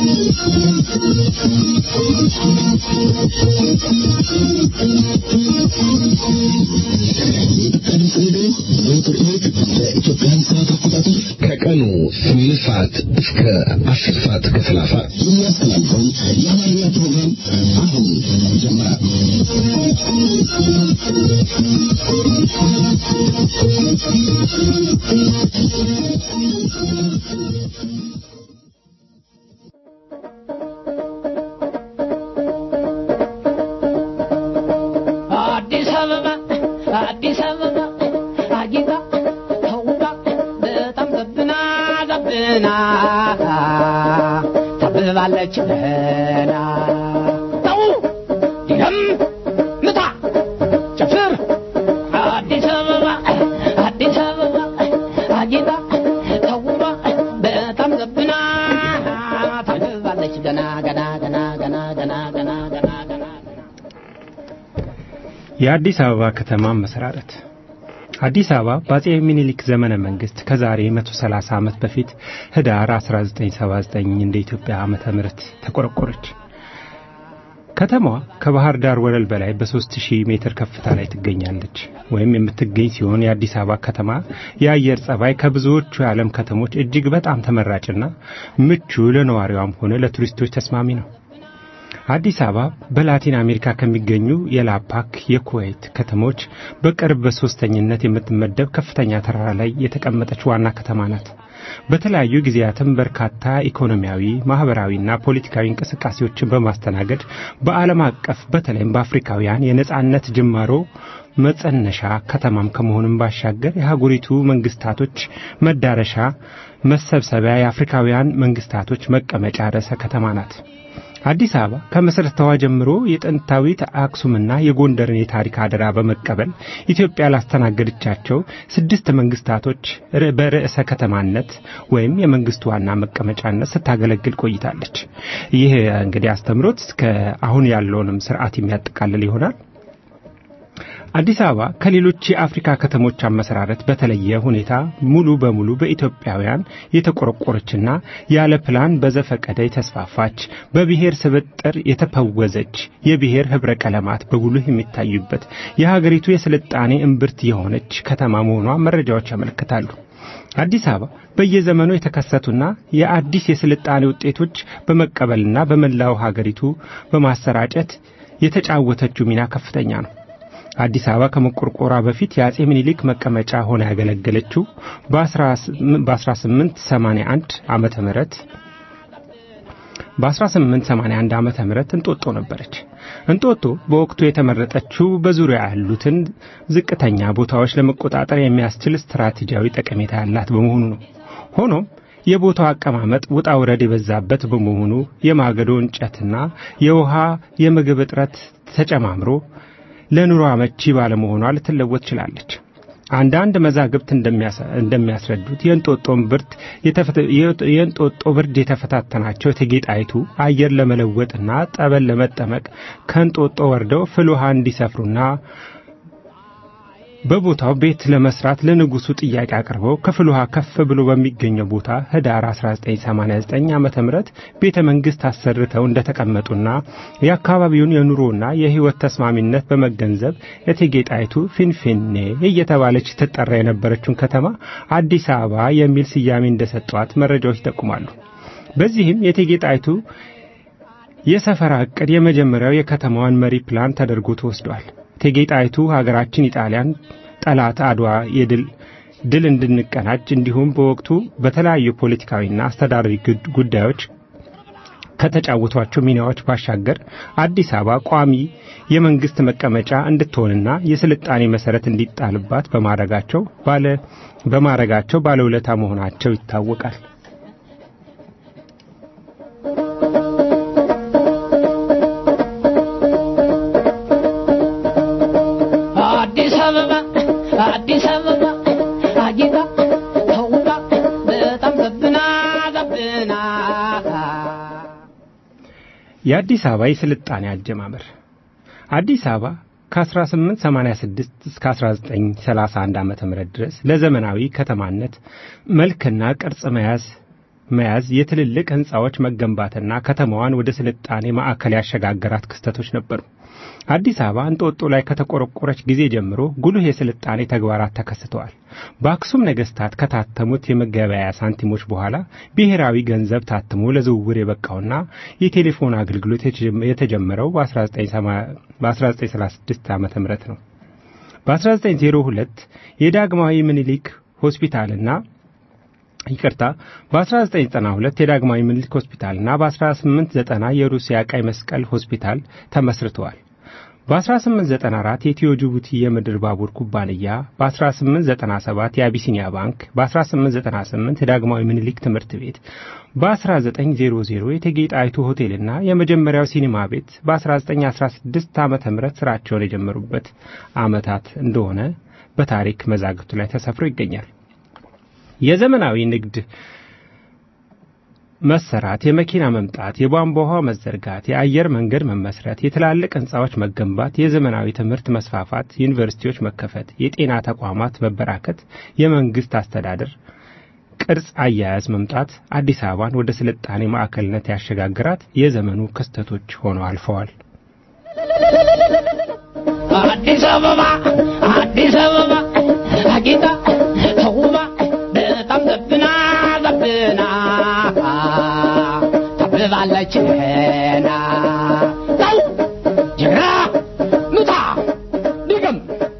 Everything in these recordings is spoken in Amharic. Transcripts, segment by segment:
ከቀኑ 8 ሰዓት እስከ 10 ሰዓት ከ30 የሚያስተላልፈው የአማርኛ ፕሮግራም አሁን ጀመረ። አዲስ አበባ አጊታ ተውባ በጣም ዘብና ታብባለች ገና ተው ዲም ምታ ጨፍር አዲስ አበባ አጊታ ተውባ በጣም ዘብና ታብባለች ገና የአዲስ አበባ ከተማ መሰራረት አዲስ አበባ በአፄ ሚኒሊክ ዘመነ መንግስት ከዛሬ 130 ዓመት በፊት ህዳር 1979 እንደ ኢትዮጵያ ዓመተ ምህረት ተቆረቆረች። ከተማዋ ከባህር ዳር ወለል በላይ በ3000 ሜትር ከፍታ ላይ ትገኛለች ወይም የምትገኝ ሲሆን የአዲስ አበባ ከተማ የአየር ጸባይ ከብዙዎቹ የዓለም ከተሞች እጅግ በጣም ተመራጭና ምቹ ለነዋሪዋም ሆነ ለቱሪስቶች ተስማሚ ነው። አዲስ አበባ በላቲን አሜሪካ ከሚገኙ የላፓክ የኩዌት ከተሞች በቅርብ በሶስተኝነት የምትመደብ ከፍተኛ ተራራ ላይ የተቀመጠች ዋና ከተማ ናት። በተለያዩ ጊዜያትም በርካታ ኢኮኖሚያዊ፣ ማህበራዊና ፖለቲካዊ እንቅስቃሴዎችን በማስተናገድ በዓለም አቀፍ በተለይም በአፍሪካውያን የነጻነት ጅማሮ መጸነሻ ከተማም ከመሆኑም ባሻገር የሀገሪቱ መንግስታቶች መዳረሻ መሰብሰቢያ የአፍሪካውያን መንግስታቶች መቀመጫ ርዕሰ ከተማ ናት። አዲስ አበባ ከመሰረታዋ ጀምሮ የጥንታዊት አክሱምና የጎንደርን የታሪክ አደራ በመቀበል ኢትዮጵያ ላስተናገደቻቸው 6 መንግስታቶች በርዕሰ ከተማነት ወይም የመንግስቱ ዋና መቀመጫነት ስታገለግል ቆይታለች። ይህ እንግዲህ አስተምሮት እስከ አሁን ያለውንም ስርዓት የሚያጠቃልል ይሆናል። አዲስ አበባ ከሌሎች የአፍሪካ ከተሞች አመሰራረት በተለየ ሁኔታ ሙሉ በሙሉ በኢትዮጵያውያን የተቆረቆረችና ያለ ፕላን በዘፈቀደ የተስፋፋች በብሔር ስብጥር የተፈወዘች የብሔር ህብረ ቀለማት በጉልህ የሚታዩበት የሀገሪቱ የስልጣኔ እምብርት የሆነች ከተማ መሆኗ መረጃዎች ያመለክታሉ። አዲስ አበባ በየዘመኑ የተከሰቱና የአዲስ የስልጣኔ ውጤቶች በመቀበልና በመላው ሀገሪቱ በማሰራጨት የተጫወተችው ሚና ከፍተኛ ነው። አዲስ አበባ ከመቆርቆሯ በፊት የአፄ ሚኒሊክ መቀመጫ ሆና ያገለገለችው በ1881 ዓመተ ምህረት እንጦጦ ነበረች። እንጦጦ በወቅቱ የተመረጠችው በዙሪያ ያሉትን ዝቅተኛ ቦታዎች ለመቆጣጠር የሚያስችል ስትራቴጂያዊ ጠቀሜታ ያላት በመሆኑ ነው። ሆኖም የቦታው አቀማመጥ ውጣ ውረድ የበዛበት በመሆኑ የማገዶ እንጨትና የውሃ የምግብ እጥረት ተጨማምሮ ለኑሮ አመቺ ባለመሆኗ ልትለወጥ ችላለች። አንዳንድ መዛግብት እንደሚያስረዱት የእንጦጦ ብርድ የተፈታተናቸው እቴጌ ጣይቱ አየር ለመለወጥና ጠበል ለመጠመቅ ከእንጦጦ ወርደው ፍል ውሃ እንዲሰፍሩና በቦታው ቤት ለመስራት ለንጉሱ ጥያቄ አቅርበው ከፍል ውሃ ከፍ ብሎ በሚገኘው ቦታ ህዳር 1989 ዓመተ ምህረት ቤተ መንግስት አሰርተው እንደተቀመጡና የአካባቢውን የኑሮና የህይወት ተስማሚነት በመገንዘብ እቴጌ ጣይቱ ፊንፊኔ እየተባለች ተጠራ የነበረችውን ከተማ አዲስ አበባ የሚል ስያሜ እንደሰጧት መረጃዎች ይጠቁማሉ። በዚህም የእቴጌ ጣይቱ የሰፈራ ዕቅድ የመጀመሪያው የከተማዋን መሪ ፕላን ተደርጎ ተወስዷል። እቴጌ ጣይቱ ሀገራችን ኢጣሊያን ጠላት አድዋ ድል እንድንቀናጅ እንዲሁም በወቅቱ በተለያዩ ፖለቲካዊና አስተዳዳሪ ጉዳዮች ከተጫወቷቸው ሚናዎች ባሻገር አዲስ አበባ ቋሚ የመንግስት መቀመጫ እንድትሆንና የስልጣኔ መሰረት እንዲጣልባት በማረጋቸው ባለውለታ መሆናቸው ይታወቃል። አዲስ አበባ አጊታ ተውባ በጣም ዘብና የአዲስ አበባ የስልጣኔ አጀማመር አዲስ አበባ ከ1886 እስከ 1931 ዓመተ ምህረት ድረስ ለዘመናዊ ከተማነት መልክና ቅርጽ መያዝ የትልልቅ ህንጻዎች መገንባትና ከተማዋን ወደ ስልጣኔ ማዕከል ያሸጋገራት ክስተቶች ነበሩ። አዲስ አበባ እንጦጦ ላይ ከተቆረቆረች ጊዜ ጀምሮ ጉልህ የስልጣኔ ተግባራት ተከስተዋል። በአክሱም ነገስታት ከታተሙት የመገበያያ ሳንቲሞች በኋላ ብሔራዊ ገንዘብ ታትሞ ለዝውውር የበቃውና የቴሌፎን አገልግሎት የተጀመረው በ1936 ዓመተ ምህረት ነው። በ1902 የዳግማዊ ምኒልክ ሆስፒታልና በ1992 የዳግማዊ ምኒልክ ሆስፒታልና በ1890 የሩሲያ ቀይ መስቀል ሆስፒታል ተመስርተዋል። በ1894 የኢትዮ ጅቡቲ የምድር ባቡር ኩባንያ፣ በ1897 የአቢሲኒያ ባንክ፣ በ1898 የዳግማዊ ምኒልክ ትምህርት ቤት፣ በ1900 የእቴጌ ጣይቱ ሆቴልና የመጀመሪያው ሲኒማ ቤት በ1916 ዓመተ ምህረት ስራቸውን የጀመሩበት ዓመታት እንደሆነ በታሪክ መዛግብቱ ላይ ተሰፍሮ ይገኛል። የዘመናዊ ንግድ መሰራት፣ የመኪና መምጣት፣ የቧንቧ ውሃ መዘርጋት፣ የአየር መንገድ መመስረት፣ የትላልቅ ህንጻዎች መገንባት፣ የዘመናዊ ትምህርት መስፋፋት፣ ዩኒቨርሲቲዎች መከፈት፣ የጤና ተቋማት መበራከት፣ የመንግስት አስተዳደር ቅርጽ አያያዝ መምጣት አዲስ አበባን ወደ ስልጣኔ ማዕከልነት ያሸጋገራት የዘመኑ ክስተቶች ሆነው አልፈዋል። አዲስ አበባ አጊጣ ተውባ በጣም ዘብና ተብባለች ሄና ታው ጅራ ኑታ ድግም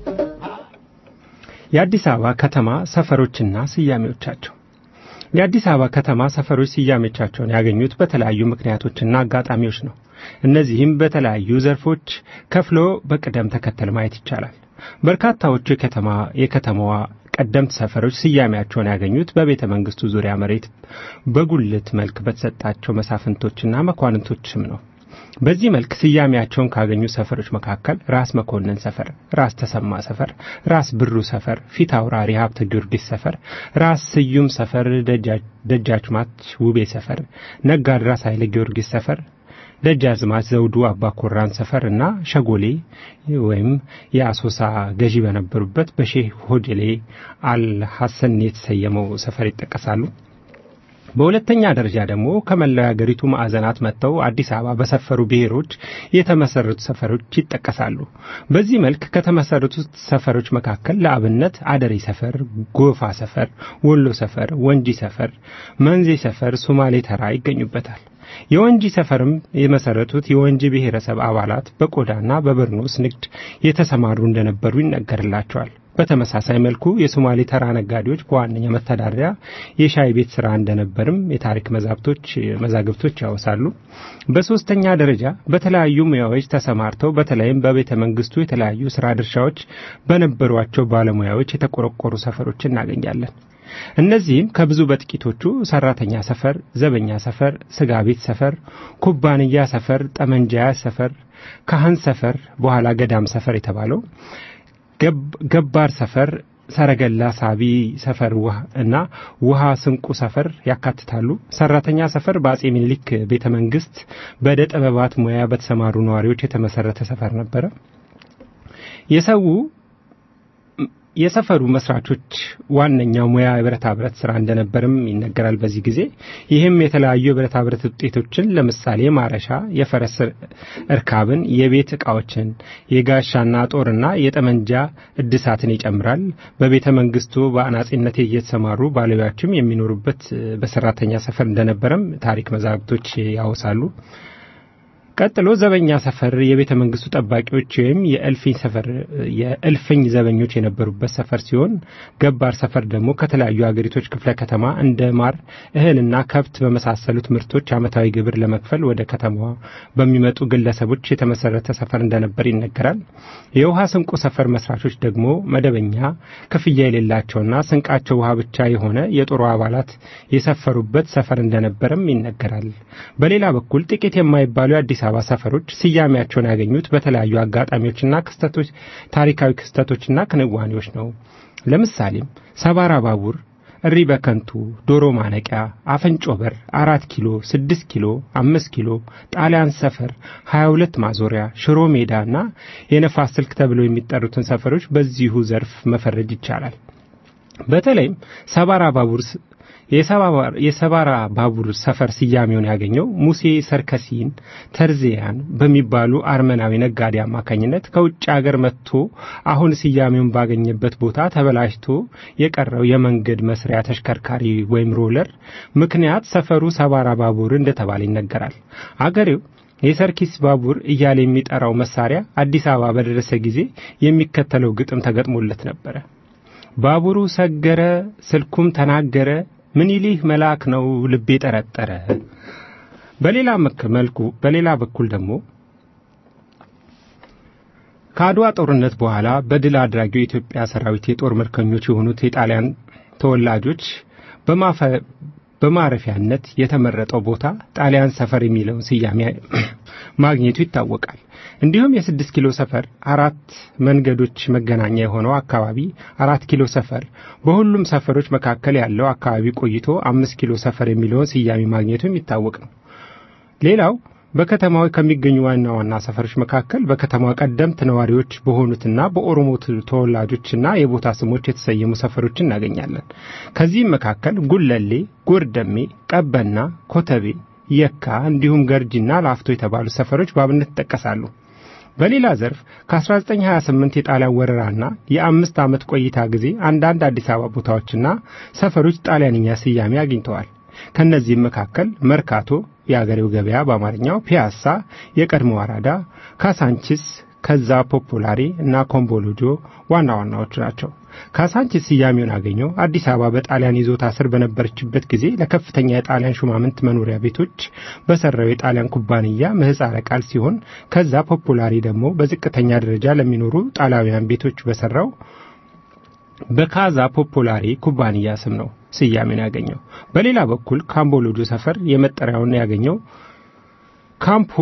የአዲስ አበባ ከተማ ሰፈሮችና ስያሜዎቻቸው። የአዲስ አበባ ከተማ ሰፈሮች ስያሜዎቻቸውን ያገኙት በተለያዩ ምክንያቶችና አጋጣሚዎች ነው። እነዚህም በተለያዩ ዘርፎች ከፍሎ በቅደም ተከተል ማየት ይቻላል። በርካታዎቹ የከተማዋ ቀደምት ሰፈሮች ስያሜያቸውን ያገኙት በቤተ መንግስቱ ዙሪያ መሬት በጉልት መልክ በተሰጣቸው መሳፍንቶችና መኳንንቶች ስም ነው። በዚህ መልክ ስያሜያቸውን ካገኙ ሰፈሮች መካከል ራስ መኮንን ሰፈር፣ ራስ ተሰማ ሰፈር፣ ራስ ብሩ ሰፈር፣ ፊት አውራሪ ሀብተ ጊዮርጊስ ሰፈር፣ ራስ ስዩም ሰፈር፣ ደጃችማች ውቤ ሰፈር፣ ነጋድራስ ኃይለ ጊዮርጊስ ሰፈር፣ ደጃዝማች ዘውዱ አባ ኮራን ሰፈር እና ሸጎሌ ወይም የአሶሳ ገዢ በነበሩበት በሼህ ሆጀሌ አልሐሰን የተሰየመው ሰፈር ይጠቀሳሉ። በሁለተኛ ደረጃ ደግሞ ከመላው ሀገሪቱ ማዕዘናት መጥተው አዲስ አበባ በሰፈሩ ብሔሮች የተመሰረቱ ሰፈሮች ይጠቀሳሉ። በዚህ መልክ ከተመሰረቱት ሰፈሮች መካከል ለአብነት አደሬ ሰፈር፣ ጎፋ ሰፈር፣ ወሎ ሰፈር፣ ወንጂ ሰፈር፣ መንዜ ሰፈር፣ ሶማሌ ተራ ይገኙበታል። የወንጂ ሰፈርም የመሰረቱት የወንጂ ብሔረሰብ አባላት በቆዳና በበርኖስ ንግድ የተሰማሩ እንደነበሩ ይነገርላቸዋል። በተመሳሳይ መልኩ የሶማሌ ተራ ነጋዴዎች በዋነኛ መተዳደሪያ የሻይ ቤት ስራ እንደነበርም የታሪክ መዛግብቶች ያወሳሉ። በሶስተኛ ደረጃ በተለያዩ ሙያዎች ተሰማርተው በተለይም በቤተ መንግስቱ የተለያዩ ስራ ድርሻዎች በነበሯቸው ባለሙያዎች የተቆረቆሩ ሰፈሮች እናገኛለን። እነዚህም ከብዙ በጥቂቶቹ ሰራተኛ ሰፈር፣ ዘበኛ ሰፈር፣ ስጋ ቤት ሰፈር፣ ኩባንያ ሰፈር፣ ጠመንጃ ሰፈር፣ ካህን ሰፈር፣ በኋላ ገዳም ሰፈር የተባለው ገባር ሰፈር፣ ሰረገላ ሳቢ ሰፈር እና ውሃ ስንቁ ሰፈር ያካትታሉ። ሰራተኛ ሰፈር በአጼ ምኒልክ ቤተ መንግስት በዕደ ጥበባት ሙያ በተሰማሩ ነዋሪዎች የተመሰረተ ሰፈር ነበረ። የሰፈሩ መስራቾች ዋነኛው ሙያ የብረታ ብረት ስራ እንደነበርም ይነገራል። በዚህ ጊዜ ይህም የተለያዩ የብረታ ብረት ውጤቶችን ለምሳሌ ማረሻ፣ የፈረስ እርካብን፣ የቤት ዕቃዎችን፣ የጋሻና ጦርና የጠመንጃ እድሳትን ይጨምራል። በቤተ መንግስቱ በአናጺነት የተሰማሩ ባለሙያዎችም የሚኖሩበት በሰራተኛ ሰፈር እንደነበርም ታሪክ መዛግብቶች ያወሳሉ። ቀጥሎ ዘበኛ ሰፈር የቤተ መንግስቱ ጠባቂዎች ወይም የእልፍኝ ዘበኞች የነበሩበት ሰፈር ሲሆን ገባር ሰፈር ደግሞ ከተለያዩ አገሪቶች ክፍለ ከተማ እንደ ማር፣ እህልና ከብት በመሳሰሉት ምርቶች ዓመታዊ ግብር ለመክፈል ወደ ከተማዋ በሚመጡ ግለሰቦች የተመሰረተ ሰፈር እንደነበር ይነገራል። የውሃ ስንቁ ሰፈር መስራቾች ደግሞ መደበኛ ክፍያ የሌላቸውና ስንቃቸው ውሃ ብቻ የሆነ የጦሩ አባላት የሰፈሩበት ሰፈር እንደነበርም ይነገራል። በሌላ በኩል ጥቂት የማይባሉ የአዲስ አበባ ሰፈሮች ስያሜያቸውን ያገኙት በተለያዩ አጋጣሚዎችና ክስተቶች፣ ታሪካዊ ክስተቶችና ክንዋኔዎች ነው። ለምሳሌም ሰባራ ባቡር፣ እሪ በከንቱ፣ ዶሮ ማነቂያ፣ አፈንጮ በር፣ 4 ኪሎ፣ 6 ኪሎ፣ 5 ኪሎ፣ ጣሊያን ሰፈር፣ 22 ማዞሪያ፣ ሽሮ ሜዳና የነፋስ ስልክ ተብለው የሚጠሩትን ሰፈሮች በዚሁ ዘርፍ መፈረጅ ይቻላል። በተለይም ሰባራ ባቡር የሰባራ ባቡር ሰፈር ስያሜውን ያገኘው ሙሴ ሰርከሲን ተርዚያን በሚባሉ አርመናዊ ነጋዴ አማካኝነት ከውጭ ሀገር መጥቶ አሁን ስያሜውን ባገኘበት ቦታ ተበላሽቶ የቀረው የመንገድ መስሪያ ተሽከርካሪ ወይም ሮለር ምክንያት ሰፈሩ ሰባራ ባቡር እንደተባለ ይነገራል። አገሬው የሰርኪስ ባቡር እያለ የሚጠራው መሳሪያ አዲስ አበባ በደረሰ ጊዜ የሚከተለው ግጥም ተገጥሞለት ነበር። ባቡሩ ሰገረ ስልኩም ተናገረ ምኒልክ መልአክ ነው ልቤ ጠረጠረ። በሌላ በኩል ደግሞ ከአድዋ ጦርነት በኋላ በድል አድራጊው የኢትዮጵያ ሰራዊት የጦር ምርኮኞች የሆኑት የጣሊያን ተወላጆች በማረፊያነት የተመረጠው ቦታ ጣሊያን ሰፈር የሚለውን ስያሜ ማግኘቱ ይታወቃል። እንዲሁም የ6 ኪሎ ሰፈር አራት መንገዶች መገናኛ የሆነው አካባቢ 4 ኪሎ ሰፈር በሁሉም ሰፈሮች መካከል ያለው አካባቢ ቆይቶ 5 ኪሎ ሰፈር የሚለውን ስያሜ ማግኘቱ የሚታወቅ ነው። ሌላው በከተማው ከሚገኙ ዋና ሰፈሮች መካከል በከተማው ቀደምት ነዋሪዎች በሆኑትና በኦሮሞ ተወላጆችና የቦታ ስሞች የተሰየሙ ሰፈሮችን እናገኛለን። ከዚህም መካከል ጉለሌ፣ ጎርደሜ፣ ቀበና፣ ኮተቤ፣ የካ እንዲሁም ገርጂና ላፍቶ የተባሉ ሰፈሮች በአብነት ይጠቀሳሉ። በሌላ ዘርፍ ከ1928 የጣሊያን ወረራና የ5 ዓመት ቆይታ ጊዜ አንዳንድ አዲስ አበባ ቦታዎችና ሰፈሮች ጣሊያንኛ ስያሜ አግኝተዋል። ከነዚህም መካከል መርካቶ የአገሬው ገበያ በአማርኛው፣ ፒያሳ የቀድሞ አራዳ፣ ካሳንቺስ ከዛ ፖፑላሪ እና ኮምቦሎጆ ዋናዎቹ ናቸው። ካሳንቺስ ስያሜውን አገኘው አዲስ አበባ በጣሊያን ይዞታ ስር በነበረችበት ጊዜ ለከፍተኛ የጣሊያን ሹማምንት መኖሪያ ቤቶች በሰራው የጣሊያን ኩባንያ ምህጻረ ቃል ሲሆን ከዛ ፖፑላሪ ደግሞ በዝቅተኛ ደረጃ ለሚኖሩ ጣሊያውያን ቤቶች በሰራው በካዛ ፖፑላሪ ኩባንያ ስም ነው ስያሜውን ያገኘው። በሌላ በኩል ካምቦሎጆ ሰፈር የመጠሪያውን ያገኘው ካምፖ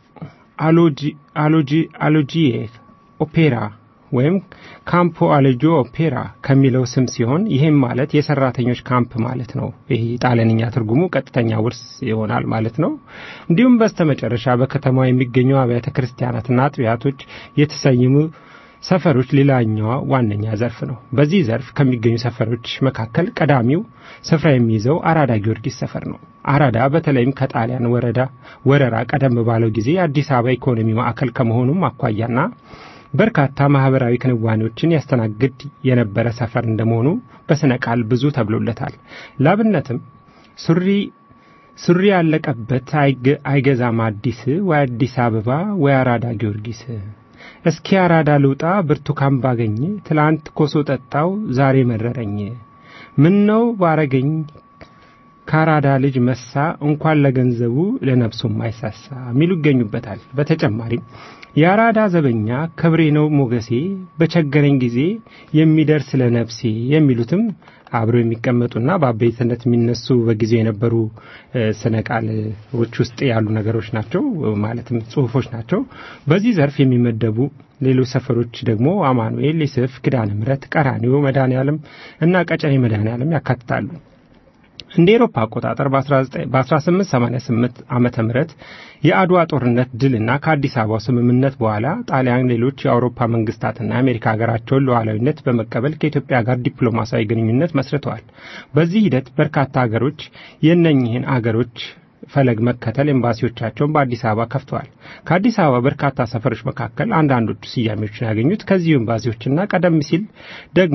አሎጂ ኦፔራ ወይም ካምፖ አሎጂ ኦፔራ ከሚለው ስም ሲሆን ይሄም ማለት የሰራተኞች ካምፕ ማለት ነው። ይሄ ጣሊያንኛ ትርጉሙ ቀጥተኛ ውርስ ይሆናል ማለት ነው። እንዲሁም በስተመጨረሻ በከተማው የሚገኙ አብያተ ክርስቲያናትና አጥቢያቶች የተሰየሙ ሰፈሮች ሌላኛው ዋነኛ ዘርፍ ነው። በዚህ ዘርፍ ከሚገኙ ሰፈሮች መካከል ቀዳሚው ስፍራ የሚይዘው አራዳ ጊዮርጊስ ሰፈር ነው። አራዳ በተለይም ከጣሊያን ወረራ ቀደም ባለው ጊዜ አዲስ አበባ ኢኮኖሚ ማዕከል ከመሆኑም አኳያና በርካታ ማህበራዊ ክንዋኔዎችን ያስተናግድ የነበረ ሰፈር እንደመሆኑ በስነ ቃል ብዙ ተብሎለታል። ላብነትም ሱሪ ያለቀበት አይገዛም አዲስ ወይ አዲስ አበባ ወይ አራዳ ጊዮርጊስ እስኪ አራዳ ልውጣ ብርቱካን ባገኝ ትላንት ኮሶ ጠጣው ዛሬ መረረኝ ምን ነው ባረገኝ ካራዳ ልጅ መሳ እንኳን ለገንዘቡ ለነፍሱም አይሳሳ ሚሉ ይገኙበታል። በተጨማሪም የአራዳ ዘበኛ ክብሬ ነው ሞገሴ በቸገረኝ ጊዜ የሚደርስ ለነፍሴ የሚሉትም አብረው የሚቀመጡና በአበይትነት የሚነሱ በጊዜው የነበሩ ስነቃሎች ውስጥ ያሉ ነገሮች ናቸው፣ ማለትም ጽሁፎች ናቸው። በዚህ ዘርፍ የሚመደቡ ሌሎች ሰፈሮች ደግሞ አማኑኤል፣ ሊስፍ፣ ኪዳነ ምሕረት፣ ቀራኒዮ መድኃኔዓለም እና ቀጨኔ መድኃኔዓለም ያካትታሉ። እንደ አውሮፓ አቆጣጠር በ1888 ዓመተ ምህረት የአድዋ ጦርነት ድልና ከአዲስ አበባ ስምምነት በኋላ ጣሊያን ሌሎች የአውሮፓ መንግስታትና አሜሪካ ሀገራቸውን ሉዓላዊነት በመቀበል ከኢትዮጵያ ጋር ዲፕሎማሲያዊ ግንኙነት መስርተዋል። በዚህ ሂደት በርካታ ሀገሮች የነኚህን ሀገሮች ፈለግ መከተል ኤምባሲዎቻቸውን በአዲስ አበባ ከፍተዋል። ከአዲስ አበባ በርካታ ሰፈሮች መካከል አንዳንዶቹ ስያሜዎችን ያገኙት ከዚህ ኤምባሲዎችና ቀደም ሲል ደግሞ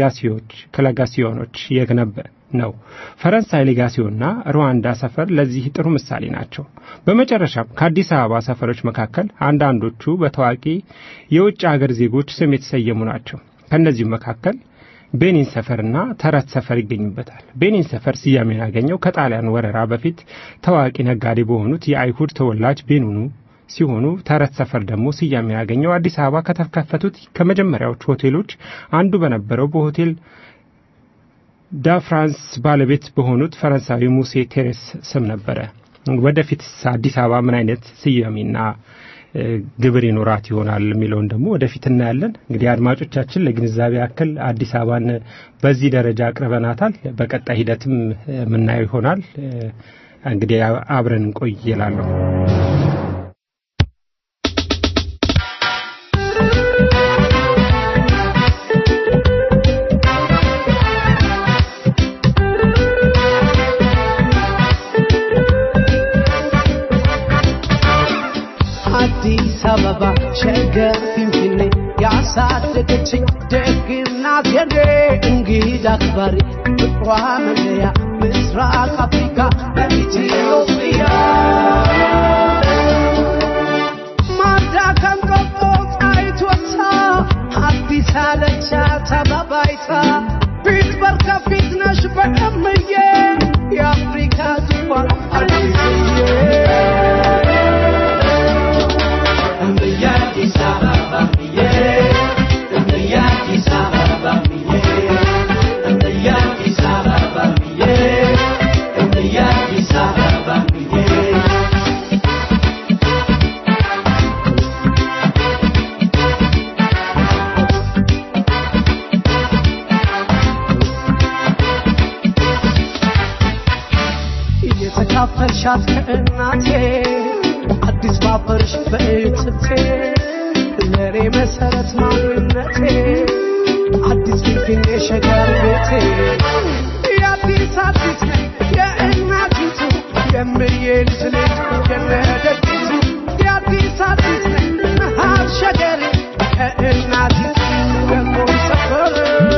ከሌጋሲዮኖች ነው። ፈረንሳይ ሌጋሲዮንና ሩዋንዳ ሰፈር ለዚህ ጥሩ ምሳሌ ናቸው። በመጨረሻም ከአዲስ አበባ ሰፈሮች መካከል አንዳንዶቹ በታዋቂ የውጭ ሀገር ዜጎች ስም የተሰየሙ ናቸው። ከነዚህም መካከል ቤኒን ሰፈርና ተረት ሰፈር ይገኙበታል። ቤኒን ሰፈር ስያሜውን ያገኘው ከጣሊያን ወረራ በፊት ታዋቂ ነጋዴ በሆኑት የአይሁድ ተወላጅ ቤኑኑ ሲሆኑ ተረት ሰፈር ደግሞ ስያሜውን ያገኘው አዲስ አበባ ከተከፈቱት ከመጀመሪያዎቹ ሆቴሎች አንዱ በነበረው በሆቴል ዳ ፍራንስ ባለቤት በሆኑት ፈረንሳዊ ሙሴ ቴሬስ ስም ነበረ። ወደፊት አዲስ አበባ ምን አይነት ስያሜና ግብር ይኖራት ይሆናል የሚለውን ደግሞ ወደፊት እናያለን። እንግዲህ አድማጮቻችን ለግንዛቤ ያክል አዲስ አበባን በዚህ ደረጃ አቅርበናታል። በቀጣይ ሂደትም ምናየው ይሆናል። እንግዲህ አብረን እንቆይ ይላሉ። አዲስ አበባ ሸገር ፊንፊኔ ያሳደገችኝ ደግናት የኔ እንግዳ አክባሪ ፍቅሯ መለያ ምስራቅ አፍሪካ ኢትዮጵያ ማዳ ከንቆጦ ጣይቶታ አዲስ አለቻ ተባባይታ ፊት በርከፊት ነሽ በእምዬ የአፍሪካ ዙፋን አዲስዬ እምዬ አዲስ አበባ እምዬ እምዬ አዲስ አበባ እምዬ እምዬ አዲስ አበባ እምዬ እምዬ አዲስ አበባ እምዬ የተካፈልሻት ከእናቴ አዲስ ባበርሽ በእትብቴ ለኔ መሰረት ማንነቴ አዲስ ፊንፊኔ ሸገር ቤቴ የአዲስ አዲስ ነኝ የእናቲቱ የምዬ ልጅ ነኝ የነደቂቱ የአዲስ አዲስ ነኝ መሃል ሸገሬ ከእናቲቱ ደግሞ ሰፈር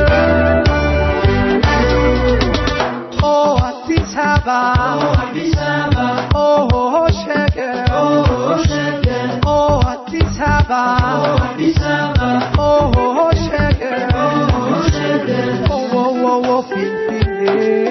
አዲስ አበባ oh ሸገር oh አዲስ አበባ oh ሸገር oh ፊንፊኔ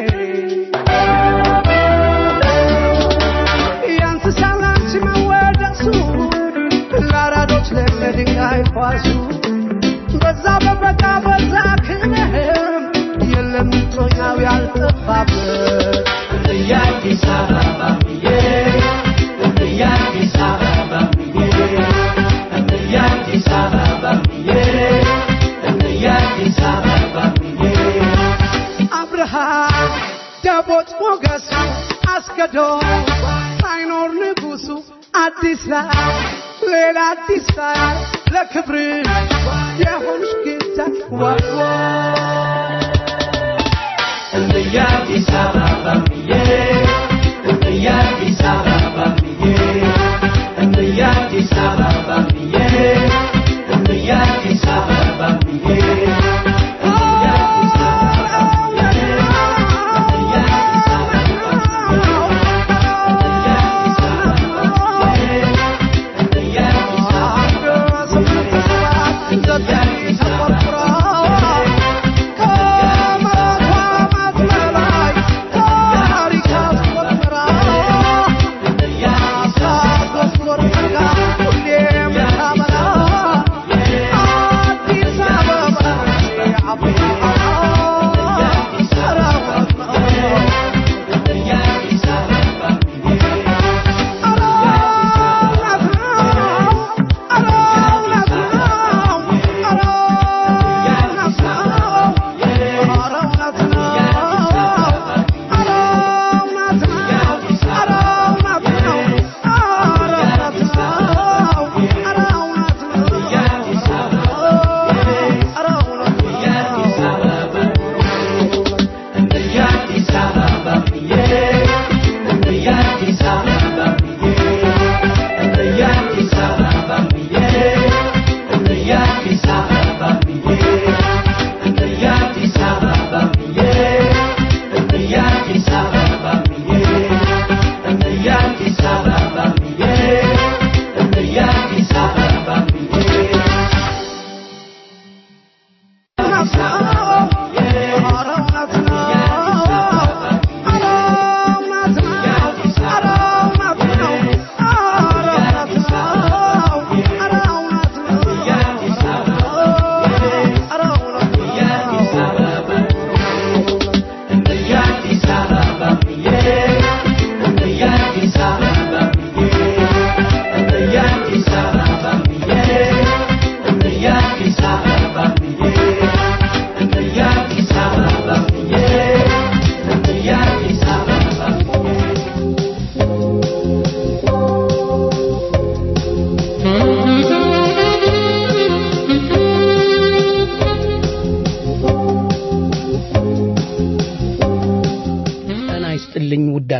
ያንስሳላች መወደሱ ለአራዶች ለድንጋይ ኳሱ በዛ በበጋ በዛ ክነህም የለም ጮኛው ያልጠፋበት አዲስ አበባ እምዬ እምዬ አዲስ አበባ እምዬ እምዬ አዲስ አበባ እምዬ እምዬ አዲስ አበባ እምዬ አብርሃም ደቦት ሞገሱ አስገዶ ሳይኖር ንጉሱ አዲስ ላይ ሌላ አዲስ ላይ ለክብር የሆንሽ ጌታ ዋዋ እምዬ አዲስ አበባ እምዬ እምዬ አዲስ አበባ እምዬ እምዬ አዲስ አበባ እምዬ እምዬ አዲስ አበባ እምዬ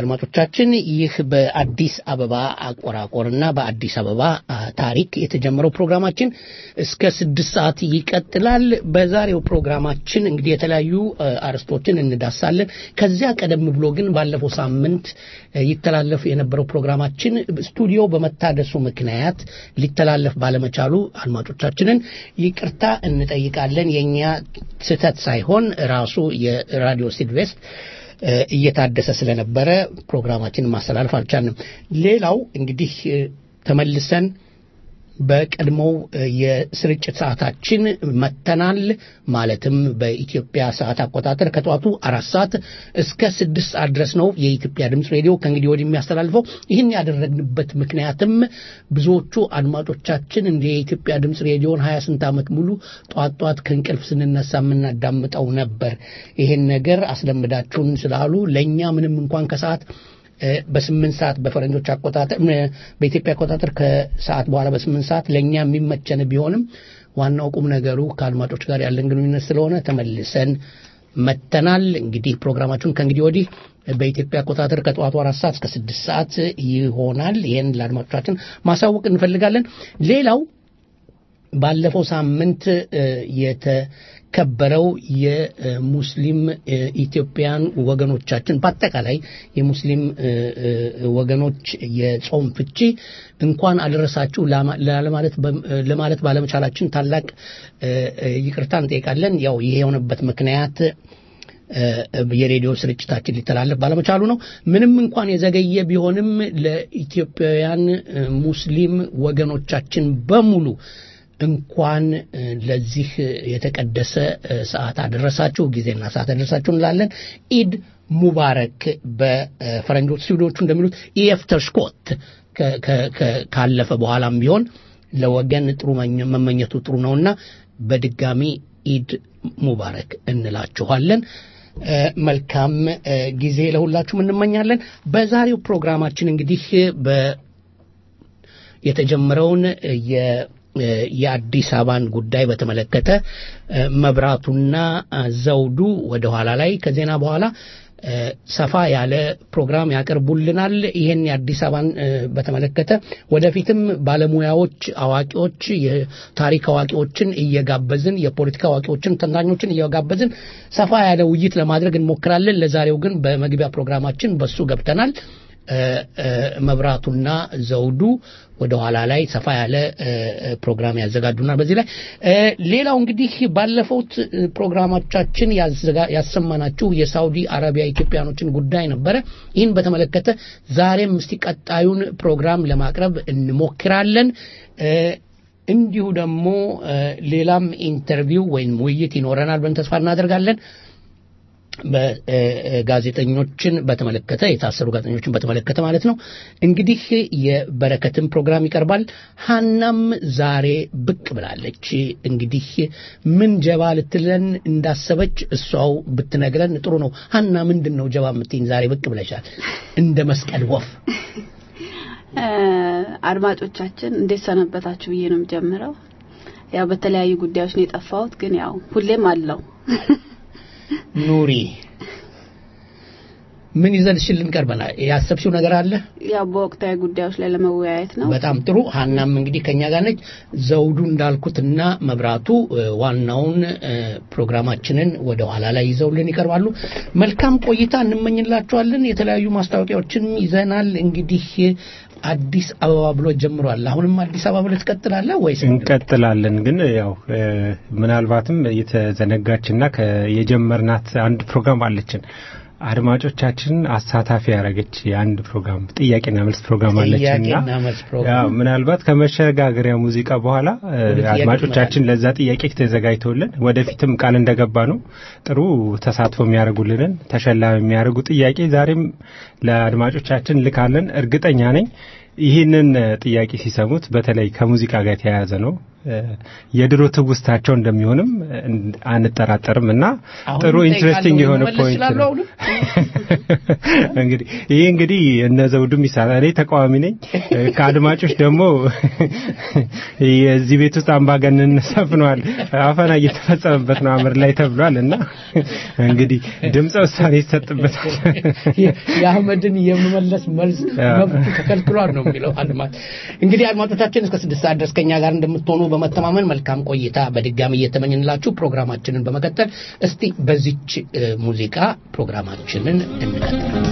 አድማጮቻችን ይህ በአዲስ አበባ አቆራቆርና በአዲስ አበባ ታሪክ የተጀመረው ፕሮግራማችን እስከ 6 ሰዓት ይቀጥላል። በዛሬው ፕሮግራማችን እንግዲህ የተለያዩ አርዕስቶችን እንዳሳለን። ከዚያ ቀደም ብሎ ግን ባለፈው ሳምንት ይተላለፍ የነበረው ፕሮግራማችን ስቱዲዮ በመታደሱ ምክንያት ሊተላለፍ ባለመቻሉ አድማጮቻችንን ይቅርታ እንጠይቃለን። የኛ ስህተት ሳይሆን ራሱ የራዲዮ ሲድዌስት እየታደሰ ስለነበረ ፕሮግራማችንን ማስተላለፍ አልቻልንም። ሌላው እንግዲህ ተመልሰን በቀድሞው የስርጭት ሰዓታችን መተናል። ማለትም በኢትዮጵያ ሰዓት አቆጣጠር ከጧቱ 4 ሰዓት እስከ 6 ሰዓት ድረስ ነው የኢትዮጵያ ድምጽ ሬዲዮ ከእንግዲህ ወዲህ የሚያስተላልፈው። ይህን ያደረግንበት ምክንያትም ብዙዎቹ አድማጮቻችን እንደ የኢትዮጵያ ድምጽ ሬዲዮን 28 ዓመት ሙሉ ጧት ከእንቅልፍ ስንነሳ የምናዳምጠው ነበር፣ ይሄን ነገር አስለምዳችሁን ስላሉ ለኛ ምንም እንኳን ከሰዓት በ8 ሰዓት በፈረንጆች አቆጣጠር በኢትዮጵያ አቆጣጠር ከሰዓት በኋላ በ8 ሰዓት ለኛ የሚመቸን ቢሆንም ዋናው ቁም ነገሩ ከአድማጮች ጋር ያለን ግንኙነት ስለሆነ ተመልሰን መተናል። እንግዲህ ፕሮግራማችን ከእንግዲህ ወዲህ በኢትዮጵያ አቆጣጠር ከጧቱ 4 ሰዓት እስከ 6 ሰዓት ይሆናል። ይሄን ለአድማጮቻችን ማሳወቅ እንፈልጋለን። ሌላው ባለፈው ሳምንት የተከበረው የሙስሊም ኢትዮጵያን ወገኖቻችን በአጠቃላይ የሙስሊም ወገኖች የጾም ፍቺ እንኳን አደረሳችሁ ለማለት ባለመቻላችን ታላቅ ይቅርታ እንጠይቃለን። ያው ይሄ የሆነበት ምክንያት የሬዲዮ ስርጭታችን ሊተላለፍ ባለመቻሉ ነው። ምንም እንኳን የዘገየ ቢሆንም ለኢትዮጵያውያን ሙስሊም ወገኖቻችን በሙሉ እንኳን ለዚህ የተቀደሰ ሰዓት አደረሳችሁ፣ ጊዜና ሰዓት አደረሳችሁ እንላለን። ኢድ ሙባረክ በፈረንጆች ሲውዶቹ እንደሚሉት ኢፍተር ስኮት ካለፈ በኋላም ቢሆን ለወገን ጥሩ መመኘቱ ጥሩ ነውና በድጋሚ ኢድ ሙባረክ እንላችኋለን። መልካም ጊዜ ለሁላችሁም እንመኛለን። በዛሬው ፕሮግራማችን እንግዲህ የተጀመረውን የአዲስ አበባን ጉዳይ በተመለከተ መብራቱና ዘውዱ ወደ ኋላ ላይ ከዜና በኋላ ሰፋ ያለ ፕሮግራም ያቀርቡልናል። ይሄን የአዲስ አበባን በተመለከተ ወደፊትም ባለሙያዎች፣ አዋቂዎች፣ የታሪክ አዋቂዎችን እየጋበዝን የፖለቲካ አዋቂዎችን፣ ተንታኞችን እየጋበዝን ሰፋ ያለ ውይይት ለማድረግ እንሞክራለን። ለዛሬው ግን በመግቢያ ፕሮግራማችን በሱ ገብተናል። መብራቱና ዘውዱ ወደ ኋላ ላይ ሰፋ ያለ ፕሮግራም ያዘጋጁናል። በዚህ ላይ ሌላው እንግዲህ ባለፈው ፕሮግራማችን ያሰማናችሁ የሳውዲ አረቢያ ኢትዮጵያኖችን ጉዳይ ነበረ። ይህን በተመለከተ ዛሬም እስቲ ቀጣዩን ፕሮግራም ለማቅረብ እንሞክራለን። እንዲሁ ደግሞ ሌላም ኢንተርቪው ወይም ውይይት ይኖረናል ብለን ተስፋ እናደርጋለን። በጋዜጠኞችን በተመለከተ የታሰሩ ጋዜጠኞችን በተመለከተ ማለት ነው። እንግዲህ የበረከትን ፕሮግራም ይቀርባል። ሀናም ዛሬ ብቅ ብላለች። እንግዲህ ምን ጀባ ልትለን እንዳሰበች እሷው ብትነግረን ጥሩ ነው። ሀና ምንድነው ጀባ የምትይኝ? ዛሬ ብቅ ብለሻል እንደ መስቀል ወፍ። አድማጮቻችን እንዴት ሰነበታችሁ ብዬ ነው የምጀምረው። ያው በተለያዩ ጉዳዮች ነው የጠፋሁት፣ ግን ያው ሁሌም አለው ኑሪ ምን ይዘልሽልን ቀርበና ያሰብሽው ነገር አለ? ያው በወቅታዊ ጉዳዮች ላይ ለመወያየት ነው። በጣም ጥሩ። ሀናም እንግዲህ ከኛ ጋር ነች። ዘውዱ እንዳልኩትና መብራቱ ዋናውን ፕሮግራማችንን ወደ ኋላ ላይ ይዘውልን ይቀርባሉ። መልካም ቆይታ እንመኝላችኋለን። የተለያዩ ማስታወቂያዎችን ይዘናል። እንግዲህ አዲስ አበባ ብሎ ጀምሯል። አሁንም አዲስ አበባ ብሎ ተቀጥላለ ወይስ? እንቀጥላለን። ግን ያው ምናልባትም የተዘነጋችና የጀመርናት አንድ ፕሮግራም አለችን። አድማጮቻችን አሳታፊ ያረጋች አንድ ፕሮግራም ጥያቄና መልስ ፕሮግራም አለችና ያው ምናልባት ከመሸጋገሪያ ሙዚቃ በኋላ አድማጮቻችን ለዛ ጥያቄ ተዘጋጅተውልን ወደፊትም ቃል እንደገባ ነው ጥሩ ተሳትፎ የሚያደርጉልን ተሸላሚ የሚያደርጉ ጥያቄ ዛሬም ለአድማጮቻችን ልካለን። እርግጠኛ ነኝ ይህንን ጥያቄ ሲሰሙት በተለይ ከሙዚቃ ጋር ተያያዘ ነው የድሮ ትውስታቸው እንደሚሆንም አንጠራጠርምና ጥሩ ኢንትረስቲንግ የሆነ ፖይንት ነው። እንግዲህ እነ ዘውዱም ይሳላል ተቃዋሚ ነኝ ከአድማጮች ደግሞ የዚህ ቤት ውስጥ አምባገነን ሰፍኗል አፈና እየተፈጸመበት ነው አምር ላይ ተብሏልና እንግዲህ ድምጽ ውሳኔ ይሰጥበታል የአህመድን የመመለስ መልስ መብቱ ተከልክሏል ነው የሚለው አድማጭ። እንግዲህ አድማጮቻችን እስከ 6 ሰዓት ድረስ ከኛ ጋር እንደምትሆኑ በመተማመን መልካም ቆይታ በድጋሚ እየተመኘንላችሁ ፕሮግራማችንን በመቀጠል እስቲ በዚች ሙዚቃ ፕሮግራማችንን እንቀጥላለን።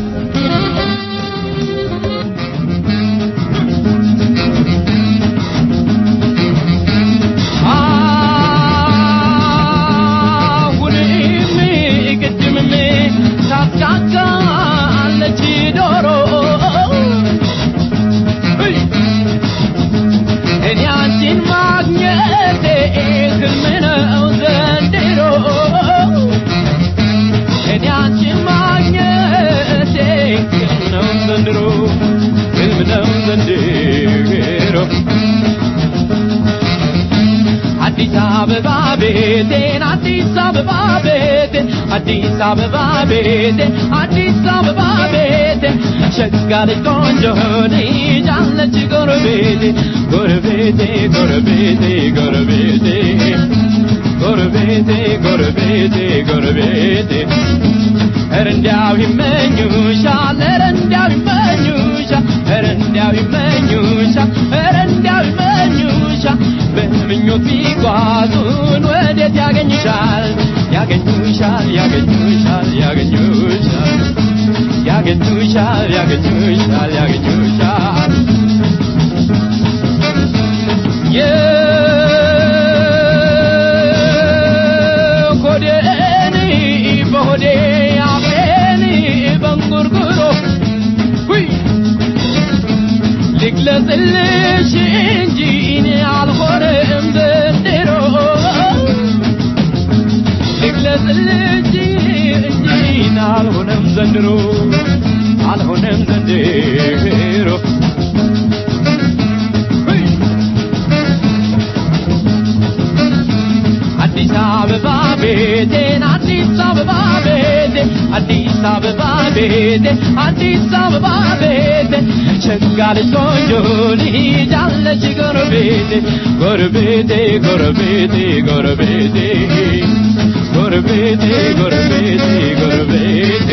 Addis Ababa bete Shagale konjo ni jalle gorbete gorbete gorbete gorbete gorbete gorbete gorbete Erendaw himenyusha erendaw himenyusha erendaw himenyusha erendaw himenyusha በምኞት ቢጓዙን ወዴት ያገኙሻል ያገኙሻል ያገኙሻል ያገኙሻል ያገኙሻል ያገኙሻል ያገኙሻል የኮዴኒ በሆዴ አፌኒ በንጉርጉሮ ልግለጽልሽ እንጂ እኔ አልሆነም ዘንድሮ ልግለጽልሽ እንጂ እኔ አልሆነም ዘንድሮ አልሆነም ዘንድሮ አዲስ አበባ ቤቴን አዲስ አበባ ቤቴ አዲስ አበባ ቤቴ አዲስ አበባ ቤቴ ሸጋለች ቆንጆ ልጅ አለች ጎረቤቴ ጎረቤቴ ጎረቤቴ ጎረቤቴ ጎረቤቴ ጎረቤቴ ጎረቤቴ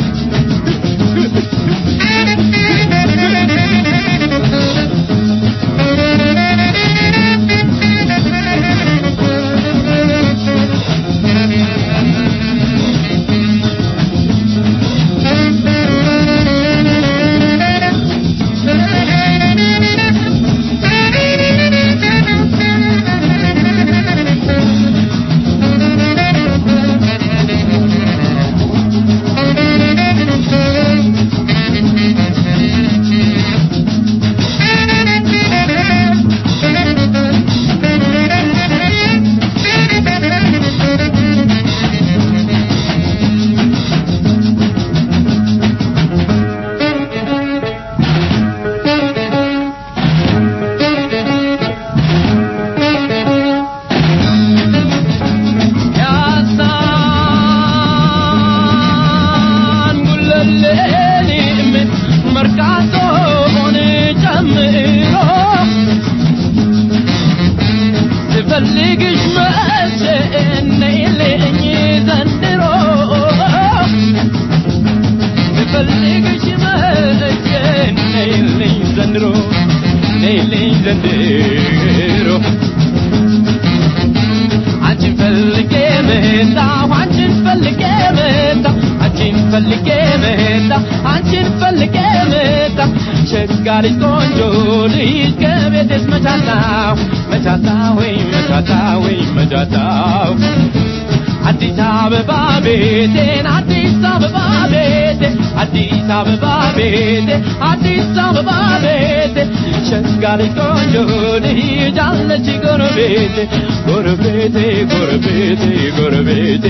ሸጋለች ቆንጆ ልጅ ከቤቴስ መቻታው መቻታው ወይ መቻታው ወይ መቻታው አዲስ አበባ ቤቴን አዲስ አበባ ቤቴ አዲስ አበባ ቤቴ አዲስ አበባ ቤቴ ሸጋለች ቆንጆ ልጅ አለች ጎረቤቴ ጎረቤቴ ጎረቤቴ ጎረቤቴ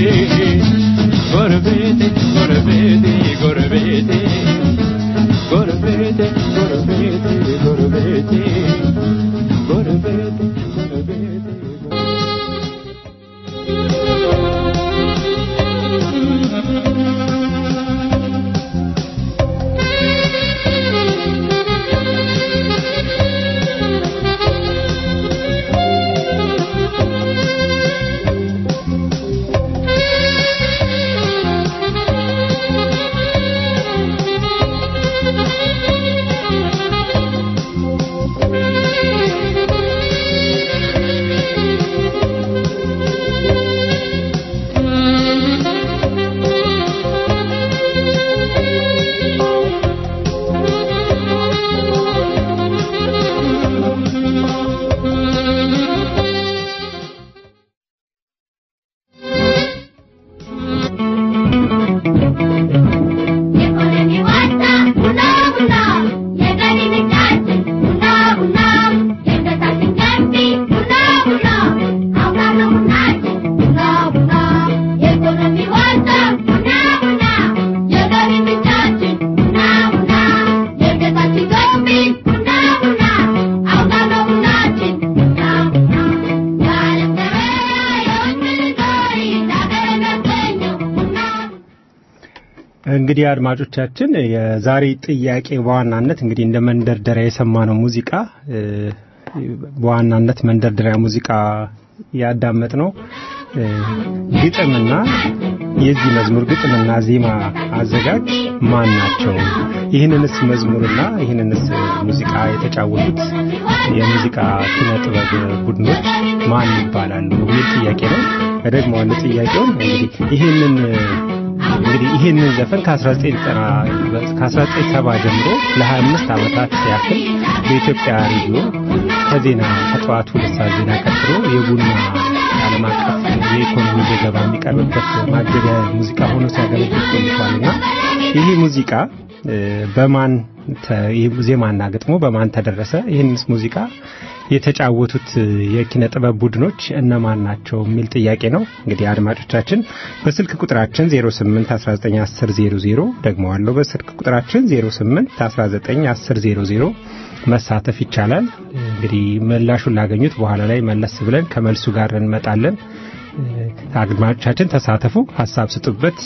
ጎረቤቴ ጎረቤቴ ጎረቤቴ Gorbete, gorbete, gorbete, gorbete, gorbete. እንግዲህ አድማጮቻችን የዛሬ ጥያቄ በዋናነት እንግዲህ እንደ መንደርደሪያ የሰማነው ሙዚቃ በዋናነት መንደርደሪያ ሙዚቃ ያዳመጥነው ግጥምና የዚህ መዝሙር ግጥምና ዜማ አዘጋጅ ማን ናቸው? ይህንንስ መዝሙርና ይህንንስ ሙዚቃ የተጫወቱት የሙዚቃ ኪነ ጥበብ ቡድኖች ማን ይባላሉ? የሚል ጥያቄ ነው። ደግሞ አንድ ጥያቄው እንግዲህ ይህንን ዘፈን ከ1970 ጀምሮ ለ25 ዓመታት ያክል በኢትዮጵያ ሬዲዮ ከዜና ከጠዋቱ 2 ሰዓት ዜና ቀጥሎ የቡና ዓለም አቀፍ የኢኮኖሚ ዘገባ የሚቀርብበት ማጀቢያ ሙዚቃ ሆኖ ሲያገለግል ቆይቷልና ይህ ሙዚቃ በማን ዜማና ግጥሙ በማን ተደረሰ? ይህንስ ሙዚቃ የተጫወቱት የኪነ ጥበብ ቡድኖች እነማን ናቸው የሚል ጥያቄ ነው። እንግዲህ አድማጮቻችን በስልክ ቁጥራችን 08191000 ደግሞ አለው በስልክ ቁጥራችን 08191000 መሳተፍ ይቻላል። እንግዲህ ምላሹን ላገኙት በኋላ ላይ መለስ ብለን ከመልሱ ጋር እንመጣለን። አድማጮቻችን ተሳተፉ፣ ሐሳብ ስጡበት።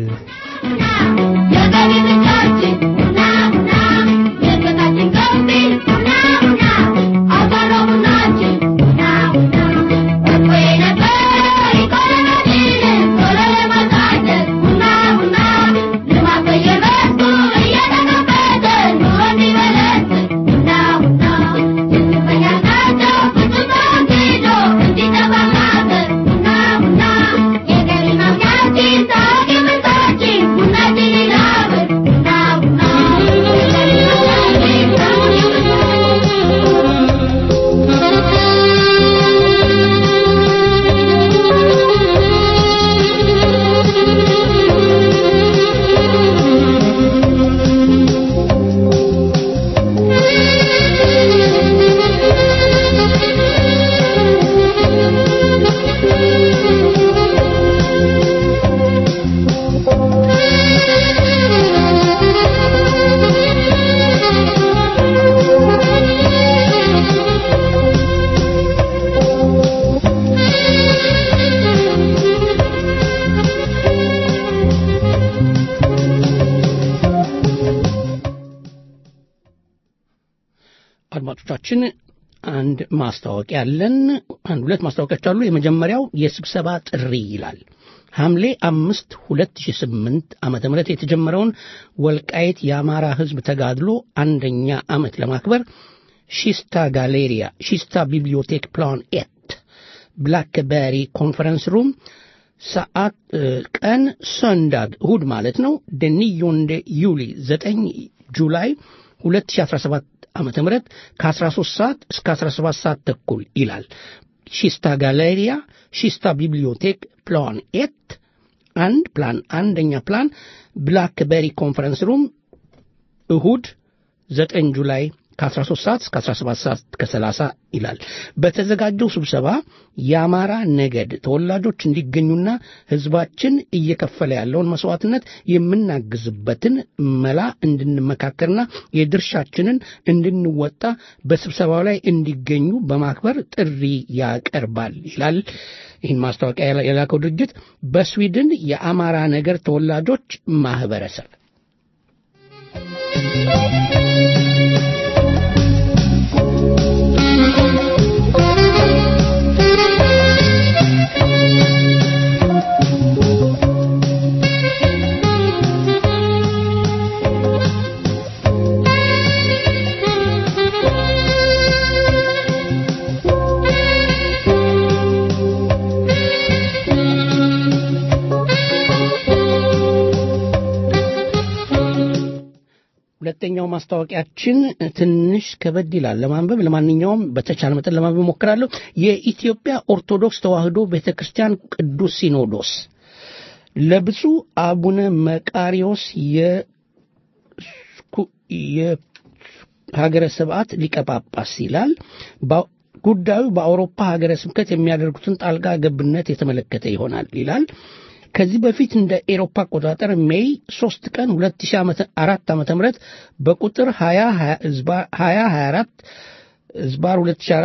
አድማጮቻችን አንድ ማስታወቂያ አለን። ሁለት ማስታወቂያዎች አሉ። የመጀመሪያው የስብሰባ ጥሪ ይላል። ሐምሌ 5 2008 ዓመተ ምህረት የተጀመረውን ወልቃይት የአማራ ሕዝብ ተጋድሎ አንደኛ ዓመት ለማክበር ሺስታ ጋሌሪያ ሺስታ ቢብሊዮቴክ ፕላን 8 ብላክበሪ ኮንፈረንስ ሩም ሰዓት ቀን ሰንዳግ እሁድ ማለት ነው ደኒዮንደ ዩሊ 9 ጁላይ 2017 ዓመተ ምህረት ከ13 ሰዓት እስከ 17 ሰዓት ተኩል ይላል። ሺስታ ጋሌሪያ ሺስታ ቢብሊዮቴክ ፕላን 8 አንደኛ ፕላን ብላክበሪ ኮንፈረንስ ሩም እሁድ 9 ጁላይ ከ13 ሰዓት እስከ 17 ሰዓት ከ30 ይላል። በተዘጋጀው ስብሰባ የአማራ ነገድ ተወላጆች እንዲገኙና ህዝባችን እየከፈለ ያለውን መስዋዕትነት የምናግዝበትን መላ እንድንመካከርና የድርሻችንን እንድንወጣ በስብሰባው ላይ እንዲገኙ በማክበር ጥሪ ያቀርባል ይላል። ይህን ማስታወቂያ የላከው ድርጅት በስዊድን የአማራ ነገድ ተወላጆች ማህበረሰብ። ሁለተኛው ማስታወቂያችን ትንሽ ከበድ ይላል ለማንበብ። ለማንኛውም በተቻለ መጠን ለማንበብ ሞክራለሁ። የኢትዮጵያ ኦርቶዶክስ ተዋሕዶ ቤተክርስቲያን ቅዱስ ሲኖዶስ ለብፁዕ አቡነ መቃሪዎስ የሀገረ ስብዓት ሊቀ ጳጳስ ይላል። ጉዳዩ በአውሮፓ ሀገረ ስብከት የሚያደርጉትን ጣልቃ ገብነት የተመለከተ ይሆናል ይላል። ከዚህ በፊት እንደ ኤሮፓ አቆጣጠር ሜይ 3 ቀን 2004 ዓመተ ምህረት በቁጥር 2024 ዝባር 2004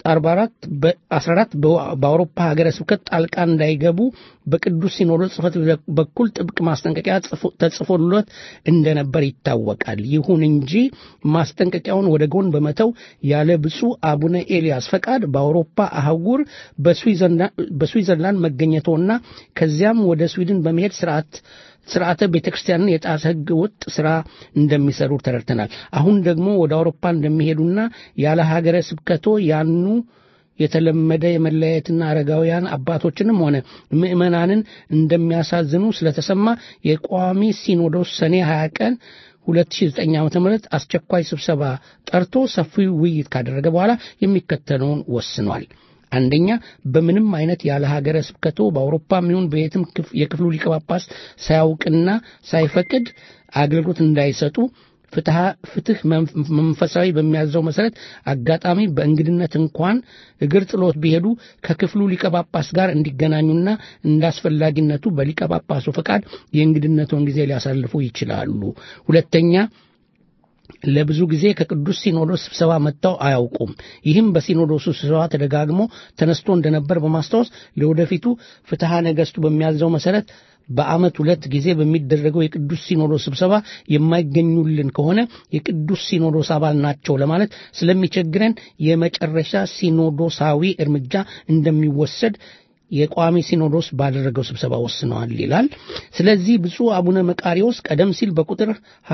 14 በአውሮፓ ሀገረ ስብከት ጣልቃ እንዳይገቡ በቅዱስ ሲኖዶስ ጽሕፈት በኩል ጥብቅ ማስጠንቀቂያ ተጽፎለት እንደነበር ይታወቃል። ይሁን እንጂ ማስጠንቀቂያውን ወደ ጎን በመተው ያለ ብፁዕ አቡነ ኤልያስ ፈቃድ በአውሮፓ አህጉር በስዊዘርላንድ መገኘቶና ከዚያም ወደ ስዊድን በመሄድ ስርዓተ ቤተክርስቲያንን የጣሰ ሕገ ወጥ ስራ እንደሚሰሩ ተረድተናል። አሁን ደግሞ ወደ አውሮፓ እንደሚሄዱና ያለ ሀገረ ስብከቶ ያኑ የተለመደ የመለያየትና አረጋውያን አባቶችንም ሆነ ምዕመናንን እንደሚያሳዝኑ ስለተሰማ የቋሚ ሲኖዶስ ሰኔ 20 ቀን 2009 ዓ.ም አስቸኳይ ስብሰባ ጠርቶ ሰፊ ውይይት ካደረገ በኋላ የሚከተለውን ወስኗል። አንደኛ፣ በምንም አይነት ያለ ሀገረ ስብከቶ በአውሮፓም ይሁን በየትም የክፍሉ ሊቀ ጳጳስ ሳያውቅና ሳይፈቅድ አገልግሎት እንዳይሰጡ ፍትህ መንፈሳዊ በሚያዘው መሰረት አጋጣሚ በእንግድነት እንኳን እግር ጥሎት ቢሄዱ ከክፍሉ ሊቀ ጳጳስ ጋር እንዲገናኙና እንዳስፈላጊነቱ በሊቀ ጳጳሱ ፈቃድ የእንግድነቱን ጊዜ ሊያሳልፉ ይችላሉ። ሁለተኛ፣ ለብዙ ጊዜ ከቅዱስ ሲኖዶስ ስብሰባ መጥተው አያውቁም። ይህም በሲኖዶሱ ስብሰባ ተደጋግሞ ተነስቶ እንደነበር በማስታወስ ለወደፊቱ ፍትሐ ነገሥቱ በሚያዘው መሰረት በዓመት 2 ጊዜ በሚደረገው የቅዱስ ሲኖዶስ ስብሰባ የማይገኙልን ከሆነ የቅዱስ ሲኖዶስ አባል ናቸው ለማለት ስለሚቸግረን የመጨረሻ ሲኖዶሳዊ እርምጃ እንደሚወሰድ የቋሚ ሲኖዶስ ባደረገው ስብሰባ ወስነዋል ይላል። ስለዚህ ብፁዕ አቡነ መቃሪዎስ ቀደም ሲል በቁጥር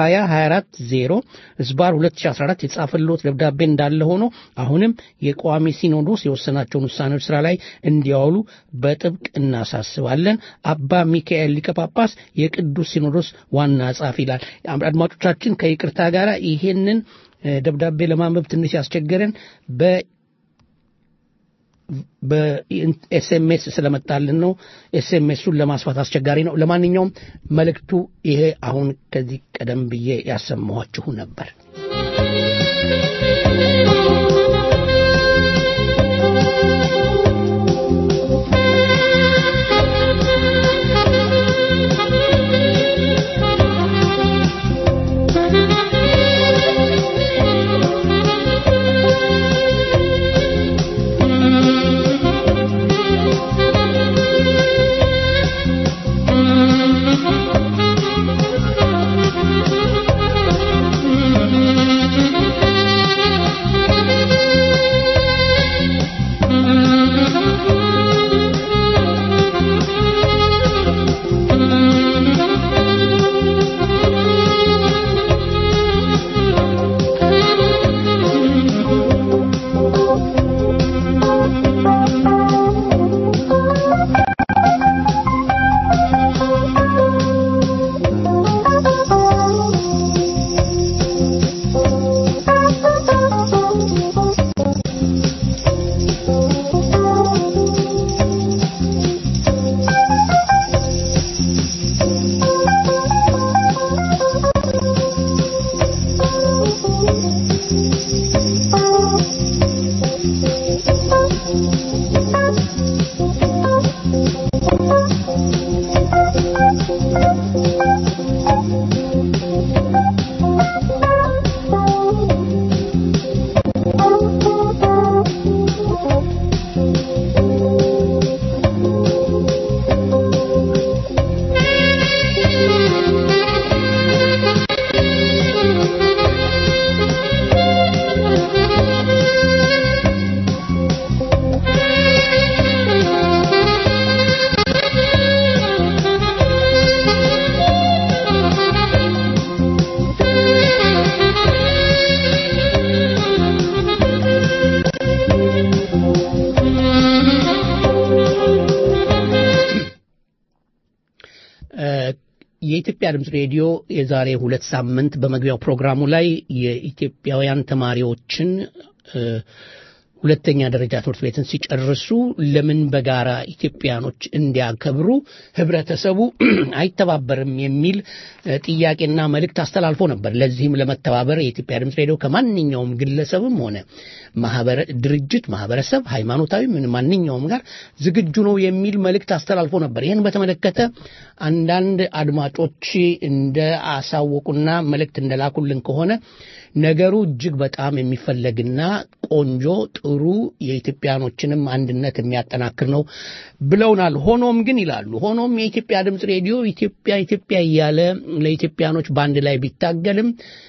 20/2014 የጻፈለት ደብዳቤ እንዳለ ሆኖ አሁንም የቋሚ ሲኖዶስ የወሰናቸውን ውሳኔዎች ስራ ላይ እንዲያውሉ በጥብቅ እናሳስባለን። አባ ሚካኤል ሊቀ ጳጳስ የቅዱስ ሲኖዶስ ዋና ጸሐፊ ይላል። አድማጮቻችን ከይቅርታ ጋር ይሄንን ደብዳቤ ለማንበብ ትንሽ ያስቸገረን በኤስኤምኤስ ስለመጣልን ነው። ኤስኤምኤሱን ለማስፋት አስቸጋሪ ነው። ለማንኛውም መልእክቱ ይሄ አሁን ከዚህ ቀደም ብዬ ያሰማኋችሁ ነበር። የኢትዮጵያ ድምጽ ሬዲዮ የዛሬ 2 ሳምንት በመግቢያው ፕሮግራሙ ላይ የኢትዮጵያውያን ተማሪዎችን ሁለተኛ ደረጃ ትምህርት ቤትን ሲጨርሱ ለምን በጋራ ኢትዮጵያኖች እንዲያከብሩ ህብረተሰቡ አይተባበርም የሚል ጥያቄና መልእክት አስተላልፎ ነበር። ለዚህም ለመተባበር የኢትዮጵያ ድምጽ ሬዲዮ ከማንኛውም ግለሰብም ሆነ ድርጅት፣ ማህበረሰብ፣ ሃይማኖታዊ ማንኛውም ጋር ዝግጁ ነው የሚል መልእክት አስተላልፎ ነበር። ይህን በተመለከተ አንዳንድ አድማጮች እንደ አሳወቁና መልእክት እንደላኩልን ከሆነ ነገሩ እጅግ በጣም የሚፈለግና ቆንጆ ጥሩ የኢትዮጵያኖችንም አንድነት የሚያጠናክር ነው ብለውናል። ሆኖም ግን ይላሉ ሆኖም የኢትዮጵያ ድምጽ ሬዲዮ ኢትዮጵያ እያለ ለኢትዮጵያኖች ባንድ ላይ ቢታገልም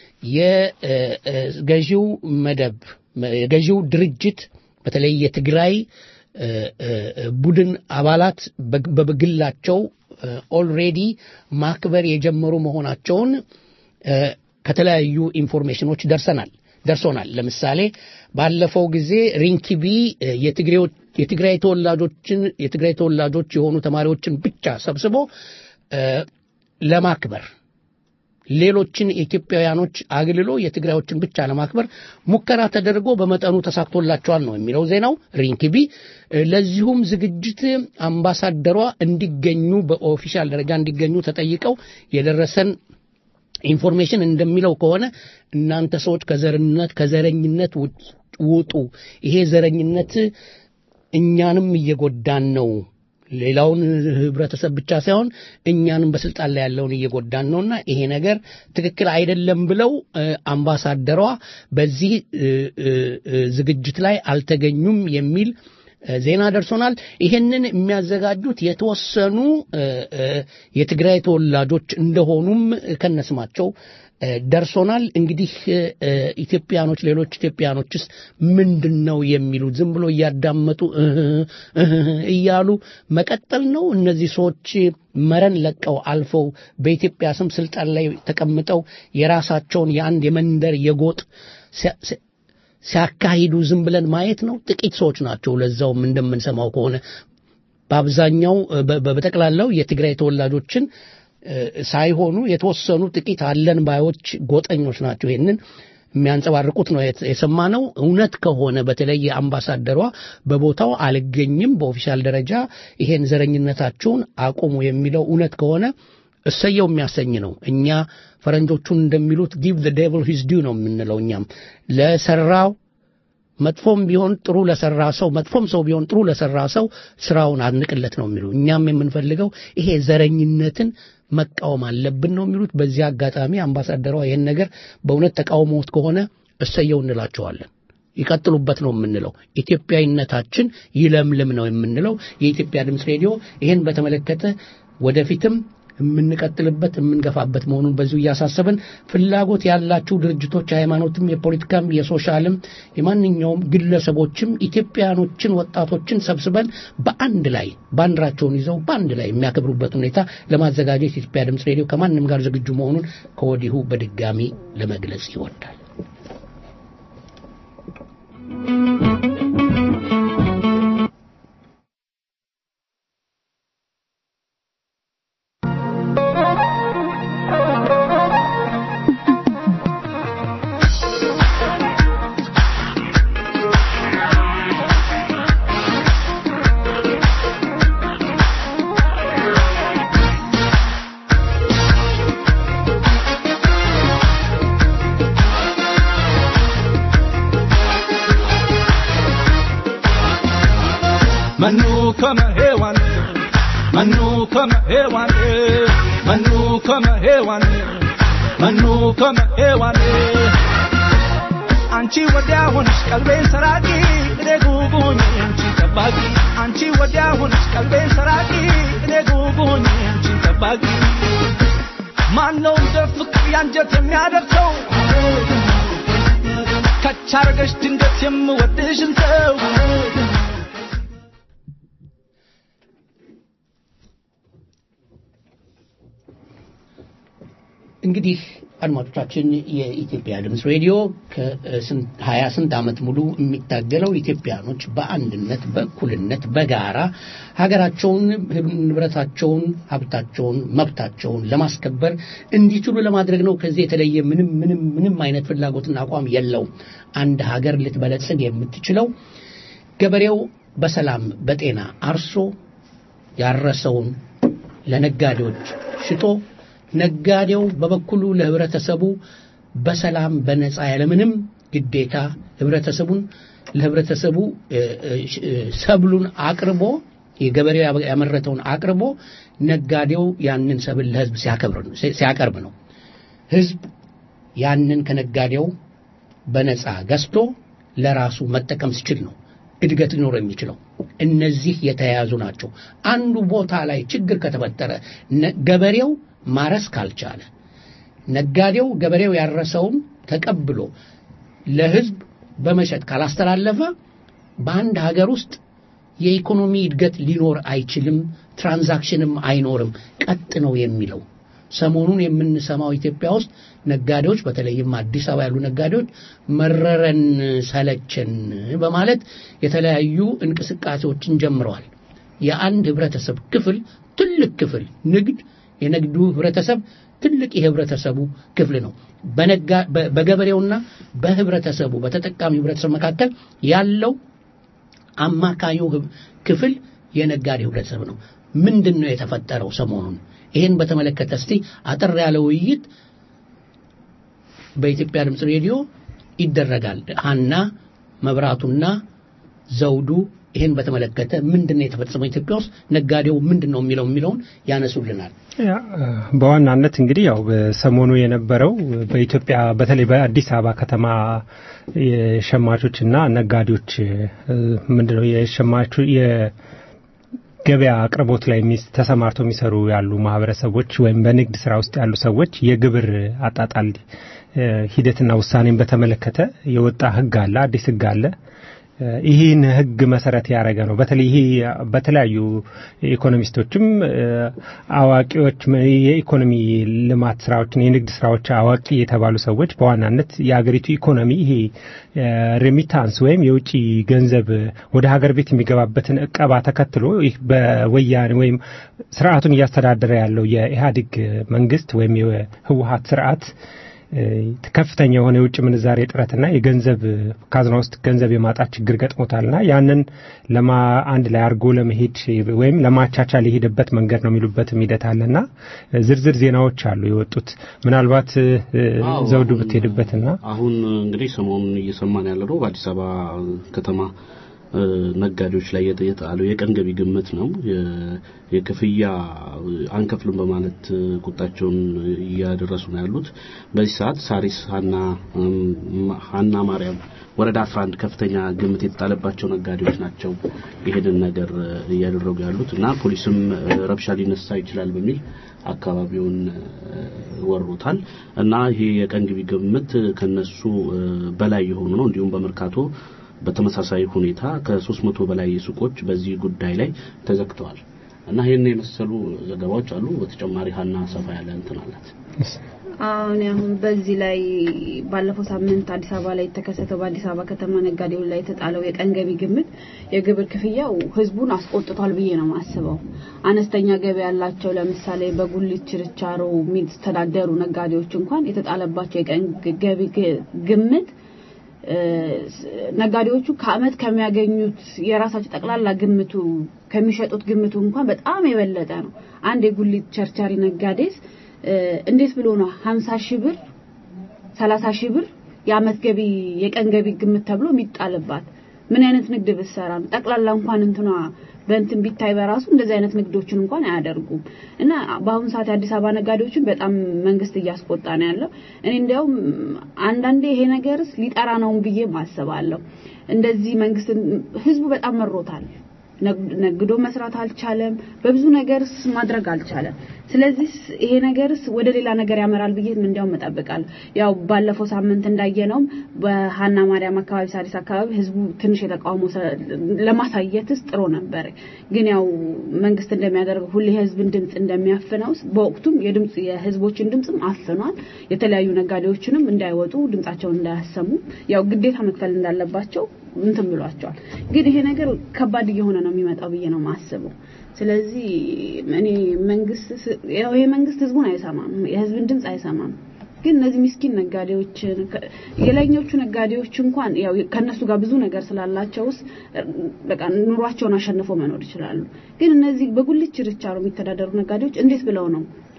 የገዢው መደብ የገዢው ድርጅት በተለይ የትግራይ ቡድን አባላት በግላቸው ኦልሬዲ ማክበር የጀመሩ መሆናቸውን ከተለያዩ ኢንፎርሜሽኖች ደርሶናል። ለምሳሌ ባለፈው ጊዜ ሪንኪቢ የትግራይ ተወላጆች የሆኑ ተማሪዎችን ብቻ ሰብስቦ ለማክበር ሌሎችን ኢትዮጵያውያኖች አግልሎ የትግራዮችን ብቻ ለማክበር ሙከራ ተደርጎ በመጠኑ ተሳክቶላቸዋል ነው የሚለው ዜናው። ሪንኪቢ ለዚሁም ዝግጅት አምባሳደሯ እንዲገኙ በኦፊሻል ደረጃ እንዲገኙ ተጠይቀው የደረሰን ኢንፎርሜሽን እንደሚለው ከሆነ እናንተ ሰዎች ከዘረኝነት ውጡ፣ ይሄ ዘረኝነት እኛንም እየጎዳን ነው፣ ሌላውን ህብረተሰብ ብቻ ሳይሆን እኛንም በስልጣን ላይ ያለውን እየጎዳን ነውና ይሄ ነገር ትክክል አይደለም ብለው አምባሳደሯ በዚህ ዝግጅት ላይ አልተገኙም የሚል ዜና ደርሶናል። ይሄንን የሚያዘጋጁት የተወሰኑ የትግራይ ተወላጆች እንደሆኑም ከነስማቸው ደርሶናል። እንግዲህ ኢትዮጵያኖች ሌሎች ኢትዮጵያኖችስ ምንድነው የሚሉት? ዝም ብሎ እያዳመጡ እያሉ መቀጠል ነው? እነዚህ ሰዎች መረን ለቀው አልፈው በኢትዮጵያ ስም ስልጣን ላይ ተቀምጠው የራሳቸውን የአንድ የመንደር የጎጥ ሲያካሂዱ ዝም ብለን ማየት ነው? ጥቂት ሰዎች ናቸው። ለዛውም እንደምንሰማው ከሆነ በአብዛኛው በጠቅላላው የትግራይ ተወላጆችን ሳይሆኑ የተወሰኑ ጥቂት አለን ባዮች ጎጠኞች ናቸው ይሄንን የሚያንጸባርቁት ነው የሰማነው። እውነት ከሆነ በተለይ አምባሳደሯ በቦታው አልገኝም በኦፊሻል ደረጃ ይሄን ዘረኝነታቸውን አቁሙ የሚለው እውነት ከሆነ እሰየው የሚያሰኝ ነው። እኛ ፈረንጆቹን እንደሚሉት give the devil his due ነው የምንለው። እኛም ለሰራው መጥፎም ቢሆን ጥሩ ለሰራ ሰው መጥፎም ሰው ቢሆን ጥሩ ለሰራ ሰው ስራውን አንቅለት ነው የሚሉ። እኛም የምንፈልገው ይሄ ዘረኝነትን መቃወም አለብን ነው የሚሉት። በዚህ አጋጣሚ አምባሳደሯ ይሄን ነገር በእውነት ተቃውሞት ከሆነ እሰየው እንላቸዋለን። ይቀጥሉበት ነው የምንለው። ኢትዮጵያዊነታችን ይለምልም ነው የምንለው። የኢትዮጵያ ድምጽ ሬዲዮ ይሄን በተመለከተ ወደፊትም የምንቀጥልበት የምንገፋበት መሆኑን በዚሁ እያሳሰብን ፍላጎት ያላችሁ ድርጅቶች ሃይማኖትም የፖለቲካም የሶሻልም የማንኛውም ግለሰቦችም ኢትዮጵያኖችን ወጣቶችን ሰብስበን በአንድ ላይ ባንዲራቸውን ይዘው በአንድ ላይ የሚያከብሩበት ሁኔታ ለማዘጋጀት የኢትዮጵያ ድምጽ ሬዲዮ ከማንም ጋር ዝግጁ መሆኑን ከወዲሁ በድጋሚ ለመግለጽ ይወዳል። አንቺ ወዲያ ሆነሽ ቀልቤን ሰራቂ እኔ ጉጉኝ አንቺ ጠባቂ አንቺ ወዲያ ሆነሽ ቀልቤን ሰራቂ እኔ ጉጉኝ አንቺ ጠባቂ ማነው እንደ ፍቅር ያንጀት የሚያደርሰው ከቻርገሽ ድንገት የምወድሽን ሰው እንግዲህ አድማጮቻችን የኢትዮጵያ ድምጽ ሬዲዮ ከ28 ዓመት ሙሉ የሚታገለው ኢትዮጵያኖች በአንድነት በእኩልነት በጋራ ሀገራቸውን ንብረታቸውን ሀብታቸውን መብታቸውን ለማስከበር እንዲችሉ ለማድረግ ነው። ከዚህ የተለየ ምንም አይነት ፍላጎትና አቋም የለውም። አንድ ሀገር ልትበለጽግ የምትችለው ገበሬው በሰላም በጤና አርሶ ያረሰውን ለነጋዴዎች ሽጦ ነጋዴው በበኩሉ ለህብረተሰቡ በሰላም በነፃ ያለምንም ግዴታ ለህብረተሰቡ ሰብሉን አቅርቦ የገበሬው ያመረተውን አቅርቦ ነጋዴው ያንን ሰብል ለህዝብ ሲያቀርብ ነው። ህዝብ ያንን ከነጋዴው በነፃ ገዝቶ ለራሱ መጠቀም ሲችል ነው እድገት ሊኖር የሚችለው። እነዚህ የተያያዙ ናቸው። አንዱ ቦታ ላይ ችግር ከተፈጠረ ገበሬው ማረስ ካልቻለ ነጋዴው ገበሬው ያረሰውን ተቀብሎ ለህዝብ በመሸጥ ካላስተላለፈ በአንድ ሀገር ውስጥ የኢኮኖሚ እድገት ሊኖር አይችልም፣ ትራንዛክሽንም አይኖርም። ቀጥ ነው የሚለው ሰሞኑን የምንሰማው ኢትዮጵያ ውስጥ ነጋዴዎች በተለይም አዲስ አበባ ያሉ ነጋዴዎች መረረን ሰለቸን በማለት የተለያዩ እንቅስቃሴዎችን ጀምረዋል። የአንድ ህብረተሰብ ክፍል ትልቅ ክፍል የንግዱ ህብረተሰብ ትልቅ የህብረተሰቡ ክፍል ነው። በገበሬውና በህብረተሰቡ በተጠቃሚ ህብረተሰብ መካከል ያለው አማካኙ ክፍል የነጋዴ ህብረተሰብ ነው። ምንድነው የተፈጠረው ሰሞኑን? ይሄን በተመለከተ እስቲ አጠር ያለ ውይይት በኢትዮጵያ ድምጽ ሬዲዮ ይደረጋል። ሀና መብራቱና ዘውዱ ይሄን በተመለከተ ምንድነው የተፈጸመው ኢትዮጵያ ውስጥ ነጋዴው ምንድነው የሚለውን ያነሱልናል። በዋናነት እንግዲህ ያው በሰሞኑ የነበረው በኢትዮጵያ በተለይ በአዲስ አበባ ከተማ የሸማቾችና ነጋዴዎች ምንድነው የሸማቹ የገበያ አቅርቦት ላይ ተሰማርተው የሚሰሩ ያሉ ማህበረሰቦች ወይም በንግድ ስራ ውስጥ ያሉ ሰዎች የግብር አጣጣል ሂደትና ውሳኔን በተመለከተ የወጣ ህግ አለ፣ አዲስ ህግ አለ። ይህን ህግ መሰረት ያደረገ ነው። በተለይ ይሄ በተለያዩ ኢኮኖሚስቶችም አዋቂዎች የኢኮኖሚ ልማት ስራዎችን የንግድ ስራዎች አዋቂ የተባሉ ሰዎች በዋናነት የሀገሪቱ ኢኮኖሚ ይሄ ሬሚታንስ ወይም የውጪ ገንዘብ ወደ ሀገር ቤት የሚገባበትን እቀባ ተከትሎ ይህ በወያኔ ወይም ስርዓቱን እያስተዳደረ ያለው የኢህአዴግ መንግስት ወይም የህወሓት ስርዓት ከፍተኛ የሆነ የውጭ ምንዛሬ ጥረትና የገንዘብ ካዝና ውስጥ ገንዘብ የማጣት ችግር ገጥሞታልና ያንን አንድ ላይ አርጎ ለመሄድ ወይም ለማቻቻል የሄደበት መንገድ ነው የሚሉበት ሂደት አለና ዝርዝር ዜናዎች አሉ የወጡት። ምናልባት ዘውዱ ብትሄድበትና አሁን እንግዲህ ሰሞኑን እየሰማን ያለው በአዲስ አበባ ከተማ ነጋዴዎች ላይ የጣለው የቀን ገቢ ግምት ነው። የክፍያ አንከፍልም በማለት ቁጣቸውን እያደረሱ ነው ያሉት። በዚህ ሰዓት ሳሪስ ሀና ማርያም ወረዳ 11 ከፍተኛ ግምት የተጣለባቸው ነጋዴዎች ናቸው ይሄንን ነገር እያደረጉ ያሉት እና ፖሊስም ረብሻ ሊነሳ ይችላል በሚል አካባቢውን ወሮታል እና ይሄ የቀን ገቢ ግምት ከነሱ በላይ የሆኑ ነው። እንዲሁም በመርካቶ በተመሳሳይ ሁኔታ ከ300 በላይ ሱቆች በዚህ ጉዳይ ላይ ተዘግተዋል እና ይሄን የመሰሉ ዘገባዎች አሉ። በተጨማሪ ሀና ሰፋ ያለ እንትን አላት። አሁን በዚህ ላይ ባለፈው ሳምንት አዲስ አበባ ላይ ተከሰተው በአዲስ አበባ ከተማ ነጋዴዎች ላይ ተጣለው የቀን ገቢ ግምት የግብር ክፍያው ህዝቡን አስቆጥቷል ብዬ ነው ማስበው። አነስተኛ ገቢ ያላቸው ለምሳሌ በጉሊት ችርቻሮ የሚተዳደሩ ነጋዴዎች እንኳን የተጣለባቸው የቀን ገቢ ግምት ነጋዴዎቹ ከአመት ከሚያገኙት የራሳቸው ጠቅላላ ግምቱ ከሚሸጡት ግምቱ እንኳን በጣም የበለጠ ነው። አንድ የጉሊት ቸርቻሪ ነጋዴስ እንዴት ብሎ ነው 50,000 ብር 30,000 ብር የአመት ገቢ የቀን ገቢ ግምት ተብሎ የሚጣልባት? ምን አይነት ንግድ ብትሰራ ነው? ጠቅላላ እንኳን እንትኗ በእንትን ቢታይ በራሱ እንደዚህ አይነት ንግዶችን እንኳን አያደርጉም እና በአሁን ሰዓት የአዲስ አበባ ነጋዴዎችን በጣም መንግስት እያስቆጣ ነው ያለው። እኔ እንደው አንዳንዴ ይሄ ነገርስ ሊጠራ ነው ብዬ ማሰባለሁ። እንደዚህ መንግስት ህዝቡ በጣም መሮታል። ነግዶ መስራት አልቻለም፣ በብዙ ነገርስ ማድረግ አልቻለም። ስለዚህ ይሄ ነገርስ ወደ ሌላ ነገር ያመራል ብዬ እንደው መጣበቃል። ያው ባለፈው ሳምንት እንዳየነው በሃና ማርያም አካባቢ ሳሪስ አካባቢ ህዝቡ ትንሽ የተቃውሞ ለማሳየትስ ጥሩ ነበር። ግን ያው መንግስት እንደሚያደርገው ሁሉ የህዝብን ድምጽ እንደሚያፈናው በወቅቱም የህዝቦችን ድምጽም አፍኗል። የተለያዩ ነጋዴዎችንም እንዳይወጡ ድምጻቸውን እንዳያሰሙ ያው ግዴታ መክፈል እንዳለባቸው እንትን ብሏቸዋል። ግን ይሄ ነገር ከባድ እየሆነ ነው የሚመጣው ብዬ ነው ማስበው። ስለዚህ እኔ መንግስት ህዝቡን አይሰማም፣ የህዝብን ድምጽ አይሰማም። ግን እነዚህ ምስኪን ነጋዴዎች የላይኞቹ ነጋዴዎች እንኳን ያው ከነሱ ጋር ብዙ ነገር ስላላቸውስ በቃ ኑሯቸውን አሸንፈው መኖር ይችላሉ። ግን እነዚህ በጉልት ችርቻሮ የሚተዳደሩ ነጋዴዎች እንዴት ብለው ነው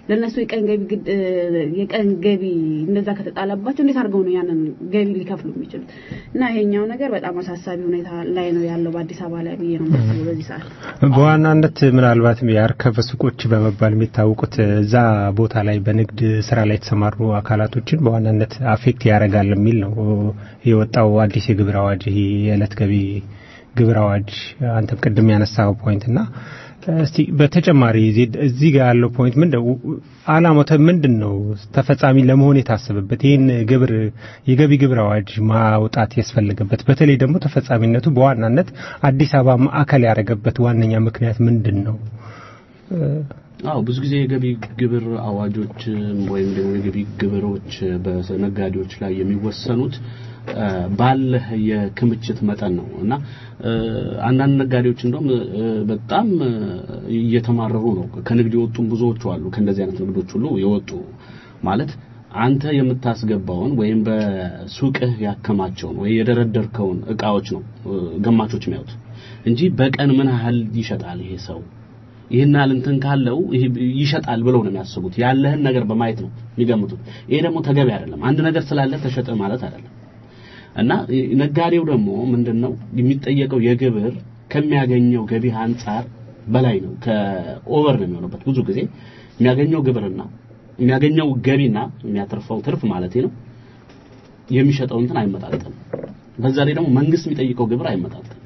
ለነሱ የቀን ገቢ እንደዛ ከተጣለባቸው እንዴት አድርገው ነው ያንን ገቢ ሊከፍሉ የሚችሉት? እና ይሄኛው ነገር በጣም አሳሳቢ ሁኔታ ላይ ነው ያለው በአዲስ አበባ ላይ ብዬ ነው የማስበው በዚህ ሰዓት። በዋናነት ምናልባት የአርከፈ ሱቆች በመባል የሚታወቁት እዛ ቦታ ላይ በንግድ ስራ ላይ የተሰማሩ አካላቶችን በዋናነት አፌክት ያደርጋል የሚል ነው የወጣው አዲስ የግብር አዋጅ። ይሄ የዕለት ገቢ ግብር አዋጅ አንተም ቅድም ያነሳው ፖይንትና እስቲ በተጨማሪ እዚህ ጋር ያለው ፖይንት ምንድነው አላማው ምንድነው ተፈጻሚ ለመሆን የታሰበበት ይሄን የገቢ ግብር አዋጅ ማውጣት ያስፈልገበት በተለይ ደግሞ ተፈጻሚነቱ በዋናነት አዲስ አበባ ማዕከል ያደረገበት ዋነኛ ምክንያት ምንድነው? ብዙ ጊዜ የገቢ ግብር አዋጆች ወይም ደግሞ የገቢ ግብሮች በነጋዴዎች ላይ የሚወሰኑት ባለ የክምችት መጠን ነው እና አንዳንድ ነጋዴዎች እንደውም በጣም እየተማረሩ ነው። ከንግድ የወጡም ብዙዎች አሉ። ከእንደዚህ አይነት ንግዶች ሁሉ የወጡ ማለት አንተ የምታስገባውን ወይም በሱቅህ ያከማቸውን ወይ የደረደርከውን እቃዎች ነው ገማቾች የሚያዩት እንጂ በቀን ምን ያህል ይሸጣል ይሄ ሰው ይሄና እንትን ካለው ይሸጣል ብለው ነው የሚያስቡት። ያለህን ነገር በማየት ነው የሚገምቱት። ይሄ ደግሞ ተገቢ አይደለም። አንድ ነገር ስላለ ተሸጠ ማለት አይደለም። እና ነጋዴው ደግሞ ምንድነው የሚጠየቀው የግብር ከሚያገኘው ገቢ አንፃር በላይ ነው ከኦቨር ነው የሚሆነው። ብዙ ጊዜ የሚያገኘው ግብርና የሚያገኘው ገቢና የሚያተርፈው ትርፍ ማለት ነው የሚሸጠው እንትን አይመጣጠንም። በዛ ላይ ደግሞ መንግስት የሚጠይቀው ግብር አይመጣጠንም።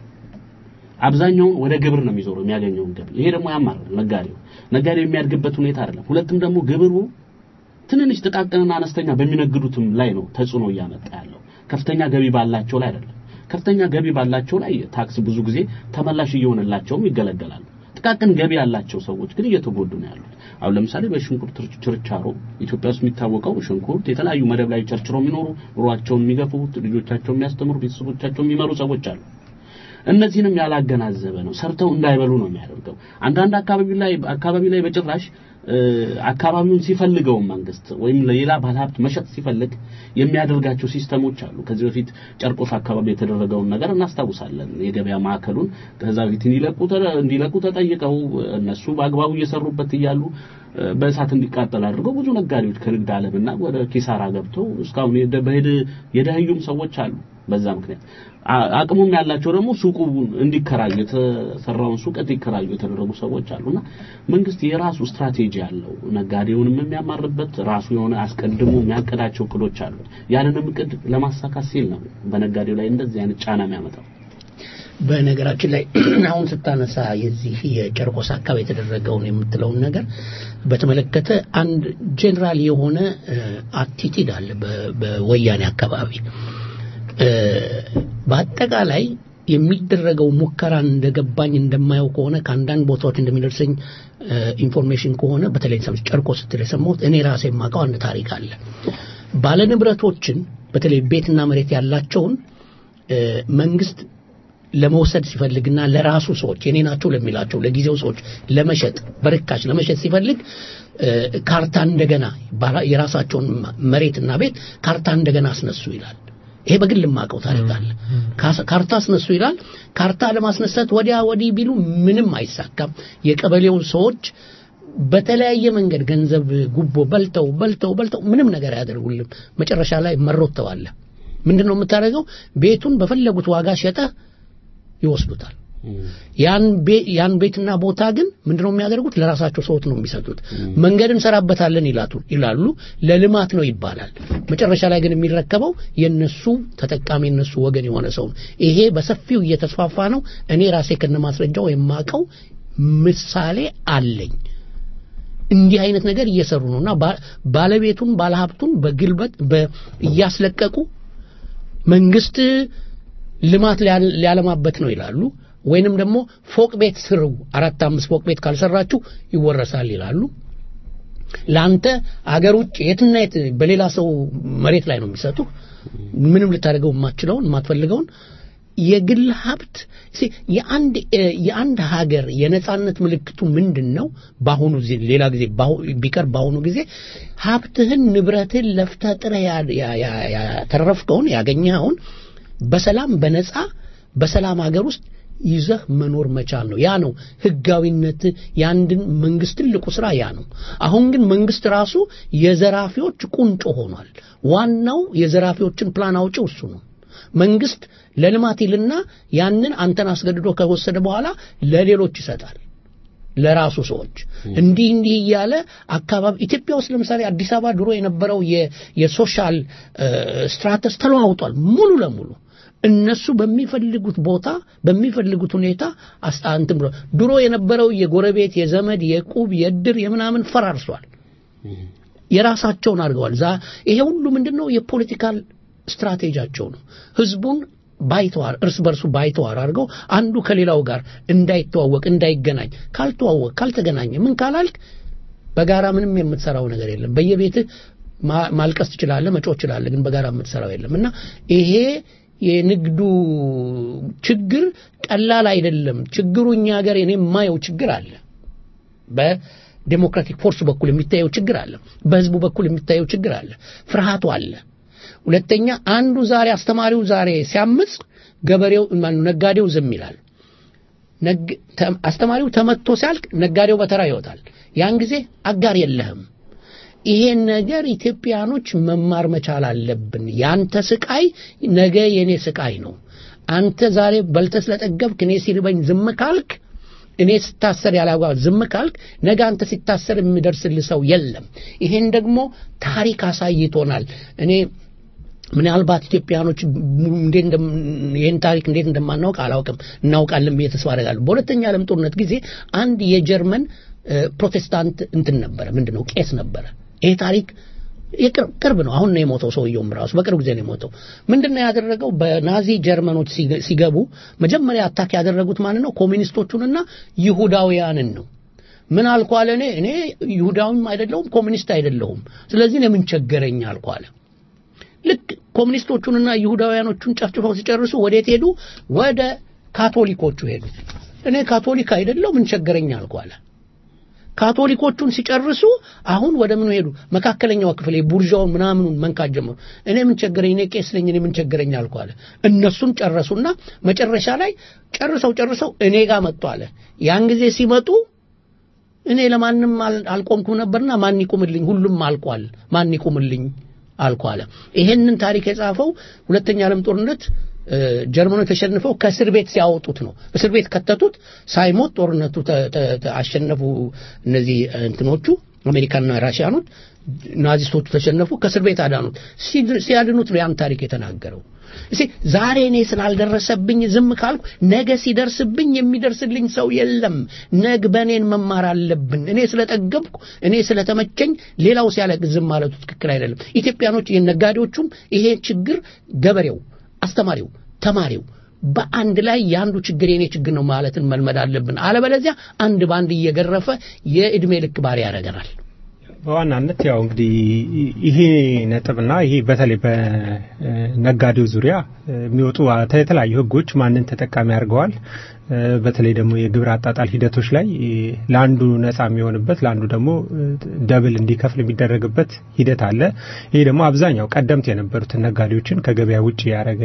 አብዛኛው ወደ ግብር ነው የሚዞረው የሚያገኘው ገቢ። ይሄ ደግሞ ያማራል ነጋዴው የሚያድግበት ሁኔታ አይደለም። ሁለቱም ደግሞ ግብሩ ትንንሽ ጥቃቅንና አነስተኛ በሚነግዱትም ላይ ነው ተጽዕኖ ያመጣ ያለው። ከፍተኛ ገቢ ባላቸው ላይ አይደለም። ከፍተኛ ገቢ ባላቸው ላይ ታክስ ብዙ ጊዜ ተመላሽ እየሆነላቸውም ይገለገላሉ። ጥቃቅን ገቢ ያላቸው ሰዎች ግን እየተጎዱ ነው ያሉት። አሁን ለምሳሌ በሽንኩርት ችርቻሮ ኢትዮጵያ ውስጥ የሚታወቀው ሽንኩርት የተለያዩ መደብ ላይ ቸርችረው የሚኖሩ ኑሯቸውን የሚገፉ ልጆቻቸውን የሚያስተምሩ ቤተሰቦቻቸውን የሚመሩ ሰዎች አሉ። እነዚህንም ያላገናዘበ ነው ሰርተው እንዳይበሉ ነው የሚያደርገው። አንዳንድ አካባቢ ላይ በጭራሽ አካባቢውን ሲፈልገው መንግስት ወይም ለሌላ ባለሀብት መሸጥ ሲፈልግ የሚያደርጋቸው ሲስተሞች አሉ። ከዚህ በፊት ጨርቆስ አካባቢ የተደረገውን ነገር እናስታውሳለን። የገበያ ማዕከሉን ከዛ በፊት እንዲለቁ ተጠይቀው እነሱ በአግባቡ እየሰሩበት እያሉ በእሳት እንዲቃጠል አድርገው ብዙ ነጋዴዎች ከንግድ ዓለምና ወደ ኪሳራ ገብተው እስካሁን የደህዩም ሰዎች አሉ። በዛ ምክንያት አቅሙም ያላቸው ደግሞ ሱቁ እንዲከራዩ የተሰራውን ሱቅ እንዲከራዩ የተደረጉ ሰዎች አሉና መንግስት የራሱ ስትራቴጂ አለው። ነጋዴውንም የሚያማርበት ራሱ የሆነ አስቀድሞ የሚያቀዳቸው እቅዶች አሉ። ያንንም እቅድ ለማሳካት ሲል ነው በነጋዴው ላይ እንደዚህ አይነት ጫና የሚያመጣው። በነገራችን ላይ አሁን ስታነሳ የዚህ የጨርቆስ አካባቢ የተደረገውን የምትለውን ነገር በተመለከተ አንድ ጄነራል የሆነ አቲቲዩድ አለ በወያኔ አካባቢ። በአጠቃላይ የሚደረገው ሙከራን እንደገባኝ እንደማየው ከሆነ ከአንዳንድ ቦታዎች እንደሚደርሰኝ ኢንፎርሜሽን ከሆነ በተለይ ጨርቆስ ስለሰማሁት እኔ ራሴ የማውቀው አንድ ታሪክ አለ። ባለ ንብረቶችን በተለይ ቤትና መሬት ያላቸውን መንግስት ለመውሰድ ሲፈልግና ለራሱ ሰዎች የኔ ናቸው ለሚላቸው ለጊዜው ሰዎች ለመሸጥ በርካሽ ለመሸጥ ሲፈልግ ካርታ እንደገና የራሳቸውን መሬትና ቤት ካርታ እንደገና አስነሱ ይላል። ይሄ በግል ማቀው ታሪክ አለ። ካርታ አስነሱ ይላል። ካርታ ለማስነሳት ወዲህ ቢሉ ምንም አይሳካም። የቀበሌው ሰዎች በተለያየ መንገድ ገንዘብ ጉቦ በልተው ምንም ነገር ያደርጉልም። መጨረሻ ላይ መሮተዋል። ምንድነው የምታደርገው? ቤቱን በፈለጉት ዋጋ ሸጠ ይወስዱታል። ያን ቤትና ቦታ ግን ምንድነው የሚያደርጉት? ለራሳቸው ሰዎች ነው የሚሰጡት። መንገድ እንሰራበታለን ይላሉ፣ ለልማት ነው ይባላል። መጨረሻ ላይ ግን የሚረከበው የነሱ ተጠቃሚ የነሱ ወገን የሆነ ሰው ነው። ይሄ በሰፊው እየተስፋፋ ነው። እኔ ራሴ ከነማስረጃው የማቀው ምሳሌ አለኝ። እንዲህ አይነት ነገር እየሰሩ ነውና ባለቤቱን ባለሀብቱን በግልበት እያስለቀቁ መንግስት ልማት ሊያለማበት ነው ይላሉ። ወይንም ደግሞ ፎቅ ቤት ስሩ 4-5 ፎቅ ቤት ካልሰራችሁ ይወረሳል ይላሉ። ላንተ አገር ውጭ የትና የት በሌላ ሰው መሬት ላይ ነው የሚሰጡ። ምንም ልታደርገው የማትፈልገውን የግል ሀብት የአንድ ሀገር የነጻነት ምልክቱ ምንድነው? ባሁኑ ሌላ ጊዜ ቢቀር ባሁኑ ጊዜ ሀብትህን ንብረትህን ለፍተህ ጥረህ ያተረፍከውን ያገኘኸውን በሰላም በነጻ በሰላም ሀገር ውስጥ ይዘህ መኖር መቻል ነው ያ ነው ህጋዊነት ያንድን መንግስት ትልቁ ስራ ያ ነው አሁን ግን መንግስት ራሱ የዘራፊዎች ቁንጮ ሆኗል ዋናው የዘራፊዎችን ፕላን አውጪው እሱ ነው መንግስት ለልማት ይልና ያንን አንተን አስገድዶ ከወሰደ በኋላ ለሌሎች ይሰጣል ለራሱ ሰዎች እንዲህ ያለ አካባቢ ኢትዮጵያ ውስጥ ለምሳሌ አዲስ አበባ ድሮ የነበረው የሶሻል ስትራተስ ተለዋውጧል ሙሉ ለሙሉ እነሱ በሚፈልጉት ቦታ በሚፈልጉት ሁኔታ አስታንት ብሎ ድሮ የነበረው የጎረቤት የዘመድ የቁብ የድር የምናምን ፈራርሷል የራሳቸውን አድርገዋል ይሄ ሁሉ ምንድነው የፖለቲካል ስትራቴጂያቸው ነው ህዝቡን ባይተዋር እርስ በርሱ ባይተዋር አድርገው አንዱ ከሌላው ጋር እንዳይተዋወቅ እንዳይገናኝ ካልተዋወቅ ካልተገናኘ ምን ካላልክ በጋራ ምንም የምትሰራው ነገር የለም በየቤትህ ማልቀስ ትችላለህ መጮህ ትችላለህ ግን በጋራ የምትሰራው የለምና ይሄ የንግዱ ችግር ቀላል አይደለም ችግሩኛ ሀገር እኔ ማየው ችግር አለ በዲሞክራቲክ ፎርስ በኩል የሚታየው ችግር አለ በህዝቡ በኩል የሚታየው ችግር አለ ፍርሃቱ አለ ሁለተኛ አንዱ ዛሬ አስተማሪው ዛሬ ሲያምጽ ገበሬው ነጋዴው ዝም ይላል አስተማሪው ተመትቶ ሲያልቅ ነጋዴው በተራ ይወጣል ያን ጊዜ አጋር የለህም ይሄን ነገር ኢትዮጵያኖች መማር መቻል አለብን ያንተ ስቃይ ነገ የኔ ስቃይ ነው አንተ ዛሬ በልተስ ለጠገብክ እኔ ሲርበኝ ዝም ካልክ እኔ ስታሰር ያላጓ ዝም ካልክ ነገ አንተ ሲታሰር የሚደርስልህ ሰው የለም ይሄን ደግሞ ታሪክ አሳይቶናል እኔ ምናልባት ኢትዮጵያኖች ይሄን ታሪክ እንዴት እንደማናውቅ አላውቅም እናውቃለን ብዬ ተስፋ አደርጋለሁ በሁለተኛ ዓለም ጦርነት ጊዜ አንድ የጀርመን ፕሮቴስታንት እንትን ነበር ምንድነው ቄስ ነበር ይሄ ታሪክ ቅርብ ነው አሁን ነው የሞተው ሰውየውም ራሱ በቅርብ ጊዜ ነው የሞተው ምንድነው ያደረገው በናዚ ጀርመኖች ሲገቡ መጀመሪያ አታክ ያደረጉት ማን ነው ኮሚኒስቶቹንና ይሁዳውያንን ነው ምን አልኳለ እኔ ይሁዳውም አይደለሁም ኮሚኒስት አይደለሁም ስለዚህ ነው ምን ቸገረኝ አልኳለ ልክ ኮሚኒስቶቹንና ይሁዳውያኖቹን ጨፍጭፈው ሲጨርሱ ወዴት ሄዱ ወደ ካቶሊኮቹ ሄዱ እኔ ካቶሊክ አይደለሁም ምን ቸገረኝ አልኳለ ካቶሊኮቹን ሲጨርሱ አሁን ወደ ምን ሄዱ መካከለኛው ክፍል ቡርዣውን ምናምኑን መንካት ጀመሩ እኔ ምን ቸገረኝ እኔ ቄስ ነኝ እኔ ምን ቸገረኝ አልኳለ እነሱን ጨረሱና መጨረሻ ላይ ጨርሰው እኔ ጋር መጡ አለ ያን ጊዜ ሲመጡ እኔ ለማንም አልቆምኩም ነበርና ማን ይቆምልኝ ሁሉም አልቋል ማን ይቆምልኝ አልኳለ ይሄንን ታሪክ የጻፈው ሁለተኛ ዓለም ጦርነት ጀርመኖች ተሸንፈው ከእስር ቤት ሲያወጡት ነው እስር ቤት ከተቱት ሳይሞት ጦርነቱ አሸነፉ እነዚህ እንትኖቹ አሜሪካና ራሺያኖች ናዚስቶቹ ተሸነፉ ከእስር ቤት አዳኑት ሲያድኑት ነው ያን ታሪክ የተናገረው እሺ ዛሬ እኔ ስላልደረሰብኝ ዝም ካልኩ ነገ ሲደርስብኝ የሚደርስልኝ ሰው የለም ነገ በኔን መማር አለብን እኔ ስለጠገብኩ እኔ ስለተመቸኝ ሌላው ሲያለቅስ ዝም ማለቱ ትክክል አይደለም ኢትዮጵያኖች የነጋዴዎቹም ይሄ ችግር ገበሬው አስተማሪው ተማሪው በአንድ ላይ ያንዱ ችግር የኔ ችግር ነው ማለትን መልመድ አለብን አለበለዚያ አንድ ባንድ እየገረፈ የእድሜ ልክ ባሪ ያደርገናል በዋናነት ያው እንግዲህ ይሄ ነጥብና ይሄ በተለይ በነጋዴው ዙሪያ የሚወጡ የተለያዩ ህጎች ማንን ተጠቃሚ ያርገዋል በተለይ ደግሞ የግብር አጣጣል ሂደቶች ላይ ላንዱ ነፃ የሚሆንበት ላንዱ ደግሞ ደብል እንዲከፍል የሚደረግበት ሂደት አለ ይሄ ደግሞ አብዛኛው ቀደምት የነበሩት ነጋዴዎችን ከገበያ ውጪ ያረገ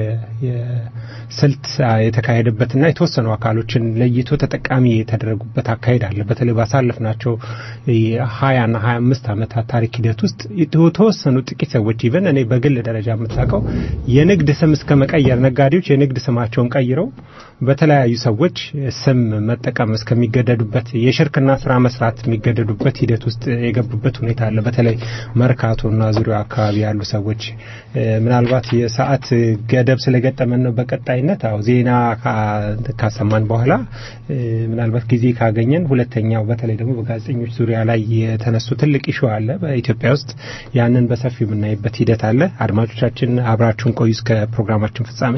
የስልት የተካሄደበትና የተወሰኑ አካሎችን ለይቶ ተጠቃሚ የተደረጉበት አካሄድ አለ በተለይ ባሳለፍናቸው 20 እና 25 ዓመታት ታሪክ ሂደት ውስጥ የተወሰኑ ጥቂት ሰዎች ኢቨን እኔ በግል ደረጃ የምታውቀው የንግድ ስም እስከ መቀየር ነጋዴዎች የንግድ ስማቸውን ቀይረው በተለያዩ ሰዎች ስም መጠቀም እስከሚገደዱበት የሽርክና ስራ መስራት የሚገደዱበት ሂደት ውስጥ የገቡበት ሁኔታ አለ በተለይ መርካቶና ዙሪያው አካባቢ ያሉ ሰዎች ምናልባት የሰዓት ገደብ ስለገጠመን ነው በቀጣይነት አው ዜና ካሰማን በኋላ ምናልባት ጊዜ ካገኘን ሁለተኛው በተለይ ደግሞ በጋዜጠኞች ዙሪያ ላይ የተነሱ ትልቅ ኢሹ አለ በኢትዮጵያ ውስጥ ያንን በሰፊው የምናይበት ሂደት አለ አድማጮቻችን አብራችሁን ቆዩ እስከ ፕሮግራማችን ፍጻሜ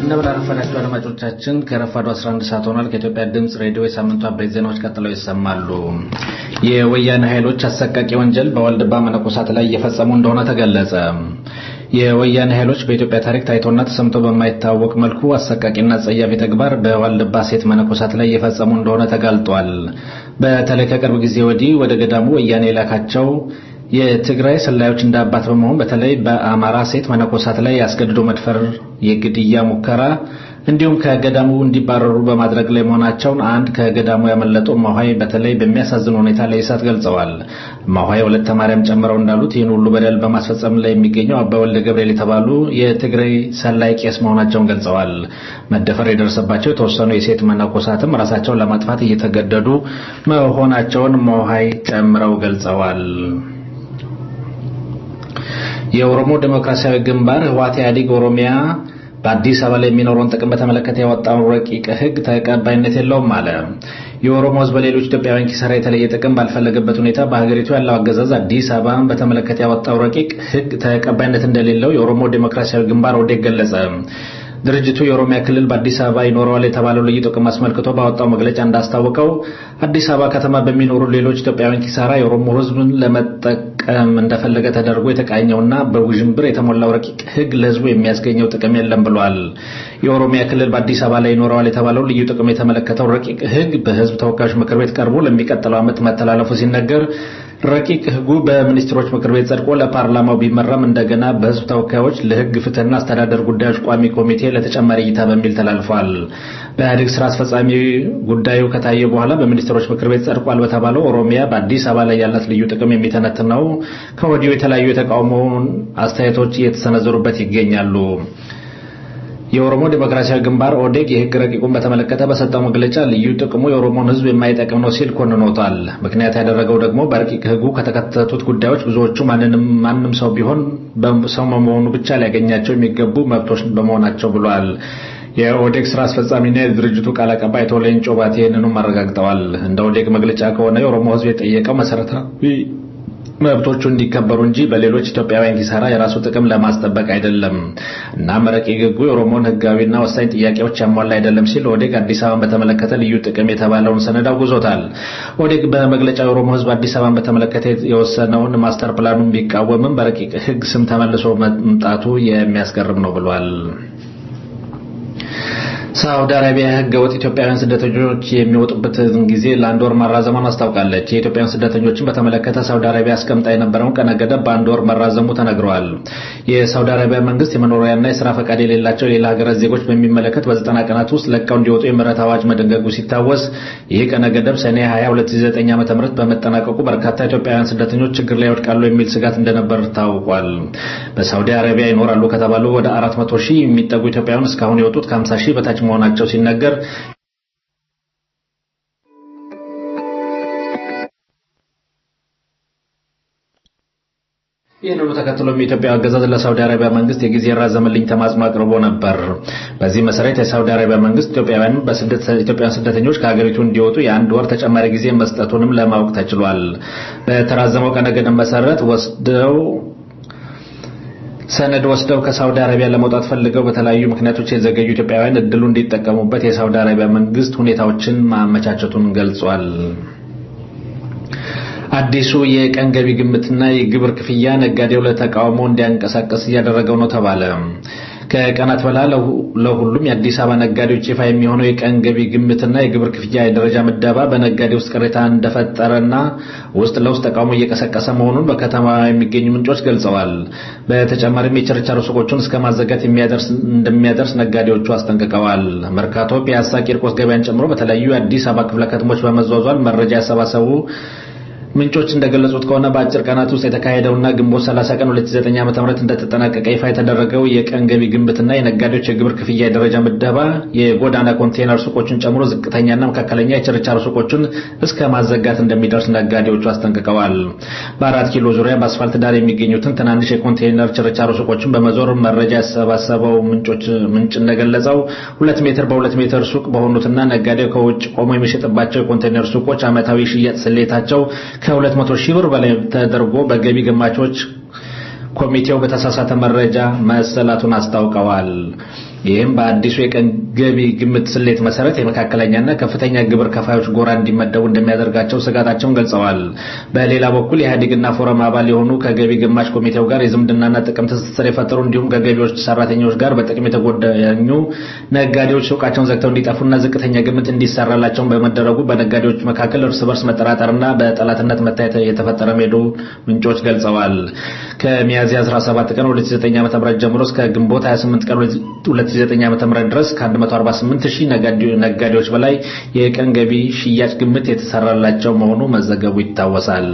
እንደምን አረፈዳችሁ አድማጮቻችን። ከረፋዱ 11 ሰዓት ሆኗል። ከኢትዮጵያ ድምጽ ሬዲዮ የሳምንቱ አበይት ዜናዎች ቀጥለው ይሰማሉ። የወያኔ ኃይሎች አሰቃቂ ወንጀል በዋልድባ መነኮሳት ላይ እየፈጸሙ እንደሆነ ተገለጸ። የወያኔ ኃይሎች በኢትዮጵያ ታሪክ ታይቶና ተሰምቶ በማይታወቅ መልኩ አሰቃቂና ጸያፊ ተግባር በዋልድባ ሴት መነኮሳት ላይ እየፈጸሙ እንደሆነ ተጋልጧል። በተለይ ከቅርብ ጊዜ ወዲህ ወደ ገዳሙ ወያኔ ላካቸው የትግራይ ሰላዮች እንዳባት በመሆን በተለይ በአማራ ሴት መነኮሳት ላይ ያስገድዶ መድፈር፣ የግድያ ሙከራ እንዲሁም ከገዳሙ እንዲባረሩ በማድረግ ላይ መሆናቸውን አንድ ከገዳሙ ያመለጡ ማዋይ በተለይ በሚያሳዝን ሁኔታ ለኢሳት ገልጸዋል። ማዋይ ወለተ ማርያም ጨምረው እንዳሉት ይህን ሁሉ በደል በማስፈጸም ላይ የሚገኘው አባ ወልደ ገብርኤል የተባሉ የትግራይ ሰላይ ቄስ መሆናቸውን ገልጸዋል። መደፈር የደረሰባቸው የተወሰኑ የሴት መነኮሳትም ራሳቸውን ለማጥፋት እየተገደዱ መሆናቸውን ማዋይ ጨምረው ገልጸዋል። የኦሮሞ ዴሞክራሲያዊ ግንባር ህወሓት ኢህአዴግ ኦሮሚያ በአዲስ አበባ ላይ የሚኖረውን ጥቅም በተመለከተ ያወጣው ረቂቅ ህግ ተቀባይነት የለውም አለ። የኦሮሞ ህዝብ በሌሎች ኢትዮጵያውያን ኪሳራ የተለየ ጥቅም ባልፈለገበት ሁኔታ በሀገሪቱ ያለው አገዛዝ አዲስ አበባን በተመለከተ ያወጣው ረቂቅ ህግ ተቀባይነት እንደሌለው የኦሮሞ ዴሞክራሲያዊ ግንባር ኦዴግ ገለጸ። ድርጅቱ የኦሮሚያ ክልል በአዲስ አበባ ይኖረዋል የተባለው ልዩ ጥቅም አስመልክቶ ባወጣው መግለጫ እንዳስታወቀው አዲስ አበባ ከተማ በሚኖሩ ሌሎች ኢትዮጵያውያን ኪሳራ የኦሮሞ ህዝብን ለመጠቀም እንደፈለገ ተደርጎ የተቃኘውና በውዥንብር የተሞላው ረቂቅ ህግ ለህዝቡ የሚያስገኘው ጥቅም የለም ብሏል። የኦሮሚያ ክልል በአዲስ አበባ ላይ ይኖረዋል የተባለው ልዩ ጥቅም የተመለከተው ረቂቅ ህግ በህዝብ ተወካዮች ምክር ቤት ቀርቦ ለሚቀጥለው ዓመት መተላለፉ ሲነገር ረቂቅ ህጉ በሚኒስትሮች ምክር ቤት ጸድቆ ለፓርላማው ቢመራም እንደገና በህዝብ ተወካዮች ለህግ ፍትህና አስተዳደር ጉዳዮች ቋሚ ኮሚቴ ለተጨማሪ እይታ በሚል ተላልፏል። በኢህአዴግ ስራ አስፈጻሚ ጉዳዩ ከታየ በኋላ በሚኒስትሮች ምክር ቤት ጸድቋል በተባለው ኦሮሚያ በአዲስ አበባ ላይ ያላት ልዩ ጥቅም የሚተነትነው ከወዲሁ የተለያዩ የተቃውሞ አስተያየቶች እየተሰነዘሩበት ይገኛሉ። የኦሮሞ ዴሞክራሲያዊ ግንባር ኦዴግ የህግ ረቂቁን በተመለከተ በሰጠው መግለጫ ልዩ ጥቅሙ የኦሮሞን ህዝብ የማይጠቅም ነው ሲል ኮንኖታል። ምክንያት ያደረገው ደግሞ በረቂቅ ህጉ ከተካተቱት ጉዳዮች ብዙዎቹ ማንም ሰው ቢሆን ሰው መሆኑ ብቻ ሊያገኛቸው የሚገቡ መብቶች በመሆናቸው ብሏል። የኦዴግ ስራ አስፈጻሚና የድርጅቱ ቃል አቀባይ አቶ ሌንጮ ባቲ ይህንንም አረጋግጠዋል። እንደ ኦዴግ መግለጫ ከሆነ የኦሮሞ ህዝብ የጠየቀው መሰረታዊ መብቶቹ እንዲከበሩ እንጂ በሌሎች ኢትዮጵያውያን ኪሳራ የራሱ ጥቅም ለማስጠበቅ አይደለም እና ረቂቅ ህጉ የኦሮሞን ህጋዊና ወሳኝ ጥያቄዎች ያሟላ አይደለም ሲል ኦዴግ አዲስ አበባን በተመለከተ ልዩ ጥቅም የተባለውን ሰነድ አውግዞታል። ኦዴግ በመግለጫው የኦሮሞ ህዝብ አዲስ አበባን በተመለከተ የወሰነውን ማስተር ፕላኑን ቢቃወምም በረቂቅ ህግ ስም ተመልሶ መምጣቱ የሚያስገርም ነው ብሏል። ሳውዲ አረቢያ ህገወጥ ኢትዮጵያውያን ስደተኞች የሚወጡበትን ጊዜ ለአንድ ወር ማራዘሙን አስታውቃለች። የኢትዮጵያውያን ስደተኞችን በተመለከተ ሳውዲ አረቢያ አስቀምጣ የነበረውን ቀነ ገደብ በአንድ ወር መራዘሙ ተነግሯል። የሳውዲ አረቢያ መንግስት የመኖሪያና የስራ ፈቃድ የሌላቸው ሌላ ሀገራት ዜጎች በሚመለከት በ90 ቀናት ውስጥ ለቀው እንዲወጡ የምህረት አዋጅ መደንገጉ ሲታወስ ይህ ቀነ ገደብ ሰኔ 20 2009 ዓ.ም በመጠናቀቁ በርካታ ኢትዮጵያውያን ስደተኞች ችግር ላይ ይወድቃሉ የሚል ስጋት እንደነበር ታውቋል። በሳውዲ አረቢያ ይኖራሉ ከተባሉ ወደ 400,000 የሚጠጉ ኢትዮጵያውያን እስካሁን የወጡት ከ50,000 በታች መሆናቸው ሲነገር ይህንኑ ተከትሎም የኢትዮጵያ አገዛዝ ለሳውዲ አረቢያ መንግስት የጊዜ ራዘመልኝ ተማጽኖ አቅርቦ ነበር። በዚህ መሰረት የሳውዲ አረቢያ መንግስት ኢትዮጵያውያን ስደተኞች ከሀገሪቱ እንዲወጡ የአንድ ወር ተጨማሪ ጊዜ መስጠቱንም ለማወቅ ተችሏል። በተራዘመው ቀነ ገደብ መሰረት ሰነድ ወስደው ከሳውዲ አረቢያ ለመውጣት ፈልገው በተለያዩ ምክንያቶች የዘገዩ ኢትዮጵያውያን እድሉ እንዲጠቀሙበት የሳውዲ አረቢያ መንግስት ሁኔታዎችን ማመቻቸቱን ገልጿል። አዲሱ የቀን ገቢ ግምትና የግብር ክፍያ ነጋዴው ለተቃውሞ እንዲያንቀሳቀስ እያደረገው ነው ተባለ። ከቀናት በኋላ ለሁሉም የአዲስ አበባ ነጋዴዎች ይፋ የሚሆነው የቀን ገቢ ግምትና የግብር ክፍያ የደረጃ ምደባ በነጋዴ ውስጥ ቅሬታ እንደፈጠረና ውስጥ ለውስጥ ተቃውሞ እየቀሰቀሰ መሆኑን በከተማ የሚገኙ ምንጮች ገልጸዋል። በተጨማሪም የችርቻሮ ሱቆችን እስከ ማዘጋት እንደሚያደርስ ነጋዴዎቹ አስጠንቅቀዋል። መርካቶ፣ ፒያሳ፣ ቂርቆስ ገበያን ጨምሮ በተለያዩ የአዲስ አበባ ክፍለ ከተሞች በመዟዟል መረጃ ያሰባሰቡ ምንጮች እንደገለጹት ከሆነ በአጭር ቀናት ውስጥ የተካሄደውና ግንቦት 30 ቀን 2009 ዓ.ም እንደተጠናቀቀ ይፋ የተደረገው የቀን ገቢ ግምትና የነጋዴዎች የግብር ክፍያ የደረጃ ምደባ የጎዳና ኮንቴነር ሱቆችን ጨምሮ ዝቅተኛና መካከለኛ የችርቻሮ ሱቆችን እስከ ማዘጋት እንደሚደርስ ነጋዴዎቹ አስጠንቅቀዋል። በ4 ኪሎ ዙሪያ በአስፋልት ዳር የሚገኙትን ትናንሽ የኮንቴነር ችርቻሮ ሱቆችን በመዞር መረጃ ያሰባሰበው ምንጭ እንደገለጸው 2 ሜትር በ2 ሜትር ሱቅ በሆኑትና ነጋዴው ከውጭ ቆሞ የሚሸጥባቸው የኮንቴነር ሱቆች ዓመታዊ ሽያጭ ስሌታቸው ከ200,000 ብር በላይ ተደርጎ በገቢ ገማቾች ኮሚቴው በተሳሳተ መረጃ መሰላቱን አስታውቀዋል። ይህም በአዲሱ የቀን ገቢ ግምት ስሌት መሰረት የመካከለኛና ከፍተኛ ግብር ከፋዮች ጎራ እንዲመደቡ እንደሚያደርጋቸው ስጋታቸውን ገልጸዋል። በሌላ በኩል ኢህአዴግና ፎረም አባል የሆኑ ከገቢ ግማሽ ኮሚቴው ጋር የዝምድናና ጥቅም ትስስር የፈጠሩ እንዲሁም ከገቢዎች ሰራተኞች ጋር በጥቅም የተጎዳኙ ነጋዴዎች ሱቃቸውን ዘግተው እንዲጠፉና ዝቅተኛ ግምት እንዲሰራላቸው በመደረጉ በነጋዴዎች መካከል እርስ በርስ መጠራጠርና በጠላትነት መታየት የተፈጠረ መሄዱ ምንጮች ገልጸዋል። ከሚያዝያ 17 ቀን 2009 ዓ.ም ጀምሮ እስከ ግንቦት 28 ቀን 2009 ዓ.ም ድረስ ከ148,000 ነጋዴዎች በላይ የቀን ገቢ ሽያጭ ግምት የተሰራላቸው መሆኑ መዘገቡ ይታወሳል።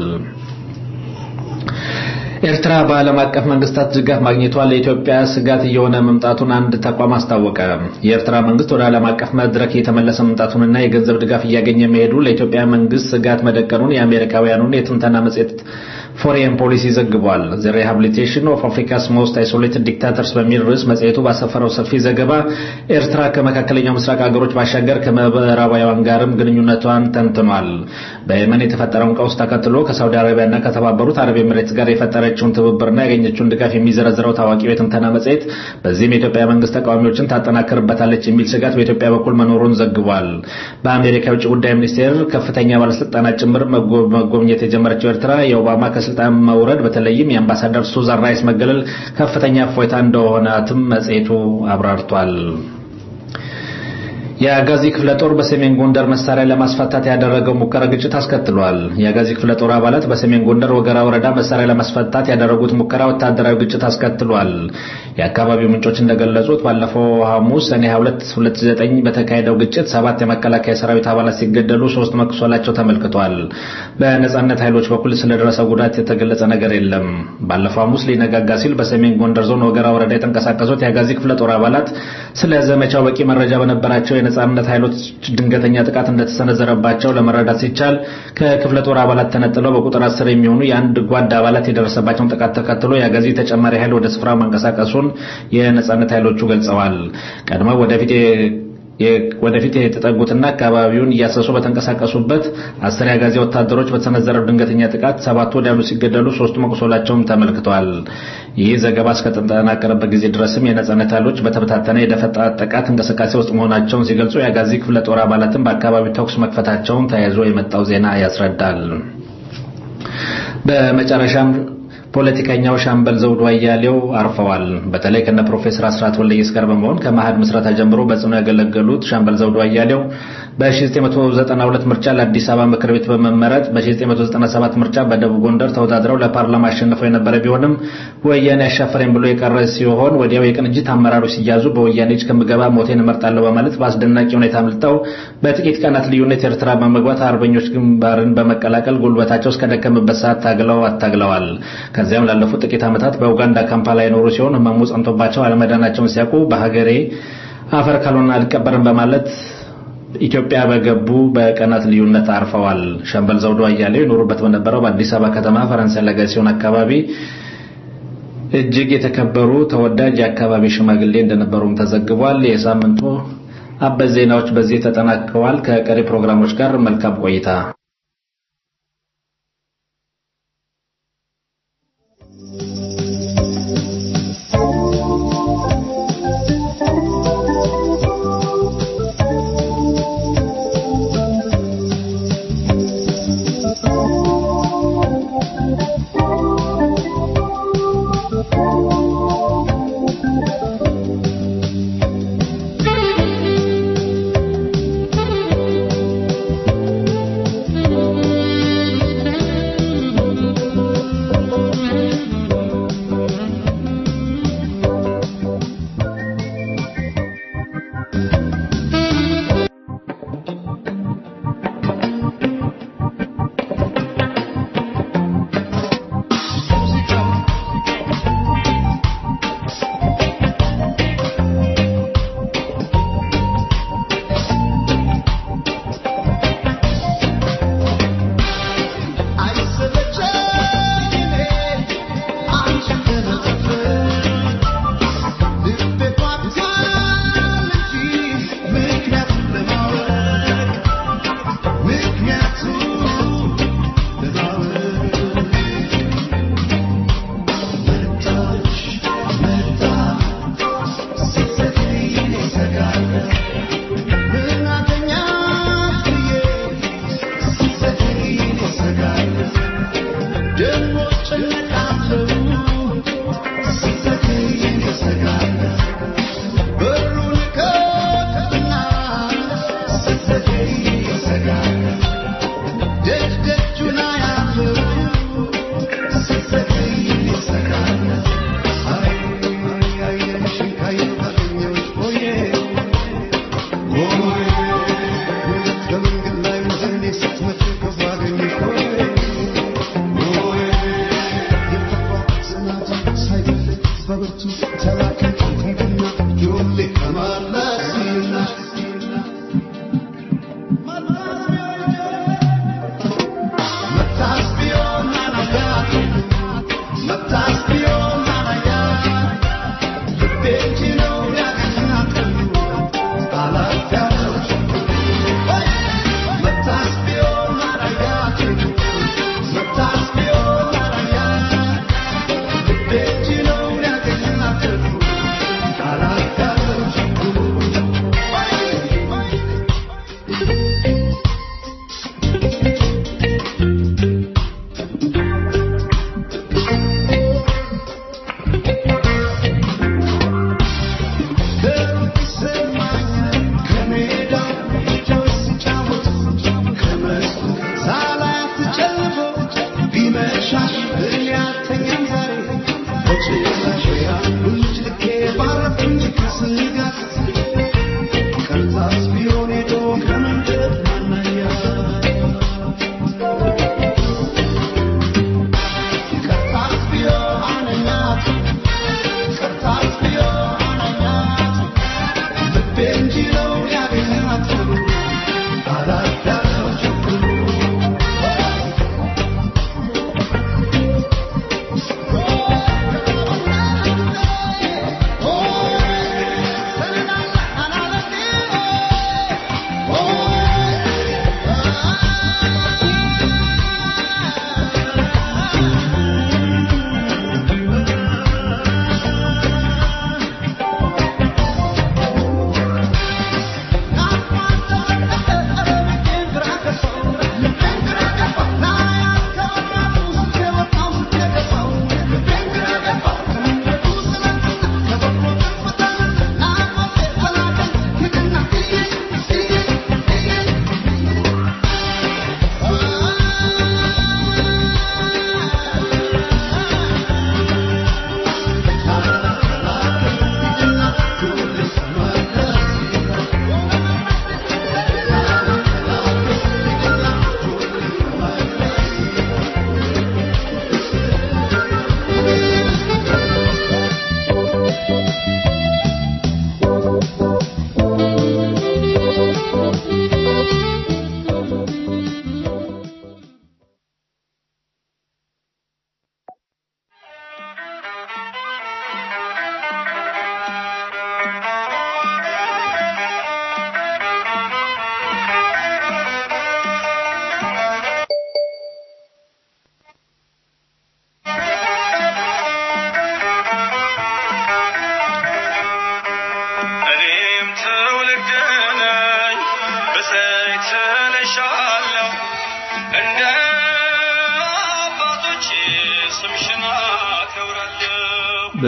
ኤርትራ በዓለም አቀፍ መንግስታት ድጋፍ ማግኘቷ ለኢትዮጵያ ስጋት እየሆነ መምጣቱን አንድ ተቋም አስታወቀ። የኤርትራ መንግስት ወደ ዓለም አቀፍ መድረክ የተመለሰ መምጣቱንና የገንዘብ ድጋፍ እያገኘ መሄዱ ለኢትዮጵያ መንግስት ስጋት መደቀኑን የአሜሪካውያኑን የትንተና መጽሔት ፎሬን ፖሊሲ ዘግቧል። The Rehabilitation of Africa's Most Isolated Dictators በሚል ርዕስ መጽሔቱ ባሰፈረው ሰፊ ዘገባ ኤርትራ ከመካከለኛው ምስራቅ ሀገሮች ባሻገር ከምዕራባውያን ጋርም ግንኙነቷን ተንትኗል። በየመን የተፈጠረውን ቀውስ ተከትሎ ከሳውዲ አረቢያና ከተባበሩት አረብ ኤሚሬትስ ጋር የፈጠረችውን ትብብርና ያገኘችውን ድጋፍ የሚዘረዝረው ታዋቂው የትንተና መጽሔት በዚህም የኢትዮጵያ መንግስት ተቃዋሚዎችን ታጠናክርበታለች የሚል ስጋት በኢትዮጵያ በኩል መኖሩን ዘግቧል። በአሜሪካ የውጭ ጉዳይ ሚኒስቴር ከፍተኛ ባለስልጣናት ጭምር መጎብኘት የጀመረችው ኤርትራ የኦባማ ከስልጣን መውረድ በተለይም የአምባሳደር ሱዛን ራይስ መገለል ከፍተኛ እፎይታ እንደሆናትም መጽሔቱ አብራርቷል። የአጋዚ ክፍለ ጦር በሰሜን ጎንደር መሳሪያ ለማስፈታት ያደረገው ሙከራ ግጭት አስከትሏል። የአጋዚ ክፍለ ጦር አባላት በሰሜን ጎንደር ወገራ ወረዳ መሳሪያ ለማስፈታት ያደረጉት ሙከራ ወታደራዊ ግጭት አስከትሏል። የአካባቢው ምንጮች እንደገለጹት ባለፈው ሐሙስ ሰኔ 22 2009 በተካሄደው ግጭት 7 የመከላከያ ሰራዊት አባላት ሲገደሉ 3 መቁሰላቸው ተመልክቷል። በነጻነት ኃይሎች በኩል ስለደረሰው ጉዳት የተገለጸ ነገር የለም። ባለፈው ሐሙስ ሊነጋጋ ሲል በሰሜን ጎንደር ዞን ወገራ ወረዳ የተንቀሳቀሱት የአጋዚ ክፍለ ጦር አባላት ስለ ዘመቻው በቂ መረጃ በነበራቸው የነጻነት ኃይሎች ድንገተኛ ጥቃት እንደተሰነዘረባቸው ለመረዳት ሲቻል ከክፍለ ጦር አባላት ተነጥለው በቁጥር 10 የሚሆኑ የአንድ ጓድ አባላት የደረሰባቸውን ጥቃት ተከትሎ የአጋዚ ተጨማሪ ኃይል ወደ ስፍራው መንቀሳቀሱን የነጻነት ኃይሎቹ ገልጸዋል። ቀድመው ወደፊት የተጠጉትና አካባቢውን እያሰሱ በተንቀሳቀሱበት 10 የአጋዚ ወታደሮች በተሰነዘረው ድንገተኛ ጥቃት 7 ወዲያውኑ ሲገደሉ 3 መቁሰላቸውም ተመልክቷል። ይህ ዘገባ እስከተጠናቀረበት ጊዜ ድረስም የነጻነት ኃይሎች በተበታተነ የደፈጣ ጥቃት እንቅስቃሴ ውስጥ መሆናቸውን ሲገልጹ የአጋዚ ክፍለ ጦር አባላትም በአካባቢው ተኩስ መክፈታቸውን ተያይዞ የመጣው ዜና ያስረዳል። በመጨረሻም ፖለቲከኛው ሻምበል ዘውዱ አያሌው አርፈዋል። በተለይ ከነ ፕሮፌሰር አስራት ወልደየስ ጋር በመሆን ከመሃድ ምስረታ ጀምሮ በጽኑ ያገለገሉት ሻምበል ዘውዱ አያሌው በ1992 ምርጫ ለአዲስ አበባ ምክር ቤት በመመረጥ በ1997 ምርጫ በደቡብ ጎንደር ተወዳድረው ለፓርላማ አሸንፈው የነበረ ቢሆንም ወያኔ አሻፈረኝ ብሎ የቀረ ሲሆን ወዲያው የቅንጅት አመራሮች ሲያዙ በወያኔ እጅ ከምገባ ሞቴን እመርጣለሁ በማለት በአስደናቂ ሁኔታ አምልጠው በጥቂት ቀናት ልዩነት ኤርትራ በመግባት አርበኞች ግንባርን በመቀላቀል ጉልበታቸው እስከደከመበት ሰዓት ታግለዋል። ከዚያም ላለፉት ጥቂት ዓመታት በኡጋንዳ ካምፓላ የኖሩ ሲሆን ህመሙ ጸንቶባቸው አለመዳናቸውን ሲያውቁ በሀገሬ አፈር ካልሆነ አልቀበርም በማለት ኢትዮጵያ በገቡ በቀናት ልዩነት አርፈዋል። ሻምበል ዘውዱ አያሌው ይኖሩበት በነበረው በአዲስ አበባ ከተማ ፈረንሳይ ለጋሲዮን አካባቢ እጅግ የተከበሩ ተወዳጅ የአካባቢ ሽማግሌ እንደነበሩም ተዘግቧል። የሳምንቱ አበይት ዜናዎች በዚህ ተጠናቀዋል። ከቀሪ ፕሮግራሞች ጋር መልካም ቆይታ።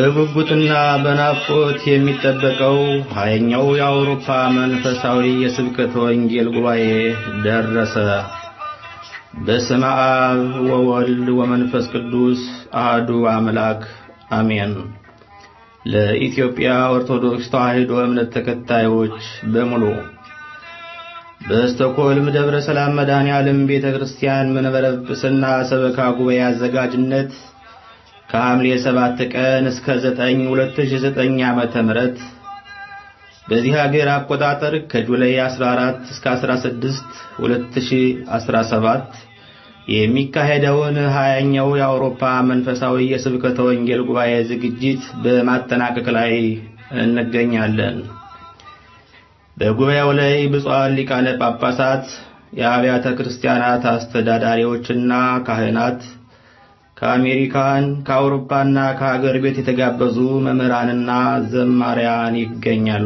በጉጉትና በናፍቆት የሚጠበቀው ሀያኛው የአውሮፓ መንፈሳዊ የስብከተ ወንጌል ጉባኤ ደረሰ። በስመ አብ ወወልድ ወመንፈስ ቅዱስ አሐዱ አምላክ አሜን። ለኢትዮጵያ ኦርቶዶክስ ተዋሕዶ እምነት ተከታዮች በሙሉ በስቶክሆልም ደብረ ሰላም መድኃኔዓለም ቤተክርስቲያን መንበረ ጵጵስና ሰበካ ጉባኤ አዘጋጅነት ከሐምሌ 7 ቀን እስከ 9 2009 ዓመተ ምህረት በዚህ ሀገር አቆጣጠር ከጁላይ 14 እስከ 16 2017 የሚካሄደውን 20ኛው የአውሮፓ መንፈሳዊ የስብከተ ወንጌል ጉባኤ ዝግጅት በማጠናቀቅ ላይ እንገኛለን። በጉባኤው ላይ ብፁዓን ሊቃነ ጳጳሳት፣ የአብያተ ክርስቲያናት አስተዳዳሪዎችና ካህናት፣ ከአሜሪካን፣ ከአውሮፓና ከሀገር ቤት የተጋበዙ መምህራንና ዘማሪያን ይገኛሉ።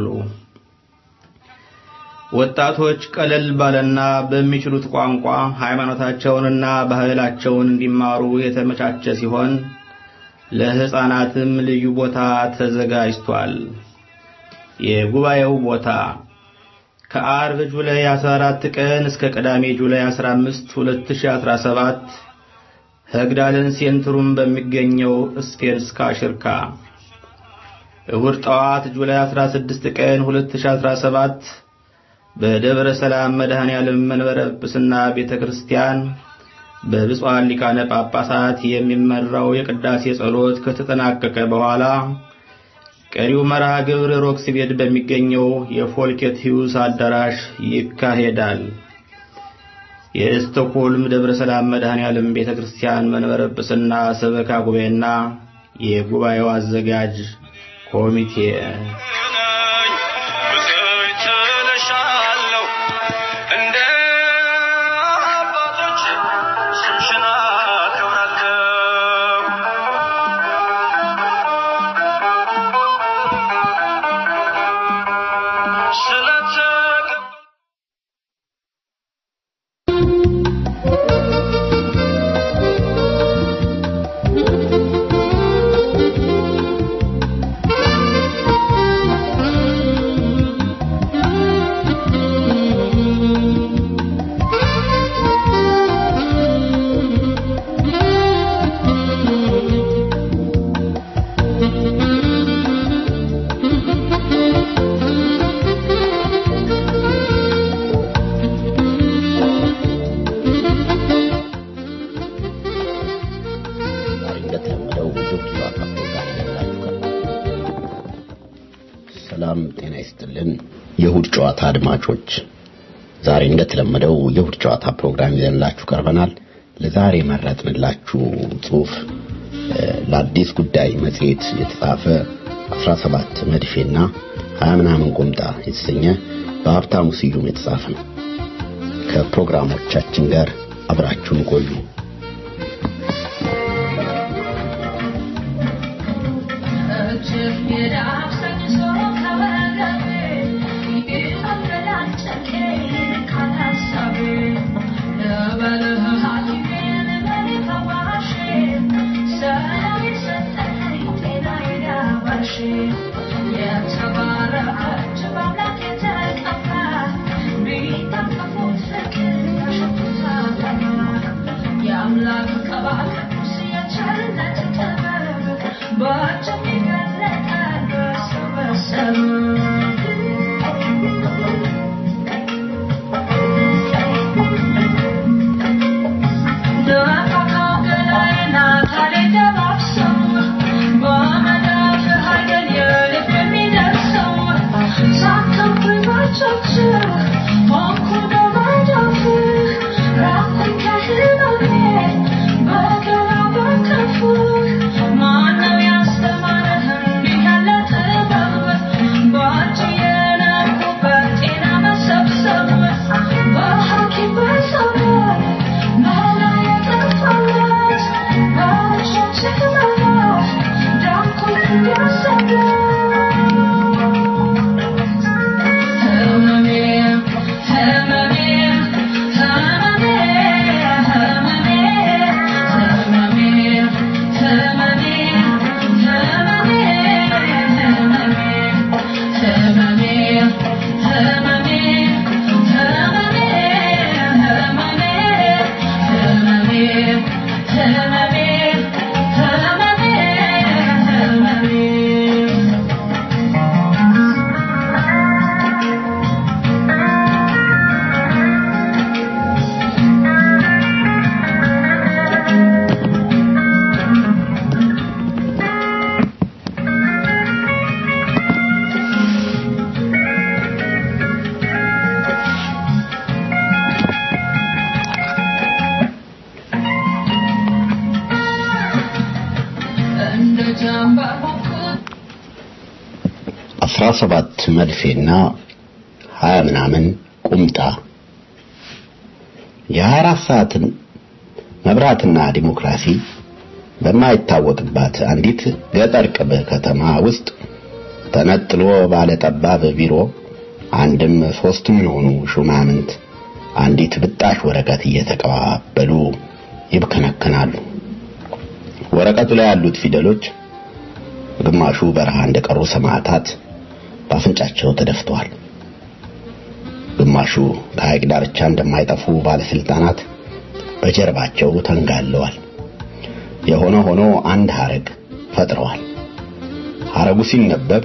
ወጣቶች ቀለል ባለና በሚችሉት ቋንቋ ሃይማኖታቸውንና ባህላቸውን እንዲማሩ የተመቻቸ ሲሆን ለሕፃናትም ልዩ ቦታ ተዘጋጅቷል። የጉባኤው ቦታ ከአርብ ጁላይ 14 ቀን እስከ ቅዳሜ ጁላይ 15 2017 ሄግዳለን ሴንትሩም በሚገኘው ስፔንስካ ሽርካ፣ እሁድ ጠዋት ጁላይ 16 ቀን 2017 በደብረ ሰላም መድኃኔዓለም መንበረ ጵጵስና ቤተክርስቲያን በብፁዓን ሊቃነ ጳጳሳት የሚመራው የቅዳሴ ጸሎት ከተጠናቀቀ በኋላ ቀሪው መርሃ ግብር ሮክስቤድ በሚገኘው የፎልኬት ሂውስ አዳራሽ ይካሄዳል። የስቶክሆልም ደብረ ሰላም መድኃኔዓለም ቤተክርስቲያን መንበረ ጵጵስና ሰበካ ጉባኤና የጉባኤው አዘጋጅ ኮሚቴ አድማጮች ዛሬ እንደተለመደው የእሁድ ጨዋታ ፕሮግራም ይዘንላችሁ ቀርበናል። ለዛሬ መረጥንላችሁ ጽሑፍ ለአዲስ ጉዳይ መጽሔት የተጻፈ 17 መድፌና 20 ምናምን ቆምጣ የተሰኘ በሀብታሙ ስዩም የተጻፈ ነው። ከፕሮግራሞቻችን ጋር አብራችሁን ቆዩ። Yeah. ሰባት መድፌና 20 ምናምን ቁምጣ የ24 ሰዓትን መብራትና ዲሞክራሲ በማይታወቅባት አንዲት ገጠር ቅብ ከተማ ውስጥ ተነጥሎ ባለ ጠባብ ቢሮ አንድም ሶስትም የሆኑ ሹማምንት አንዲት ብጣሽ ወረቀት እየተቀባበሉ ይብከነከናሉ። ወረቀቱ ላይ ያሉት ፊደሎች ግማሹ በረሃ እንደቀሩ ሰማዕታት ባፍንጫቸው ተደፍተዋል። ግማሹ ከሐይቅ ዳርቻ እንደማይጠፉ ባለስልጣናት በጀርባቸው ተንጋለዋል። የሆነ ሆኖ አንድ ሐረግ ፈጥረዋል። ሐረጉ ሲነበብ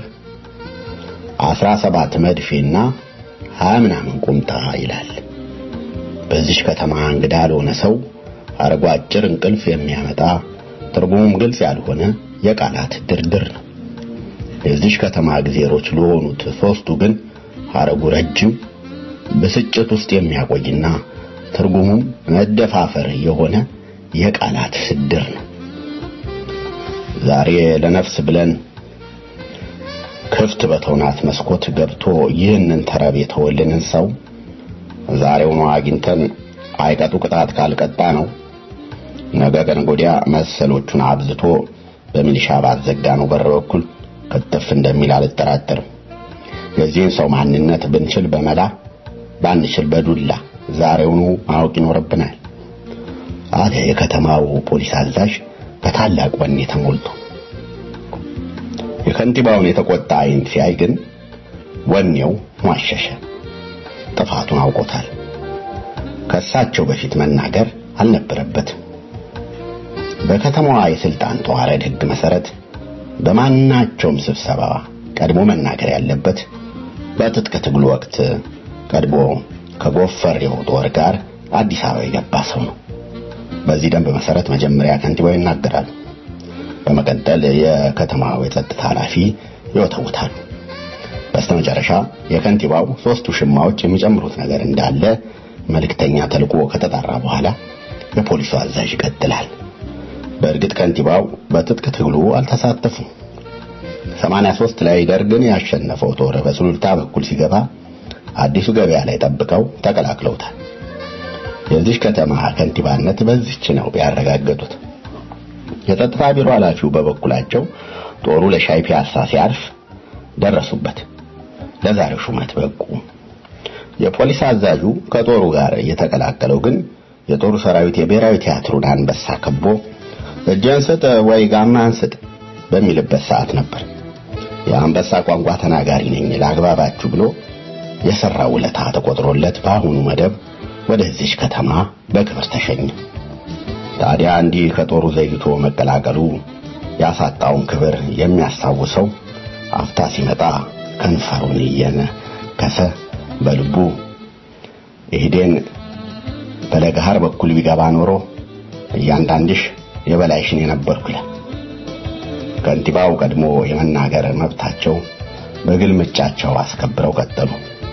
17 መድፌና 20 ምናምን ቁምጣ ይላል። በዚህ ከተማ እንግዳ ለሆነ ሰው ሐረጉ አጭር እንቅልፍ የሚያመጣ ትርጉሙም ግልጽ ያልሆነ የቃላት ድርድር ነው። የዚህ ከተማ ግዜሮች ለሆኑት ሶስቱ ግን ሐረጉ ረጅም በስጭት ውስጥ የሚያቆይና ትርጉሙም መደፋፈር የሆነ የቃላት ስድር ነው። ዛሬ ለነፍስ ብለን ክፍት በተውናት መስኮት ገብቶ ይህንን ተረብ የተወልንን ሰው ዛሬውኑ አግኝተን አይቀጡ ቅጣት ካልቀጣ ነው ነገ ቀን ጎዲያ መሰሎቹን አብዝቶ በሚሊሻ ባዘጋ ነው በር በኩል ከተፍ እንደሚል አልጠራጠርም። የዚህን ሰው ማንነት ብንችል በመላ ባንችል በዱላ ዛሬውኑ ማወቅ ይኖርብናል አለ የከተማው ፖሊስ አዛዥ በታላቅ ወኔ ተሞልቶ። የከንቲባውን የተቆጣ አይን ሲያይ ግን ወኔው ማሸሸ። ጥፋቱን አውቆታል። ከሳቸው በፊት መናገር አልነበረበትም። በከተማዋ የስልጣን ተዋረድ ህግ መሰረት በማናቸውም ስብሰባ ቀድሞ መናገር ያለበት በትጥቅ ትግሉ ወቅት ቀድሞ ከጎፈሬው ጦር ጋር አዲስ አበባ የገባ ሰው ነው። በዚህ ደንብ መሰረት መጀመሪያ ከንቲባው ይናገራሉ። በመቀጠል የከተማው የጸጥታ ኃላፊ ይወተውታሉ። በስተመጨረሻ የከንቲባው ሶስቱ ሽማዎች የሚጨምሩት ነገር እንዳለ መልእክተኛ ተልቆ ከተጣራ በኋላ የፖሊሱ አዛዥ ይቀጥላል። በእርግጥ ከንቲባው በትጥቅ ትግሉ አልተሳተፉም። 83 ላይ ደርግን ያሸነፈው ጦር በሱሉልታ በኩል ሲገባ አዲሱ ገበያ ላይ ጠብቀው ተቀላቅለውታል። የዚህ ከተማ ከንቲባነት በዚህች ነው ያረጋገጡት። የጸጥታ ቢሮ ኃላፊው በበኩላቸው ጦሩ ለሻይ ፒያሳ ሲያርፍ ደረሱበት። ለዛሬው ሹመት በቁ። የፖሊስ አዛዡ ከጦሩ ጋር የተቀላቀለው ግን የጦሩ ሰራዊት የብሔራዊ ቲያትሩን አንበሳ ከቦ እጄን ስጥ ወይ ጋማን ስጥ በሚልበት ሰዓት ነበር። የአንበሳ ቋንቋ ተናጋሪ ነኝ ላግባባችሁ ብሎ የሰራው ውለታ ተቆጥሮለት በአሁኑ መደብ ወደዚህ ከተማ በክብር ተሸኘ። ታዲያ እንዲህ ከጦሩ ዘይቶ መቀላቀሉ ያሳጣውን ክብር የሚያስታውሰው አፍታ ሲመጣ ከንፈሩን እየነከሰ በልቡ ኢህዴን በለጋር በኩል ቢገባ ኖሮ እያንዳንድሽ የበላይሽን የነበርኩ ይላል። ከንቲባው ቀድሞ የመናገር መብታቸው በግልምጫቸው አስከብረው ቀጠሉ።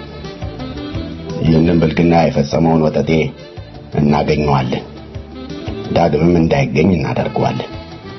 ይህንን ብልግና የፈጸመውን ወጠጤ እናገኘዋለን፣ ዳግምም እንዳይገኝ እናደርገዋለን።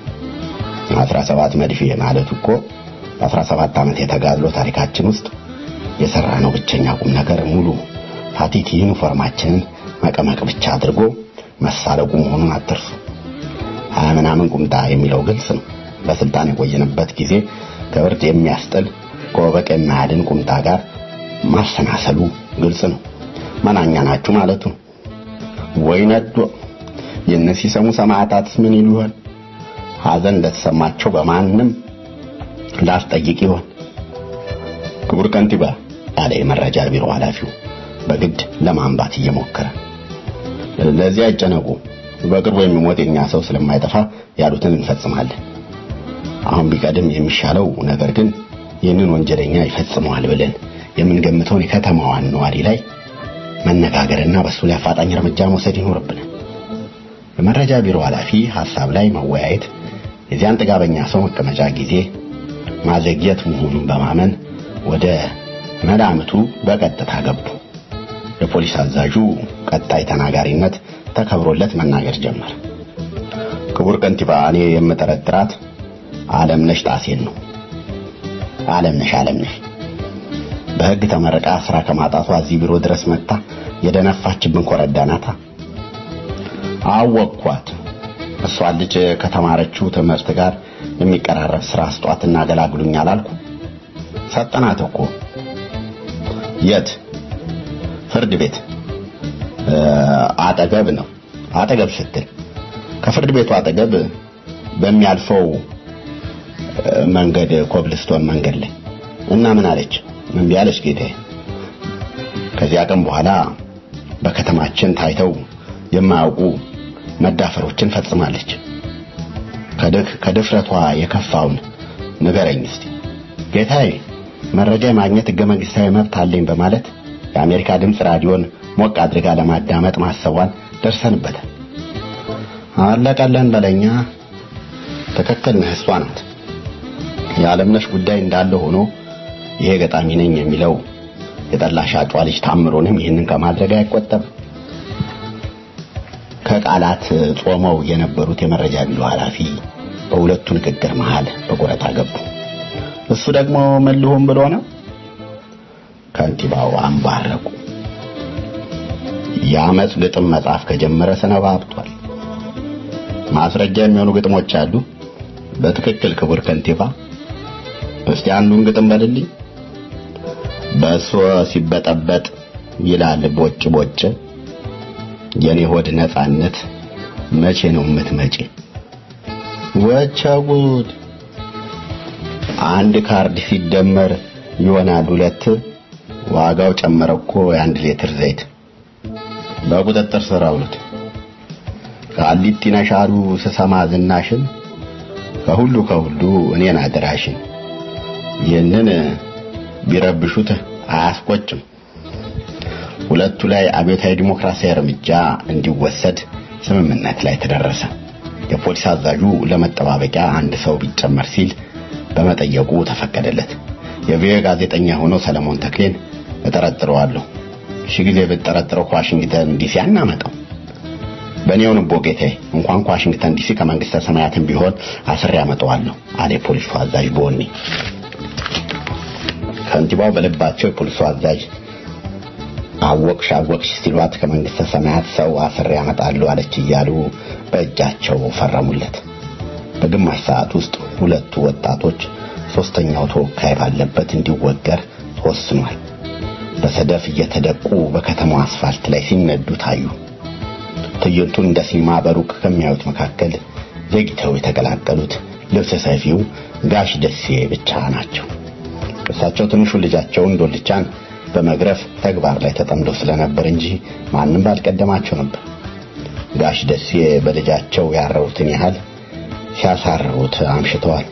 17 መድፌ ማለት እኮ በ17 ዓመት የተጋድሎ ታሪካችን ውስጥ የሰራነው ብቸኛ ቁም ነገር ሙሉ ፓቲቲ ዩኒፎርማችንን መቀመቅ ብቻ አድርጎ መሳለቁ መሆኑን አትርሱ። 20 ምናምን ቁምጣ የሚለው ግልጽ ነው። በስልጣን የቆየንበት ጊዜ ከብርድ የሚያስጥል ከወበቅ የማያድን ቁምጣ ጋር ማሰናሰሉ ግልጽ ነው። ማናኛ ናችሁ ማለቱ ወይ ነዶ የነሲ ሰሙ ሰማዕታት ምን ይሉሃል? ሐዘን እንደተሰማቸው በማንም ላስጠይቅ ይሆን? ክቡር ከንቲባ አለ የመረጃ ቢሮ ኃላፊው በግድ ለማንባት እየሞከረ። ለዚህ አይጨነቁ፣ በቅርቡ የሚሞት የኛ ሰው ስለማይጠፋ ያሉትን እንፈጽማለን። አሁን ቢቀድም የሚሻለው ነገር ግን ይህንን ወንጀለኛ ይፈጽመዋል ብለን የምንገምተውን የከተማዋን ነዋሪ ላይ መነጋገርና በሱ ላይ አፋጣኝ እርምጃ መውሰድ ይኖርብናል። የመረጃ ቢሮ ኃላፊ ሐሳብ ላይ መወያየት የዚያን ጥጋበኛ ሰው መቀመጫ ጊዜ ማዘግየት መሆኑን በማመን ወደ መላምቱ በቀጥታ ገቡ። የፖሊስ አዛዡ ቀጣይ ተናጋሪነት ተከብሮለት መናገር ጀመረ። ክቡር ከንቲባ እኔ የምጠረጥራት ዓለምነሽ ጣሴን ነው። ዓለምነሽ በሕግ ተመረቃ ስራ ከማጣቷ እዚህ ቢሮ ድረስ መጣ የደነፋችብን ኮረዳናታ። አወቅኳት። እሷ ልጅ ከተማረችው ትምህርት ጋር የሚቀራረብ ስራ አስጧትና ገላግሉኛል አልኩ። ሰጠናት እኮ። የት? ፍርድ ቤት አጠገብ ነው። አጠገብ ስትል ከፍርድ ቤቱ አጠገብ በሚያልፈው መንገድ ኮብልስቶን መንገድ ላይ። እና ምን አለች? ምን ቢያለች ጌታዬ? ከዚያ ቀን በኋላ በከተማችን ታይተው የማያውቁ መዳፈሮችን ፈጽማለች። ከድፍረቷ የከፋውን ንገረኝ እስቲ። ጌታዬ መረጃ ማግኘት ሕገ መንግስታዊ መብት አለኝ በማለት የአሜሪካ ድምጽ ራዲዮን ሞቅ አድርጋ ለማዳመጥ ማሰቧን ደርሰንበታል። አለቀለን በለኛ። ትክክል ነህ፣ እሷ ናት። የዓለምነሽ ጉዳይ እንዳለ ሆኖ ይሄ ገጣሚ ነኝ የሚለው የጠላ ሻጯ ልጅ ታምሮንም ይህንን ከማድረግ አይቆጠብ። ከቃላት ጾመው የነበሩት የመረጃ ቢሮ ኃላፊ በሁለቱ ንግግር መሃል በቆረጣ ገቡ። እሱ ደግሞ ምን ሊሆን ብሎ ነው? ከንቲባው አንባረቁ። የአመፅ ግጥም መጻፍ ከጀመረ ሰነባብቷል። ማስረጃ የሚሆኑ ግጥሞች አሉ። በትክክል ክቡር ከንቲባ። እስቲ አንዱን ግጥም በልልኝ። በሶ ሲበጠበጥ ይላል ቦጭ ቦጭ፣ የኔ ሆድ ነፃነት መቼ ነው የምትመጪ? ወቸጉድ አንድ ካርድ ሲደመር ይሆናል 2፣ ዋጋው ጨመረኮ የ1 ሊትር ዘይት። በቁጥጥር ስር አውሉት። ቃሊቲ ነሻሉ ስሰማ ዝናሽን፣ ከሁሉ እኔን አደራሽን። ይህንን ቢረብሹት አያስቆጭም። ሁለቱ ላይ አብዮታዊ ዲሞክራሲያዊ እርምጃ እንዲወሰድ ስምምነት ላይ ተደረሰ። የፖሊስ አዛዡ ለመጠባበቂያ አንድ ሰው ቢጨመር ሲል በመጠየቁ ተፈቀደለት። የቪኦኤ ጋዜጠኛ ሆኖ ሰለሞን ተክሌን እጠረጥረዋለሁ። ጊዜ ብትጠረጥረው ዋሽንግተን ዲሲ አናመጣው። በእኔው ንቦ ጌታዬ፣ እንኳን ዋሽንግተን ዲሲ ከመንግስተ ሰማያትም ቢሆን አስሬ አመጣዋለሁ አለ ፖሊሱ አዛዥ በወኔ። ከንቲባው በልባቸው የፖሊሱ አዛዥ አወቅሽ ሲሏት ከመንግስተ ሰማያት ሰው አስሬ አመጣለሁ አለች እያሉ በእጃቸው ፈረሙለት። በግማሽ ሰዓት ውስጥ ሁለቱ ወጣቶች ሶስተኛው ተወካይ ባለበት እንዲወገር ተወስኗል። በሰደፍ እየተደቁ በከተማው አስፋልት ላይ ሲነዱ ታዩ። ትዕይንቱን እንደ ሲኒማ በሩቅ ከሚያዩት መካከል ዘግይተው የተቀላቀሉት ልብሰ ሰፊው ጋሽ ደሴ ብቻ ናቸው። እሳቸው ትንሹ ልጃቸውን ዶልቻን በመግረፍ ተግባር ላይ ተጠምደው ስለነበር እንጂ ማንም ባልቀደማቸው ነበር። ጋሽ ደሴ በልጃቸው ያረሩትን ያህል ሲያሳርሩት አምሽተዋል።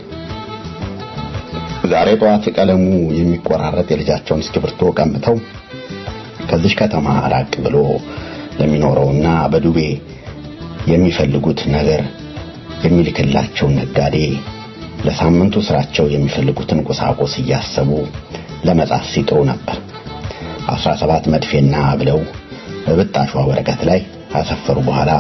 ዛሬ ጠዋት ቀለሙ የሚቆራረጥ የልጃቸውን እስክሪብቶ ቀምተው ከዚህ ከተማ ራቅ ብሎ ለሚኖረውና በዱቤ የሚፈልጉት ነገር የሚልክላቸው ነጋዴ ለሳምንቱ ስራቸው የሚፈልጉትን ቁሳቁስ እያሰቡ ለመጻፍ ሲጥሩ ነበር። 17 መድፌና ብለው በብጣሿ ወረቀት ላይ አሰፈሩ። በኋላ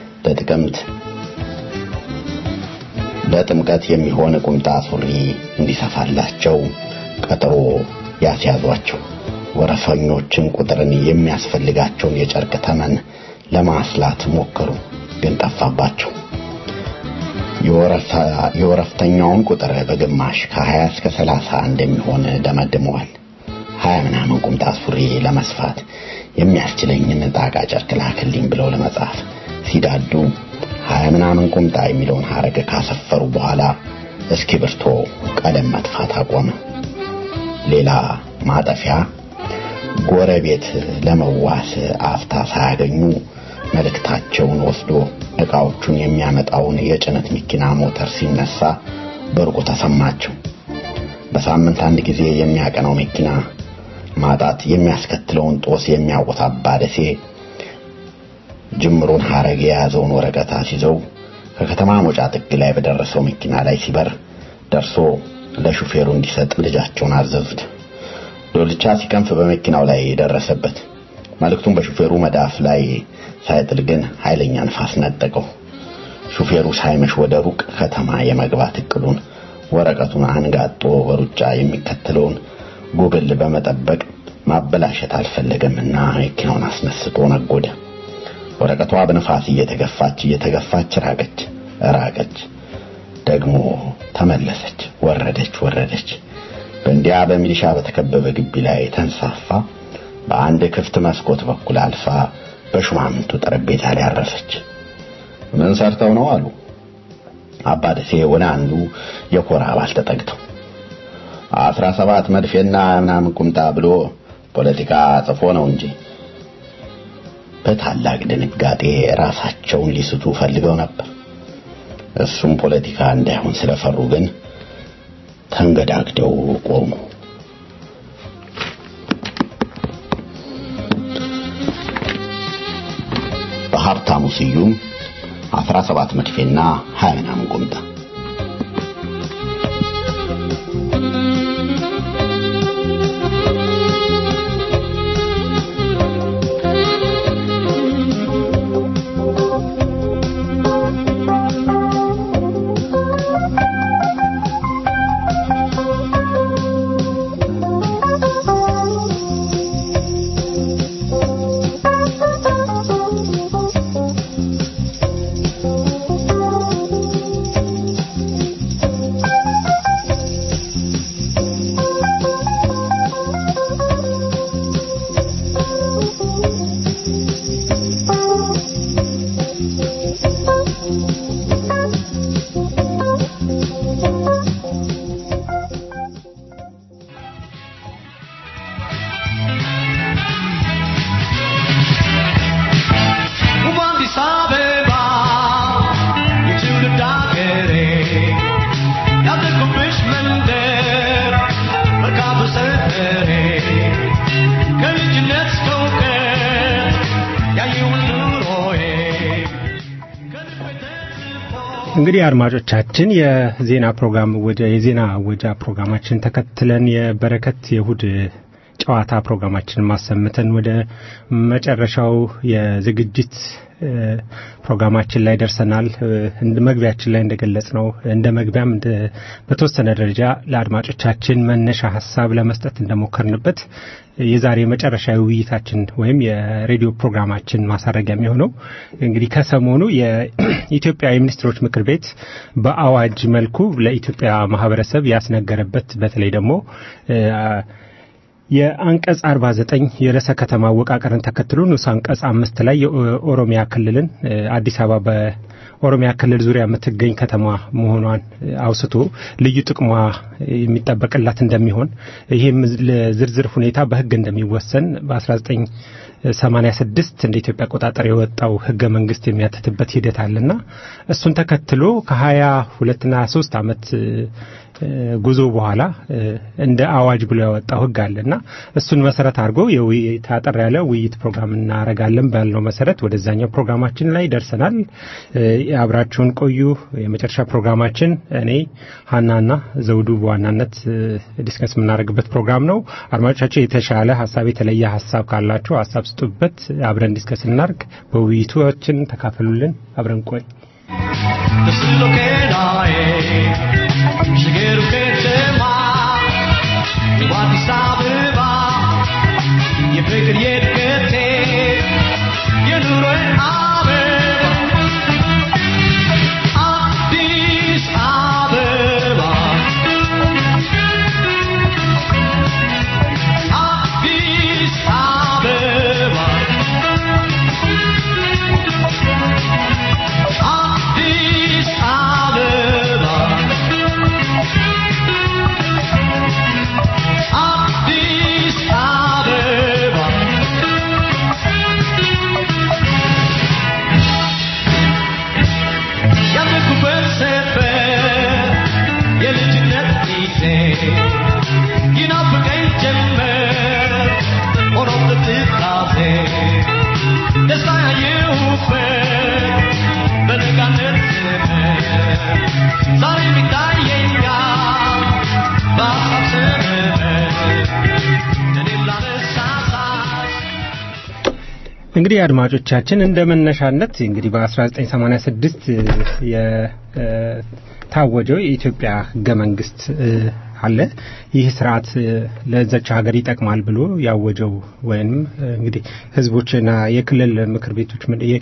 ለጥምቀት የሚሆን ቁምጣ ሱሪ እንዲሰፋላቸው ቀጠሮ ያስያዟቸው። ወረፈኞችን ቁጥርን የሚያስፈልጋቸውን የጨርቅ ተመን ለማስላት ሞከሩ፣ ግን ጠፋባቸው። የወረፍተኛውን ቁጥር በግማሽ ከ20 እስከ 30 እንደሚሆን ደመድመዋል። 20 ምናምን ቁምጣ ሱሪ ለመስፋት የሚያስችለኝን ጣቃ ጨርቅ ላክልኝ ብለው ለመጻፍ ሲዳዱ 20 ምናምን ቁምጣ የሚለውን ሐረግ ካሰፈሩ በኋላ እስክሪብቶ ቀለም መጥፋት አቆመ። ሌላ ማጠፊያ ጎረቤት ለመዋስ አፍታ ሳያገኙ መልእክታቸውን ወስዶ ዕቃዎቹን የሚያመጣውን የጭነት መኪና ሞተር ሲነሳ በርቆ ተሰማቸው። በሳምንት አንድ ጊዜ የሚያቀናው መኪና ማጣት የሚያስከትለውን ጦስ የሚያወጣ ባደሴ ጅምሩን ሐረግ የያዘውን ወረቀት አስይዘው ከከተማ ሞጫ ጥግ ላይ በደረሰው መኪና ላይ ሲበር ደርሶ ለሹፌሩ እንዲሰጥ ልጃቸውን አዘዙት። ዶልቻ ሲከንፍ በመኪናው ላይ ደረሰበት። መልእክቱን በሹፌሩ መዳፍ ላይ ሳይጥል ግን ኃይለኛ ንፋስ ነጠቀው። ሹፌሩ ሳይመሽ ወደ ሩቅ ከተማ የመግባት እቅዱን ወረቀቱን አንጋጦ በሩጫ የሚከተለውን ጉብል በመጠበቅ ማበላሸት አልፈለገምና መኪናውን አስነስቶ ነጎደ። ወረቀቷ በንፋስ እየተገፋች ራቀች ደግሞ ተመለሰች። ወረደች። በእንዲያ በሚሊሻ በተከበበ ግቢ ላይ ተንሳፋ በአንድ ክፍት መስኮት በኩል አልፋ በሹማምንቱ ጠረጴዛ ላይ አረፈች። ምን ሰርተው ነው አሉ አባደሴ ወደ አንዱ የኮራ አባል ተጠግተው። 17 መድፌና ምናምን ቁምጣ ብሎ ፖለቲካ ጽፎ ነው እንጂ። በታላቅ ድንጋጤ ራሳቸውን ሊስቱ ፈልገው ነበር። እሱም ፖለቲካ እንዳይሆን ስለፈሩ ግን ተንገዳግደው ቆሙ። በሀብታሙ ስዩም 17 መድፌና 20 ምናምን ቁምጣ። እንግዲህ አድማጮቻችን የዜና ወጃ ፕሮግራማችን ተከትለን የበረከት የእሁድ ጨዋታ ፕሮግራማችን ማሰምተን ወደ መጨረሻው የዝግጅት ፕሮግራማችን ላይ ደርሰናል። እንደ መግቢያችን ላይ እንደገለጽነው እንደ መግቢያም በተወሰነ ደረጃ ለአድማጮቻችን መነሻ ሐሳብ ለመስጠት እንደሞከርንበት የዛሬ መጨረሻው ውይይታችን ወይም የሬዲዮ ፕሮግራማችን ማሳረጊያ የሚሆነው እንግዲህ ከሰሞኑ የኢትዮጵያ የሚኒስትሮች ምክር ቤት በአዋጅ መልኩ ለኢትዮጵያ ማህበረሰብ ያስነገረበት በተለይ ደግሞ የአንቀጽ 49 የርዕሰ ከተማ አወቃቀርን ተከትሎ ንዑስ አንቀጽ 5 ላይ የኦሮሚያ ክልልን አዲስ አበባ በኦሮሚያ ክልል ዙሪያ የምትገኝ ከተማ መሆኗን አውስቶ ልዩ ጥቅሟ የሚጠበቅላት እንደሚሆን ይህም ለዝርዝር ሁኔታ በሕግ እንደሚወሰን በ1986 እንደ ኢትዮጵያ አቆጣጠር የወጣው ሕገ መንግስት የሚያተትበት ሂደት አለና እሱን ተከትሎ ከ22 እና 23 ዓመት ጉዞ በኋላ እንደ አዋጅ ብሎ ያወጣው ሕግ አለና እሱን መሰረት አድርጎ የውይይት አጠር ያለ ውይይት ፕሮግራም እናረጋለን ባልነው መሰረት ወደዛኛው ፕሮግራማችን ላይ ደርሰናል። አብራችሁን ቆዩ። የመጨረሻ ፕሮግራማችን እኔ ሀናና ዘውዱ በዋናነት ዲስከስ የምናደርግበት ፕሮግራም ነው። አድማጮቻችን የተሻለ ሐሳብ የተለየ ሐሳብ ካላችሁ ሐሳብ ስጡበት፣ አብረን ዲስከስ እናርግ፣ በውይይቶችን ተካፈሉልን፣ አብረን ቆይ Shigeru Ketema, Addis Ababa, ye fikr yetkete, ye nuru Abeba, Addis Ababa, Addis Ababa, Addis Ababa. እንግዲህ አድማጮቻችን እንደመነሻነት እንግዲህ በ1986 የታወጀው የኢትዮጵያ ሕገ መንግስት አለ። ይህ ስርዓት ለዛች ሀገር ይጠቅማል ብሎ ያወጀው ወይንም እንግዲህ ህዝቦችና የክልል ምክር ቤቶች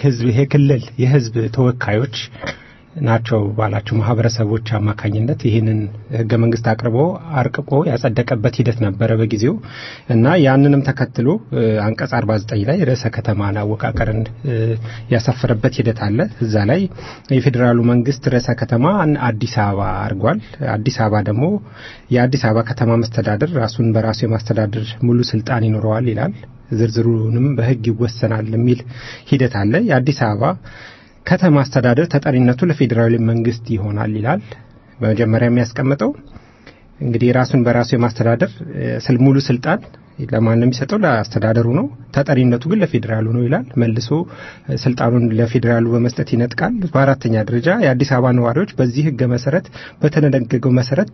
የህዝብ ተወካዮች ናቸው ባላቸው ማህበረሰቦች አማካኝነት ይህንን ህገ መንግስት አርቅቆ ያጸደቀበት ሂደት ነበረ በጊዜው እና ያንንም ተከትሎ አንቀጽ 49 ላይ ርዕሰ ከተማን አወቃቀርን ያሰፈረበት ሂደት አለ። እዛ ላይ የፌዴራሉ መንግስት ርዕሰ ከተማ አዲስ አበባ አርጓል። አዲስ አበባ ደግሞ የአዲስ አበባ ከተማ መስተዳድር ራሱን በራሱ የማስተዳደር ሙሉ ስልጣን ይኖረዋል ይላል። ዝርዝሩንም በህግ ይወሰናል የሚል ሂደት አለ። የአዲስ አበባ ከተማ አስተዳደር ተጠሪነቱ ለፌዴራል መንግስት ይሆናል ይላል። በመጀመሪያ የሚያስቀምጠው እንግዲህ ራሱን በራሱ የማስተዳደር ሙሉ ስልጣን ለማን ነው የሚሰጠው? ለአስተዳደሩ ነው። ተጠሪነቱ ግን ለፌዴራሉ ነው ይላል። መልሶ ስልጣኑን ለፌዴራሉ በመስጠት ይነጥቃል። በአራተኛ ደረጃ የአዲስ አበባ ነዋሪዎች በዚህ ህግ መሰረት በተደነገገው መሰረት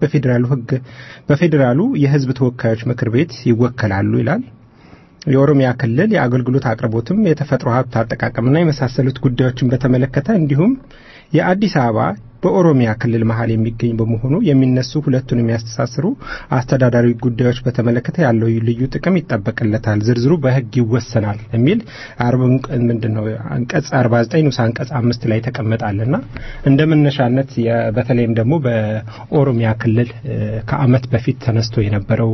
በፌዴራሉ የህዝብ ተወካዮች ምክር ቤት ይወከላሉ ይላል። የኦሮሚያ ክልል የአገልግሎት አቅርቦትም የተፈጥሮ ሀብት አጠቃቀምና የመሳሰሉት ጉዳዮችን በተመለከተ እንዲሁም የአዲስ አበባ በኦሮሚያ ክልል መሃል የሚገኝ በመሆኑ የሚነሱ ሁለቱን የሚያስተሳስሩ አስተዳዳሪ ጉዳዮች በተመለከተ ያለው ልዩ ጥቅም ይጠበቅለታል። ዝርዝሩ በህግ ይወሰናል የሚል ምንድነው አንቀጽ 49 ንዑስ አንቀጽ 5 ላይ ተቀመጣልና እንደመነሻነት በተለይም ደግሞ በኦሮሚያ ክልል ከአመት በፊት ተነስቶ የነበረው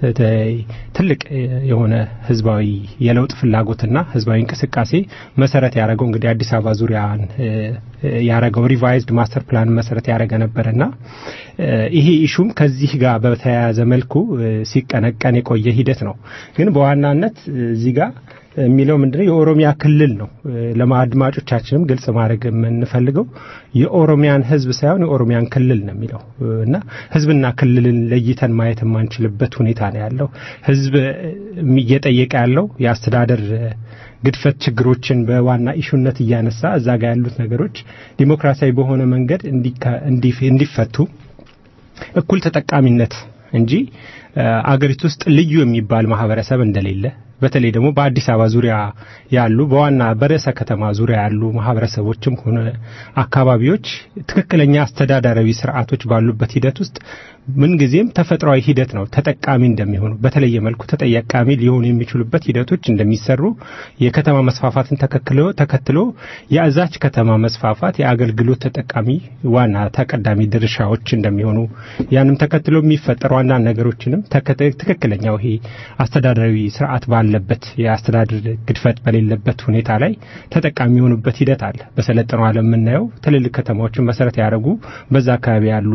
ትልቅ የሆነ ህዝባዊ የለውጥ ፍላጎትና ህዝባዊ እንቅስቃሴ መሰረት ያደረገው እንግዲህ አዲስ አበባ ዙሪያን ያረጋው ሪቫይዝድ ማስተር ፕላን መሰረት ያደረገ ነበርና ይሄ ኢሹም ከዚህ ጋር በተያያዘ መልኩ ሲቀነቀን የቆየ ሂደት ነው። ግን በዋናነት እዚህ ጋር የሚለው ምንድነው የኦሮሚያ ክልል ነው። ለማድማጮቻችንም ግልጽ ማድረግ የምንፈልገው የኦሮሚያን ህዝብ ሳይሆን የኦሮሚያን ክልል ነው የሚለው እና ህዝብና ክልልን ለይተን ማየት የማንችልበት ሁኔታ ነው ያለው። ህዝብ እየጠየቀ ያለው የአስተዳደር ግድፈት ችግሮችን በዋና ኢሹነት እያነሳ እዛ ጋር ያሉት ነገሮች ዲሞክራሲያዊ በሆነ መንገድ እንዲፈቱ እኩል ተጠቃሚነት እንጂ አገሪቱ ውስጥ ልዩ የሚባል ማህበረሰብ እንደሌለ በተለይ ደግሞ በአዲስ አበባ ዙሪያ ያሉ በዋና በርዕሰ ከተማ ዙሪያ ያሉ ማህበረሰቦችም ሆነ አካባቢዎች ትክክለኛ አስተዳደራዊ ስርዓቶች ባሉበት ሂደት ውስጥ ምን ጊዜም ተፈጥሯዊ ሂደት ነው ተጠቃሚ እንደሚሆኑ በተለየ መልኩ ተጠያቃሚ ሊሆኑ የሚችሉበት ሂደቶች እንደሚሰሩ የከተማ መስፋፋትን ተከትሎ የአዛች ከተማ መስፋፋት የአገልግሎት ተጠቃሚ ዋና ተቀዳሚ ድርሻዎች እንደሚሆኑ ያንም ተከትሎ የሚፈጠሩ አንዳንድ ነገሮችንም ትክክለኛው ይሄ አስተዳደራዊ ስርዓት ባለበት የአስተዳደር ግድፈት በሌለበት ሁኔታ ላይ ተጠቃሚ የሆኑበት ሂደት አለ። በሰለጠነው ዓለም የምናየው ትልልቅ ከተማዎችን መሰረት ያደረጉ በዛ አካባቢ ያሉ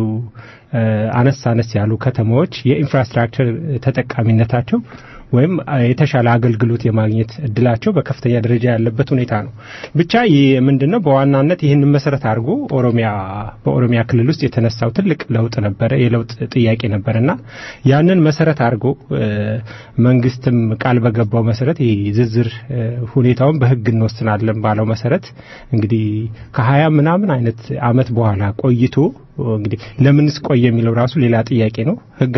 አነስ ያሉ ከተማዎች የኢንፍራስትራክቸር ተጠቃሚነታቸው ወይም የተሻለ አገልግሎት የማግኘት እድላቸው በከፍተኛ ደረጃ ያለበት ሁኔታ ነው። ብቻ ምንድነው በዋናነት ይህን መሰረት አድርጎ በኦሮሚያ ክልል ውስጥ የተነሳው ትልቅ ለውጥ ነበረ፣ የለውጥ ጥያቄ ነበርና ያንን መሰረት አድርጎ መንግስትም ቃል በገባው መሰረት ዝርዝር ሁኔታውን በህግ እንወስናለን ባለው መሰረት እንግዲህ ከ20 ምናምን አይነት አመት በኋላ ቆይቶ እንግዲህ ለምንስ ቆየ የሚለው ራሱ ሌላ ጥያቄ ነው።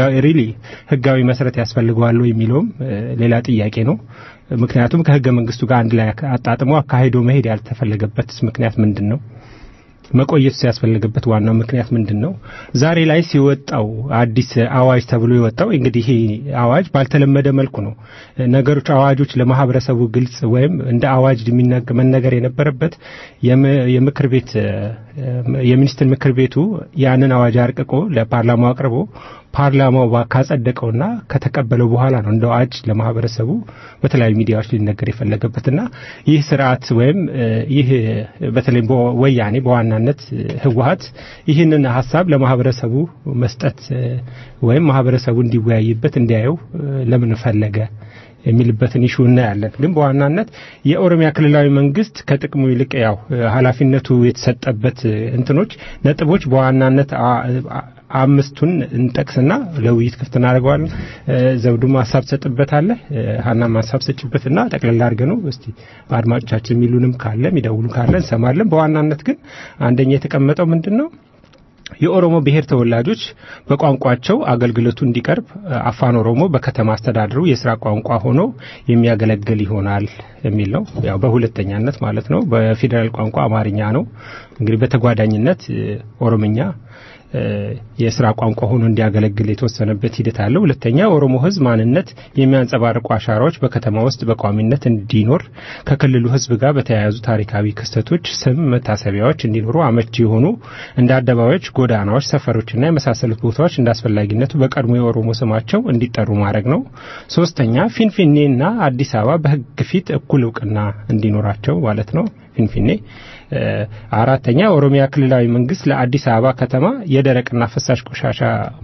ህጋዊ መሰረት ያስፈልገዋል የሚለውም ሌላ ጥያቄ ነው። ምክንያቱም ከህገ መንግስቱ ጋር አንድ ላይ አጣጥሞ አካሄዶ መሄድ ያልተፈለገበት ምክንያት ምንድነው? መቆየት ሲያስፈልግበት ዋናው ምክንያት ምንድነው? ዛሬ ላይ ሲወጣው አዲስ አዋጅ ተብሎ የወጣው እንግዲህ ይሄ አዋጅ ባልተለመደ መልኩ ነው ነገሮች አዋጆች ለማህበረሰቡ ግልጽ ወይም እንደ አዋጅ መነገር የነበረበት የምክር ቤት የሚኒስትር ምክር ቤቱ ያንን አዋጅ አርቅቆ ለፓርላማው አቅርቦ ፓርላማው ካጸደቀውና ከተቀበለው በኋላ ነው እንደ አዋጅ ለማህበረሰቡ በተለያዩ ሚዲያዎች ሊነገር የፈለገበትና ይህ ስርዓት ወይም ይህ በተለይ ወያኔ በዋናነት ህወሓት ይህንን ሐሳብ ለማህበረሰቡ መስጠት ወይም ማህበረሰቡ እንዲወያይበት እንዲያየው ለምን ፈለገ የሚልበትን ኢሹ እናያለን። ግን በዋናነት የኦሮሚያ ክልላዊ መንግስት ከጥቅሙ ይልቅ ያው ኃላፊነቱ የተሰጠበት ነጥቦች በዋናነት አምስቱን እንጠቅስና ለውይይት ክፍት እናደርገዋለን። ዘውዱም ሐሳብ ሰጥበታለህ፣ ሀናም ሐሳብ ሰጭበትና ጠቅለል አድርገን ነው እስቲ አድማጮቻችን የሚሉንም ካለ የሚደውሉ ካለ እንሰማለን። በዋናነት ግን አንደኛ የተቀመጠው ምንድነው የኦሮሞ ብሔር ተወላጆች በቋንቋቸው አገልግሎቱ እንዲቀርብ አፋን ኦሮሞ በከተማ አስተዳደሩ የሥራ ቋንቋ ሆኖ የሚያገለግል ይሆናል የሚል ነው። ያው በሁለተኛነት ማለት ነው። በፌደራል ቋንቋ አማርኛ ነው። እንግዲህ በተጓዳኝነት ኦሮምኛ የሥራ ቋንቋ ሆኖ እንዲያገለግል የተወሰነበት ሂደት አለ። ሁለተኛ ኦሮሞ ሕዝብ ማንነት የሚያንጸባርቁ አሻራዎች በከተማ ውስጥ በቋሚነት እንዲኖር ከክልሉ ሕዝብ ጋር በተያያዙ ታሪካዊ ክስተቶች ስም መታሰቢያዎች እንዲኖሩ አመቺ የሆኑ እንደ አደባባዮች፣ ጎዳናዎች፣ ሰፈሮችና የመሳሰሉት ቦታዎች እንዳስፈላጊነቱ በቀድሞ የኦሮሞ ስማቸው እንዲጠሩ ማድረግ ነው። ሶስተኛ ፊንፊኔና አዲስ አበባ በሕግ ፊት እኩል ዕውቅና እንዲኖራቸው ማለት ነው። ፊንፊኔ አራተኛ ኦሮሚያ ክልላዊ መንግስት ለአዲስ አበባ ከተማ የደረቅና ፈሳሽ ቆሻሻ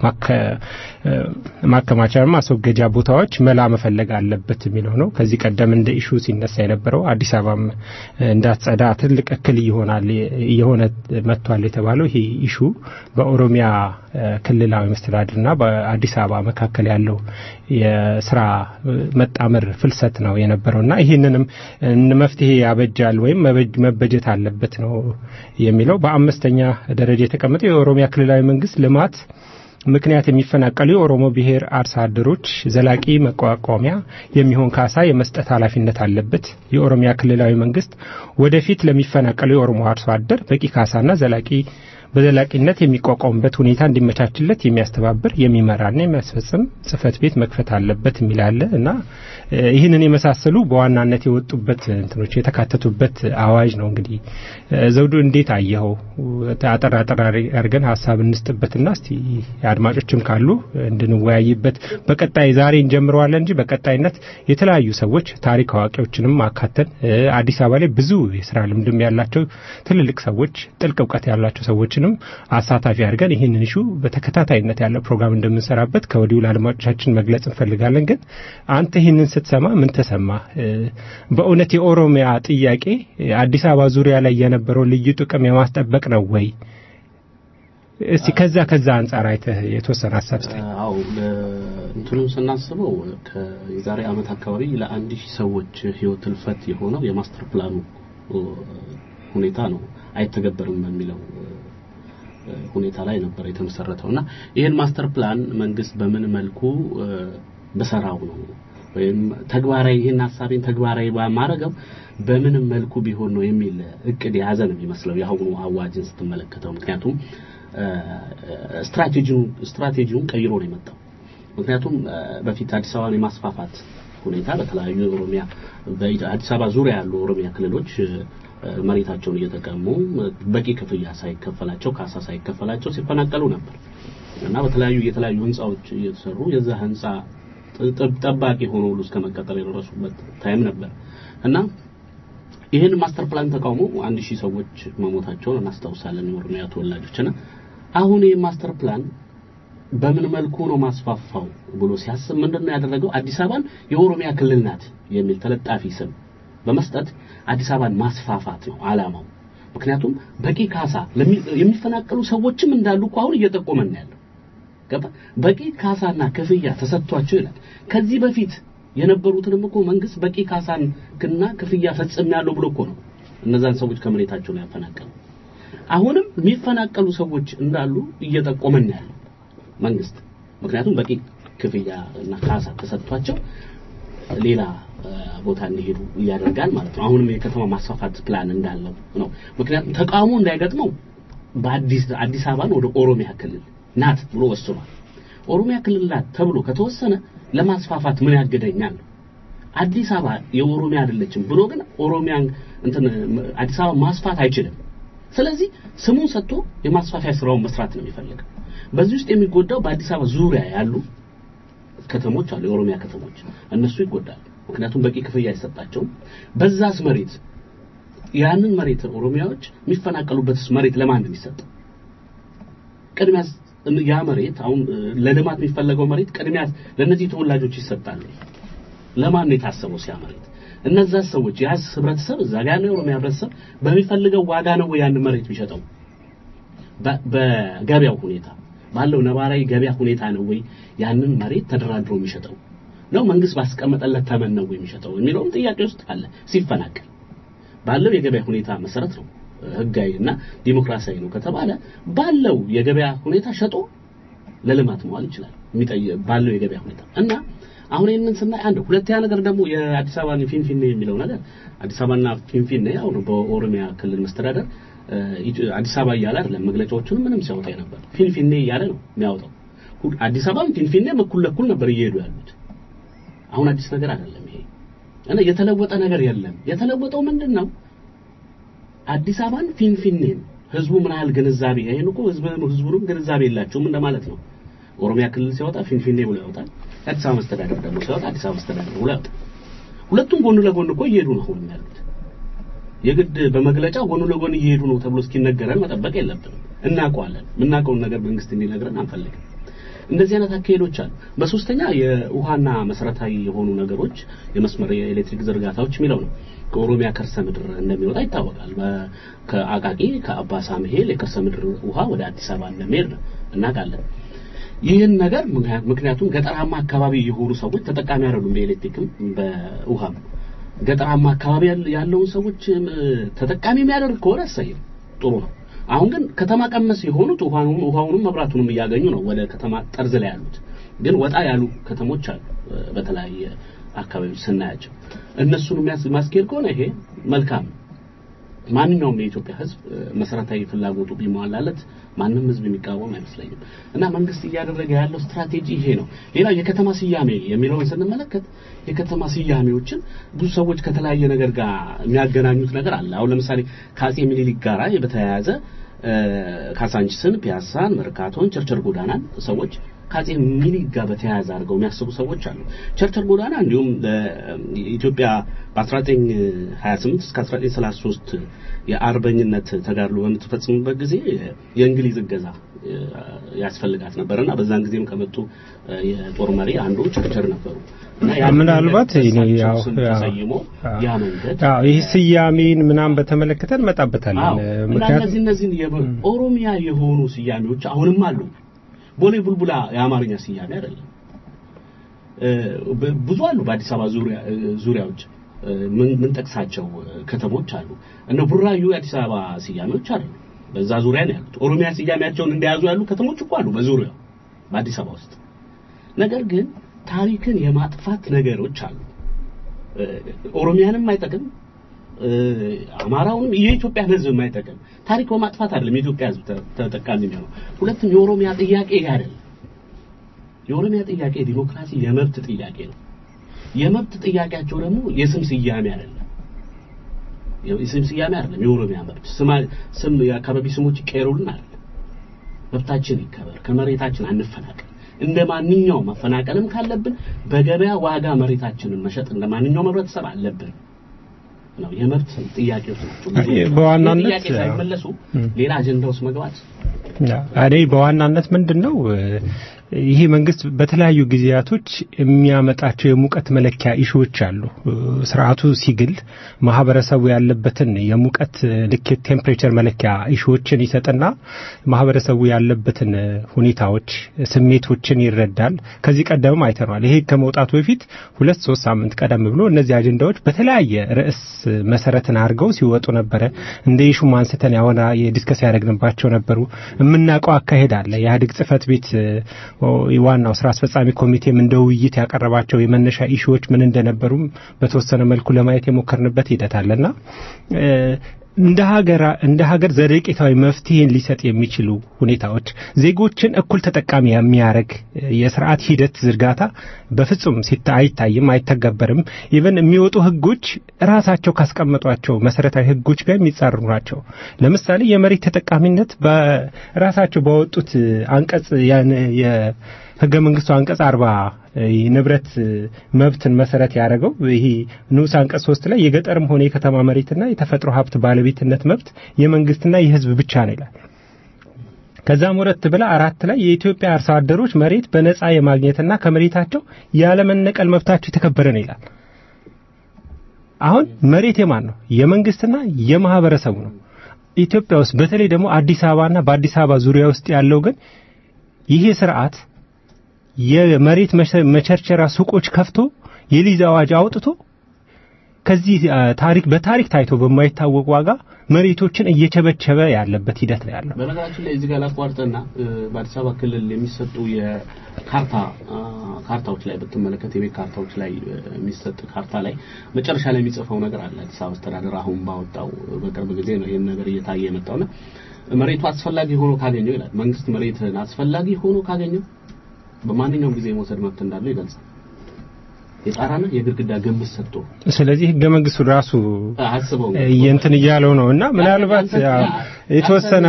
ማከማቻ ማስወገጃ ቦታዎች መላ መፈለግ አለበት የሚለው ነው። ከዚህ ቀደም እንደ ኢሹ ሲነሳ የነበረው አዲስ አበባም እንዳትጸዳ ትልቅ እክል እየሆነ መጥቷል የተባለው ይሄ ኢሹ በኦሮሚያ ክልላዊ መስተዳድርና በአዲስ አበባ መካከል ያለው የሥራ መጣመር ፍልሰት ነው የነበረውና ይሄንንም መፍትሄ ያበጃል ወይም መበጀት አለበት ነው የሚለው። በአምስተኛ ደረጃ የተቀመጠው የኦሮሚያ ክልላዊ መንግስት ልማት ምክንያት የሚፈናቀሉ የኦሮሞ ብሔር አርሶ አደሮች ዘላቂ መቋቋሚያ የሚሆን ካሳ የመስጠት ኃላፊነት አለበት። የኦሮሚያ ክልላዊ መንግስት ወደፊት ለሚፈናቀሉ የኦሮሞ አርሶ አደር በቂ ካሳና በዘላቂነት የሚቋቋምበት ሁኔታ እንዲመቻችለት የሚያስተባብር የሚመራና የሚያስፈጽም ጽህፈት ቤት መክፈት አለበት የሚላለ እና ይህንን የመሳሰሉ በዋናነት የወጡበት እንትኖች የተካተቱበት አዋጅ ነው። እንግዲህ ዘውዱ እንዴት አየኸው? አጠራ አድርገን ሐሳብ እንስጥበትና እስቲ አድማጮችም ካሉ እንድንወያይበት በቀጣይ ዛሬ እንጀምረዋለን እንጂ በቀጣይነት የተለያዩ ሰዎች ታሪክ አዋቂዎችንም አካተን አዲስ አበባ ላይ ብዙ የሥራ ልምድም ያላቸው ትልልቅ ሰዎች ጥልቅ ዕውቀት ያላቸው ሰዎችንም አሳታፊ አድርገን ይህንን ኢሹ በተከታታይነት ያለ ፕሮግራም እንደምንሰራበት ከወዲሁ ለአድማጮቻችን መግለጽ እንፈልጋለን። ግን አንተ ይህንን ስትሰማ ምን ተሰማ? በእውነት የኦሮሚያ ጥያቄ አዲስ አበባ ዙሪያ ላይ የነበረው ልዩ ጥቅም የማስጠበቅ ነው ወይ? እስቲ ከዛ አንጻር አይተህ የተወሰነ ሐሳብ ስጠኝ። አዎ እንትኑን ስናስበው ከዛሬ ዓመት አካባቢ ለ1000 ሰዎች ህይወት ህልፈት የሆነው የማስተር ፕላኑ ሁኔታ ነው አይተገበርም በሚለው ሁኔታ ላይ ነበር የተመሰረተውና ይሄን ማስተር ፕላን መንግስት በምን መልኩ በሰራው ነው ወይም ተግባራዊ ይሄን ሐሳቤን ተግባራዊ ማድረግ በምን መልኩ ቢሆን ነው የሚል እቅድ ያዘ ነው የሚመስለው ያሁኑ አዋጅን ስትመለከተው። ምክንያቱም ስትራቴጂውን ቀይሮ ነው የመጣው። ምክንያቱም በፊት አዲስ አበባን የማስፋፋት ሁኔታ በተለያዩ ኦሮሚያ በአዲስ አበባ ዙሪያ ያሉ ኦሮሚያ ክልሎች መሬታቸውን እየተቀሙ በቂ ክፍያ ሳይከፈላቸው ካሳ ሳይከፈላቸው ሲፈናቀሉ ነበር እና የተለያዩ ህንጻዎች እየተሰሩ የዛ ህንጻ ጠባቂ ሆኖ ሁሉ እስከመቀጠል የደረሱበት ታይም ነበር እና ይሄን ማስተር ፕላን ተቃውሞ 1000 ሰዎች መሞታቸውን እናስታውሳለን የኦሮሚያ ተወላጆችና አሁን ይሄ ማስተር ፕላን በምን መልኩ ነው ማስፋፋው ብሎ ሲያስብ ምንድነው ያደረገው? አዲስ አበባን የኦሮሚያ ክልል ናት የሚል ተለጣፊ ስም በመስጠት አዲስ አበባን ማስፋፋት ነው ዓላማው። ምክንያቱም በቂ ካሳ የሚፈናቀሉ ሰዎችም እንዳሉ አሁን እየተቆመን ያለው ገባ በቂ ካሳና ክፍያ ተሰጥቷቸው ይላል። ከዚህ በፊት የነበሩትንም እኮ መንግስት በቂ ካሳና ክፍያ ፈጽሜያለሁ ብሎ እኮ ነው እነዛን ሰዎች ከመሬታቸው ነው ያፈናቀለው። አሁንም የሚፈናቀሉ ሰዎች እንዳሉ እየተቆመን ያለው መንግስት ምክንያቱም በቂ ክፍያና ካሳ ተሰጥቷቸው ሌላ ቦታ እንዲሄዱ ያደርጋል ማለት ነው። አሁንም የከተማ ማስፋፋት ፕላን እንዳለው ነው። ምክንያቱም ተቃውሞ እንዳይገጥመው አዲስ አበባን ወደ ኦሮሚያ ክልል ናት ብሎ ወስኗል። ኦሮሚያ ክልል ናት ተብሎ ከተወሰነ ለማስፋፋት ምን ያገደኛል? አዲስ አበባ የኦሮሚያ አይደለችም ብሎ ግን ኦሮሚያን አዲስ አበባ ማስፋት አይችልም። ስለዚህ ስሙን ሰጥቶ የማስፋፊያ ስራውን መስራት ነው የሚፈልገው። በዚህ ውስጥ የሚጎዳው በአዲስ አበባ ዙሪያ ያሉ ከተሞች አሉ፣ የኦሮሚያ ከተሞች እነሱ ይጎዳሉ። ምክንያቱም በቂ ክፍያ አይሰጣቸውም። በዛስ መሬት ያንን መሬት ኦሮሚያዎች የሚፈናቀሉበትስ መሬት ለማን ነው የሚሰጠው? ቅድሚያ ያ መሬት አሁን ለልማት የሚፈለገው መሬት ቅድሚያ ለነዚህ ተወላጆች ይሰጣል። ለማን ነው የታሰበው ሲያ መሬት? እነዛ ሰዎች ያስ ህብረተሰብ እዛ ጋር ነው የኦሮሚያ ህብረተሰብ በሚፈልገው ዋጋ ነው ያን መሬት ቢሸጠው? በገበያው ሁኔታ ባለው ነባራዊ ገበያ ሁኔታ ነው ወይ ያንን መሬት ተደራድሮ የሚሸጠው? ነው መንግስት ባስቀመጠለት ተመን ነው የሚሸጠው የሚለውም ጥያቄ ውስጥ አለ። ሲፈናቀል ባለው የገበያ ሁኔታ መሰረት ነው ህጋዊና ዲሞክራሲያዊ ነው ከተባለ ባለው የገበያ ሁኔታ ሸጦ ለልማት መዋል ይችላል ባለው የገበያ ሁኔታ እና አሁን ይሄንን ስናይ አንድ ሁለተኛ ነገር ደግሞ የአዲስ አበባን ፊንፊኔ የሚለው ነገር አዲስ አበባና ፊንፊኔ ያው ነው በኦሮሚያ ክልል መስተዳደር አዲስ አበባ እያለ አይደለም መግለጫዎቹን ምንም ሲያወጣ ነበር ፊንፊኔ እያለ ነው የሚያወጣው አዲስ አበባም ፊንፊኔ እኩል ለኩል ነበር እየሄዱ ያሉት አሁን አዲስ ነገር አይደለም ይሄ እና የተለወጠ ነገር የለም የተለወጠው ምንድነው አዲስ አበባን ፊንፊኔን ህዝቡ ምን ያህል ግንዛቤ ይሄን እኮ ህዝቡንም ግንዛቤ የላቸውም እንደማለት ነው ኦሮሚያ ክልል ሲያወጣ ፊንፊኔ ብሎ ያወጣል አዲስ አበባ መስተዳደር ደግሞ ሲያወጣ አዲስ አበባ መስተዳደር ብሎ ያወጣል ሁለቱም ጎን ለጎን እኮ እየሄዱ ነው አሁን ያሉት የግድ በመግለጫ ጎን ለጎን እየሄዱ ነው ተብሎ እስኪነገረን መጠበቅ የለብንም እናውቀዋለን ምናውቀውን ነገር መንግስት እንዲነግረን አንፈልግም እንደዚህ አይነት አካሄዶች አሉ በሶስተኛ የውሃና መሰረታዊ የሆኑ ነገሮች የመስመር የኤሌክትሪክ ዝርጋታዎች የሚለው ነው ከኦሮሚያ ከርሰ ምድር እንደሚወጣ ይታወቃል ከአቃቂ ከአባሳ መሄል የከርሰ ምድር ውሃ ወደ አዲስ አበባ እንደሚሄድ እናውቃለን ይህን ነገር ምክንያቱም ገጠራማ አካባቢ የሆኑ ሰዎች ተጠቃሚ አይደሉም በኤሌክትሪክም በውሃም ገጠራማ አካባቢ ያለው ሰዎች ተጠቃሚ የሚያደርግ ከሆነ አሳየው ጥሩ ነው አሁን ግን ከተማ ቀመስ የሆኑት ውሃውንም መብራቱንም እያገኙ ነው ወደ ከተማ ጠርዝ ላይ ያሉት ግን ወጣ ያሉ ከተሞች አሉ በተለያየ አካባቢዎች ስናያቸው እነሱን ማስኬድ ከሆነ ይሄ መልካም ማንኛውም የኢትዮጵያ ህዝብ መሰረታዊ ፍላጎቱ ቢሟላለት ማንንም ህዝብ የሚቃወም አይመስለኝም እና መንግስት እያደረገ ያለው ስትራቴጂ ይሄ ነው ሌላው የከተማ ስያሜ የሚለውን ስንመለከት የከተማ ስያሜዎችን ብዙ ሰዎች ከተለያየ ነገር ጋር የሚያገናኙት ነገር አለ አሁን ለምሳሌ ከአጼ ምኒልክ ጋር በተያያዘ ካሳንቺስን ፒያሳን መርካቶን ቸርቸር ጎዳናን ሰዎች ከአጼ ምኒልክ ጋር በተያያዘ አድርገው የሚያስቡ ሰዎች አሉ ቸርቸር ጎዳና እንዲሁም ኢትዮጵያ በ1928 እስከ 1933 የአርበኝነት ተጋድሎ በምትፈጽምበት ጊዜ የእንግሊዝ እገዛ ያስፈልጋት ነበርና በዛን ጊዜም ከመጡ የጦር መሪ አንዱ ቸርቸር ነበሩ እና ምናልባት ያው ተሰይሞ ያ መንገድ ይህ ስያሜን ምናም በተመለከተ እንመጣበታለን ምክንያቱም እነዚህ የኦሮሚያ የሆኑ ስያሜዎች አሁንም አሉ ቦሌ ቡልቡላ የአማርኛ ስያሜ አይደለም ብዙ አሉ በአዲስ አበባ ዙሪያዎች ምን ጠቅሳቸው ከተሞች አሉ እና ቡራዩ የአዲስ አበባ ስያሜዎች አሉ በዛ ዙሪያ ነው ያሉት ኦሮሚያ ስያሜያቸውን እንደያዙ ያሉ ከተሞች እኮ አሉ በዙሪያው በአዲስ አበባ ውስጥ ነገር ግን ታሪክን የማጥፋት ነገሮች አሉ ኦሮሚያንም አይጠቅም አማራውንም የኢትዮጵያን ህዝብ የማይጠቅም ታሪክ በማጥፋት አይደለም የኢትዮጵያ ህዝብ ተጠቃሚ ነው ሁለቱም የኦሮሚያ ጥያቄ አይደለም የኦሮሚያ ጥያቄ ዲሞክራሲ የመብት ጥያቄ ነው የመብት ጥያቄያቸው ደግሞ የስም ስያሜ አይደለም የስም ስያሜ አይደለም የኦሮሚያ መብት ስም የአካባቢ ስሞች ይቀየሩልን አይደለም መብታችን ይከበር ከመሬታችን አንፈናቀል እንደማንኛውም መፈናቀልም ካለብን በገበያ ዋጋ መሬታችንን መሸጥ እንደማንኛውም ህብረተሰብ አለብን ነው የመብት ጥያቄዎች ናቸው በዋናነት ሳይመለሱ ሌላ አጀንዳ ውስጥ መግባት አይ በዋናነት ምንድነው ይሄ መንግስት በተለያዩ ጊዜያቶች የሚያመጣቸው የሙቀት መለኪያ ኢሹዎች አሉ ስርዓቱ ሲግል ማህበረሰቡ ያለበትን የሙቀት ልኬት ቴምፕሬቸር መለኪያ ኢሹዎችን ይሰጥና ማህበረሰቡ ያለበትን ሁኔታዎች ስሜቶችን ይረዳል ከዚህ ቀደም አይተናል ይሄ ከመውጣቱ በፊት 2-3 ሳምንት ቀደም ብሎ እነዚህ አጀንዳዎች በተለያየ ርዕስ መሰረትን አድርገው ሲወጡ ነበር እንደ ኢሹ ማንስተን ያወና የዲስከስ ያደረግንባቸው ነበሩ የምናውቀው አካሄድ አለ የኢህአዴግ ጽህፈት ቤት ዋናው ስራ አስፈጻሚ ኮሚቴም እንደ ውይይት ያቀረባቸው የመነሻ ኢሹዎች ምን እንደነበሩም በተወሰነ መልኩ ለማየት የሞከርንበት ሂደት አለና እንደ ሀገር ዘደቂታዊ መፍትሄን ሊሰጥ የሚችሉ ሁኔታዎች ዜጎችን እኩል ተጠቃሚ የሚያደርግ የሥርዓት ሂደት ዝርጋታ በፍጹም አይታይም አይተገበርም ኢቭን የሚወጡ ህጎች ራሳቸው ካስቀመጧቸው መሰረታዊ ህጎች ጋር የሚጻረሩ ናቸው ለምሳሌ የመሬት ተጠቃሚነት በራሳቸው ባወጡት አንቀጽ ህገ መንግስቱ አንቀጽ 40 ንብረት መብትን መሰረት ያደረገው ይሄ ንዑስ አንቀጽ 3 ላይ የገጠርም ሆነ የከተማ መሬትና የተፈጥሮ ሀብት ባለቤትነት መብት የመንግስትና የህዝብ ብቻ ነው ይላል ከዛም ወረት ብላ 4 ላይ የኢትዮጵያ አርሶ አደሮች መሬት በነፃ የማግኘትና ከመሬታቸው ያለ መነቀል መብታቸው የተከበረ ነው ይላል አሁን መሬት የማን ነው የመንግስትና የማህበረሰቡ ነው ኢትዮጵያ ውስጥ በተለይ ደግሞ አዲስ አበባና በአዲስ አበባ ዙሪያ ውስጥ ያለው ግን ይሄ ስርዓት የመሬት መቸርቸራ ሱቆች ከፍቶ የሊዝ አዋጅ አውጥቶ ከዚህ ታሪክ በታሪክ ታይቶ በማይታወቅ ዋጋ መሬቶችን እየቸበቸበ ያለበት ሂደት ነው ያለው። በነገራችን ላይ እዚህ ጋር ላቋርጥና በአዲስ አበባ ክልል የሚሰጡ የካርታዎች ላይ በተመለከተ የቤት ካርታዎች ላይ የሚሰጥ ካርታ ላይ መጨረሻ ላይ የሚጽፈው ነገር አለ። አዲስ አበባ አስተዳደር አሁን ባወጣው በቅርብ ጊዜ ነው ይሄን ነገር እየታየ የመጣውና መሬቱ አስፈላጊ ሆኖ ካገኘው ይላል መንግስት መሬትን አስፈላጊ ሆኖ ካገኘው በማንኛውም ጊዜ መውሰድ መብት እንዳለው ይገልጻል። የጣራና የግድግዳ ግምት ሰጥቶ ስለዚህ ህገ መንግስቱ ራሱ እንትን እያለው ነውና ምናልባት የተወሰነ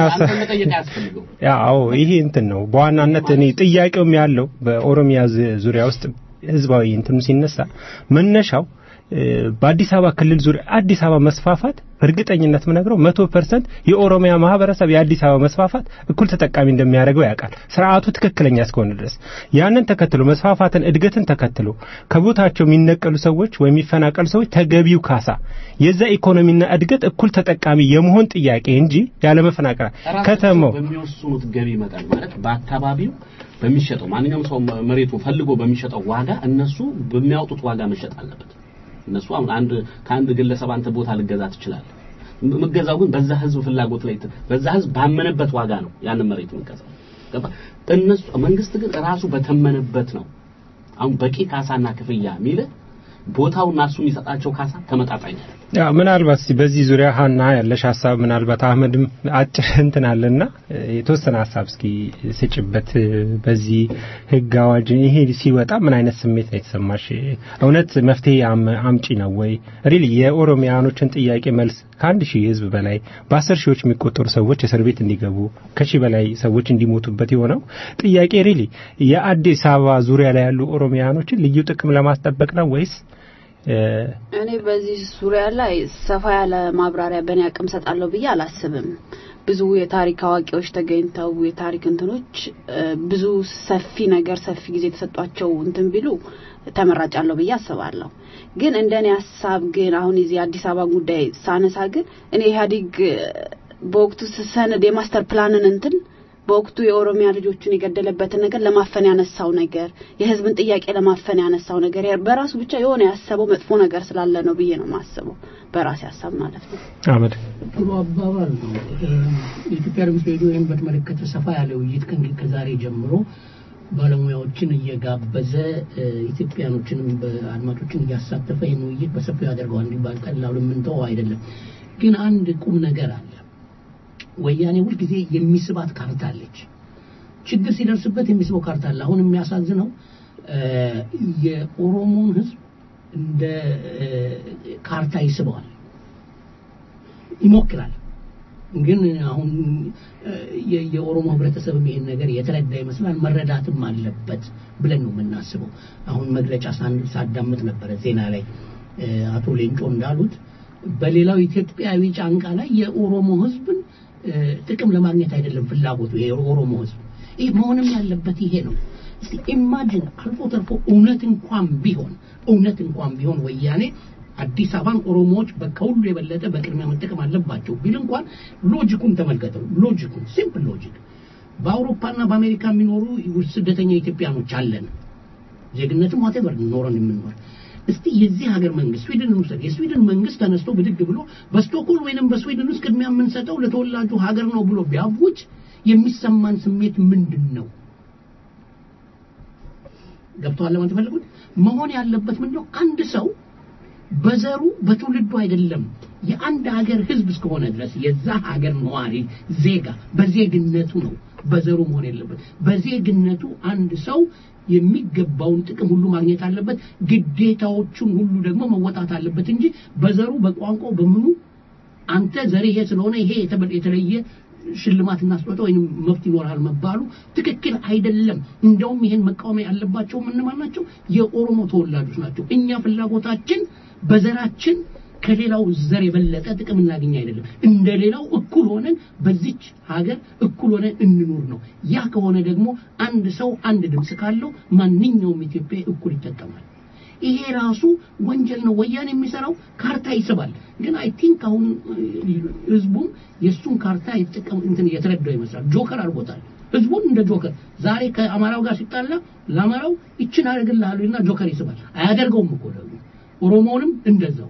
ያው ይሄ እንትን ነው በዋናነት እኔ ጥያቄውም ያለው በኦሮሚያ ዙሪያ ውስጥ ህዝባዊ እንትኑ ሲነሳ መነሻው በአዲስ አበባ ክልል ዙሪያ አዲስ አበባ መስፋፋት በእርግጠኝነት ምነግረው 100% የኦሮሚያ ማህበረሰብ የአዲስ አበባ መስፋፋት እኩል ተጠቃሚ እንደሚያደርገው ያውቃል። ስርዓቱ ትክክለኛ እስከሆነ ድረስ ያንን ተከትሎ መስፋፋትን እድገትን ተከትሎ ከቦታቸው የሚነቀሉ ሰዎች ወይ የሚፈናቀሉ ሰዎች ተገቢው ካሳ የዛ ኢኮኖሚና እድገት እኩል ተጠቃሚ የመሆን ጥያቄ እንጂ ያለ መፈናቀል ከተማው በሚወስኑት ገቢ መጠን ማለት በአካባቢው በሚሸጠው ማንኛውም ሰው መሬቱ ፈልጎ በሚሸጠው ዋጋ እነሱ በሚያወጡት ዋጋ መሸጥ አለበት። እነሱ አንድ ከአንድ ግለሰብ አንተ ቦታ ልገዛት ይችላል። መገዛው ግን በዛ ህዝብ ፍላጎት ላይ በዛ ህዝብ ባመነበት ዋጋ ነው ያን መሬት መገዛው። እነሱ መንግስት ግን ራሱ በተመነበት ነው። አሁን በቂ ካሳና ክፍያ ሚለ ቦታውና እሱ የሚሰጣቸው ካሳ ተመጣጣኝ ነው። ያ ምናልባት በዚህ ዙሪያ ሀና ያለሽ ሐሳብ ምናልባት አህመድም አጭር እንትን አለና የተወሰነ ሐሳብ እስኪ ስጭበት። በዚህ ህግ አዋጅ ይሄ ሲወጣ ምን አይነት ስሜት ነው የተሰማሽ? እውነት መፍትሄ አምጪ ነው ወይ? ሪሊ የኦሮሚያኖችን ጥያቄ መልስ ከአንድ ሺህ ህዝብ በላይ በ10 ሺዎች የሚቆጠሩ ሰዎች እስር ቤት እንዲገቡ ከሺህ በላይ ሰዎች እንዲሞቱበት የሆነው ጥያቄ ሪሊ የአዲስ አበባ ዙሪያ ላይ ያሉ ኦሮሚያኖችን ልዩ ጥቅም ለማስጠበቅ ነው ወይስ እኔ በዚህ ዙሪያ ላይ ሰፋ ያለ ማብራሪያ በእኔ አቅም ሰጣለሁ ብዬ አላስብም። ብዙ የታሪክ አዋቂዎች ተገኝተው የታሪክ እንትኖች ብዙ ሰፊ ጊዜ ተሰጧቸው እንትን ቢሉ ተመራጫለሁ ብዬ አስባለሁ። ግን እንደኔ ሐሳብ ግን አሁን እዚህ አዲስ አበባ ጉዳይ ሳነሳ ግን እኔ ኢህአዴግ በወቅቱ ሰነድ የማስተር ፕላንን እንትን በወቅቱ የኦሮሚያ ልጆችን የገደለበትን ነገር ለማፈን ያነሳው ነገር የህዝብን ጥያቄ ለማፈን ያነሳው ነገር በራሱ ብቻ የሆነ ያሰበው መጥፎ ነገር ስላለ ነው ብዬ ነው ማስበው በራሴ ሐሳብ ማለት ነው። አመድ ጥሩ አባባል ነው። የኢትዮጵያ ድምፅ ሬዲዮ ይህን በተመለከተ ሰፋ ያለ ውይይት ከዛሬ ጀምሮ ባለሙያዎችን እየጋበዘ ኢትዮጵያኖችንም በአድማጮችን እያሳተፈ ይህን ውይይት በሰፊው ያደርገዋል። እንዲባል ቀላሉ ምንተው አይደለም። ግን አንድ ቁም ነገር አለ። ወያኔ ሁሉ ጊዜ የሚስባት ካርታ አለች። ችግር ሲደርስበት የሚስበው ካርታ አለ። አሁን የሚያሳዝነው የኦሮሞን ህዝብ እንደ ካርታ ይስበዋል ይሞክራል። ግን አሁን የኦሮሞ ህብረተሰብ ይሄን ነገር የተረዳ ይመስላል መረዳትም አለበት ብለን ነው የምናስበው። አሁን መግለጫ ሳዳምጥ ነበር ዜና ላይ አቶ ሌንጮ እንዳሉት በሌላው ኢትዮጵያዊ ጫንቃ ላይ የኦሮሞ ህዝብን ጥቅም ለማግኘት አይደለም ፍላጎቱ የኦሮሞ ህዝብ ይሄ መሆንም ያለበት ይሄ ነው። እስቲ ኢማጂን አልፎ ተርፎ እውነት እንኳን ቢሆን ወያኔ አዲስ አበባን ኦሮሞዎች በከሁሉ የበለጠ በቅድሚያ መጠቀም አለባቸው ቢል እንኳን ሎጂኩን ተመልከተው። ሎጂኩን ሲምፕል ሎጂክ በአውሮፓና በአሜሪካ የሚኖሩ ስደተኛ ኢትዮጵያኖች አለን ዜግነትም whatever ኖረን የምንኖር እስቲ የዚህ ሀገር መንግስት ስዊድን ነው የስዊድን መንግስት ተነስቶ ብድግ ብሎ በስቶክሆልም ወይንም በስዊድን ውስጥ ቅድሚያ የምንሰጠው ለተወላጁ ሀገር ነው ብሎ ቢያውጅ የሚሰማን ስሜት ምንድነው? ገብቷል ለማለት ፈልጉት መሆን ያለበት ምንድነው? አንድ ሰው በዘሩ በትውልዱ አይደለም የአንድ ሀገር ህዝብ እስከሆነ ድረስ የዛ ሀገር ነዋሪ ዜጋ በዜግነቱ ነው በዘሩ መሆን ያለበት። በዜግነቱ አንድ ሰው የሚገባውን ጥቅም ሁሉ ማግኘት አለበት፣ ግዴታዎቹን ሁሉ ደግሞ መወጣት አለበት እንጂ በዘሩ በቋንቋው በምኑ አንተ ዘሬ ይሄ ስለሆነ ይሄ የተለየ ሽልማትና ስጦታ ወይንም መብት ይኖራል መባሉ ትክክል አይደለም። እንደውም ይሄን መቃወም ያለባቸው ምንማን ናቸው? የኦሮሞ ተወላጆች ናቸው። እኛ ፍላጎታችን በዘራችን ከሌላው ዘር የበለጠ ጥቅም እናገኝ አይደለም፣ እንደሌላው እኩል ሆነን በዚች ሀገር እኩል ሆነን እንኖር ነው። ያ ከሆነ ደግሞ አንድ ሰው አንድ ድምጽ ካለው ማንኛውም ኢትዮጵያዊ እኩል ይጠቀማል። ይሄ ራሱ ወንጀል ነው። ወያኔ የሚሰራው ካርታ ይስባል። ግን አይ ቲንክ አሁን ህዝቡም የሱን ካርታ ይጠቀም እንትን እየተረዳው ይመስላል። ጆከር አድርጎታል ህዝቡን እንደ ጆከር። ዛሬ ከአማራው ጋር ሲጣላ ለአማራው ይችን አደርግልሃለሁና ጆከር ይስባል። አያደርገውም እኮ ደግሞ ኦሮሞንም እንደዛው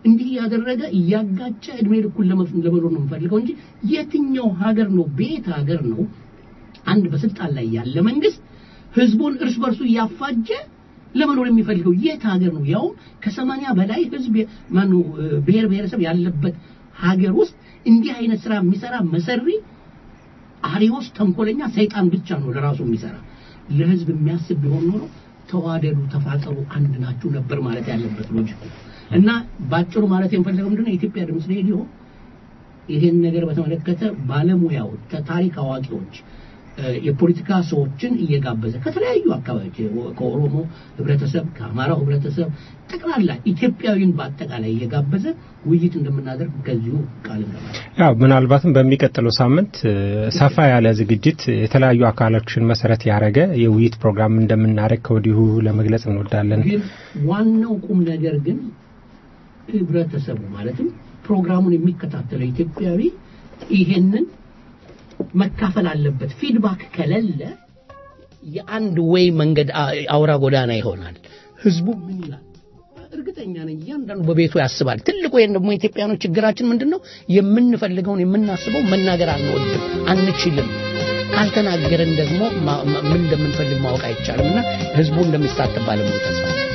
እንዲህ ያደረገ እያጋጨ እድሜ ልኩን ለመኖር ነው የሚፈልገው እንጂ የትኛው ሀገር ነው ቤት ሀገር ነው አንድ በስልጣን ላይ ያለ መንግስት ህዝቡን እርስ በርሱ ያፋጀ ለመኖር የሚፈልገው የት ሀገር ነው? ያው ከ80 በላይ ህዝብ ብሔር ብሔረሰብ ያለበት ሀገር ውስጥ እንዲህ አይነት ስራ የሚሰራ መሰሪ አሪዮስ ተንኮለኛ ሰይጣን ብቻ ነው ለራሱ የሚሰራ። ለህዝብ የሚያስብ ቢሆን ኖሮ ተዋደዱ፣ ተፋቀሩ፣ አንድ ናችሁ ነበር ማለት ያለበት ሎጂክ እና ባጭሩ ማለት የምፈልገው ምንድነው የኢትዮጵያ ድምጽ ሬዲዮ ይሄን ነገር በተመለከተ ባለሙያዎች፣ ታሪክ አዋቂዎች፣ የፖለቲካ ሰዎችን እየጋበዘ ከተለያዩ አካባቢዎች ከኦሮሞ ህብረተሰብ፣ ከአማራው ህብረተሰብ ጠቅላላ ኢትዮጵያዊን በአጠቃላይ እየጋበዘ ውይይት እንደምናደርግ ከዚሁ ቃል እንገባለን። ያው ምናልባትም በሚቀጥለው ሳምንት ሰፋ ያለ ዝግጅት የተለያዩ አካላችን መሰረት ያደረገ የውይይት ፕሮግራም እንደምናደርግ ከወዲሁ ለመግለጽ እንወዳለን። ግን ዋናው ቁም ነገር ግን ህብረተሰቡ ማለትም ፕሮግራሙን የሚከታተለው ኢትዮጵያዊ ይሄንን መካፈል አለበት። ፊድባክ ከሌለ የአንድ ወይ መንገድ አውራ ጎዳና ይሆናል። ህዝቡ ምን ይላል? እርግጠኛ ነኝ እያንዳንዱ በቤቱ ያስባል። ትልቁ ደግሞ ኢትዮጵያኖች ችግራችን ምንድነው? የምንፈልገውን የምናስበው መናገር አንወድም፣ አንችልም። ካልተናገረን ደግሞ ምን እንደምንፈልግ ማወቅ አይቻልምና ህዝቡ እንደሚሳተፍ ባለሙሉ ተስፋ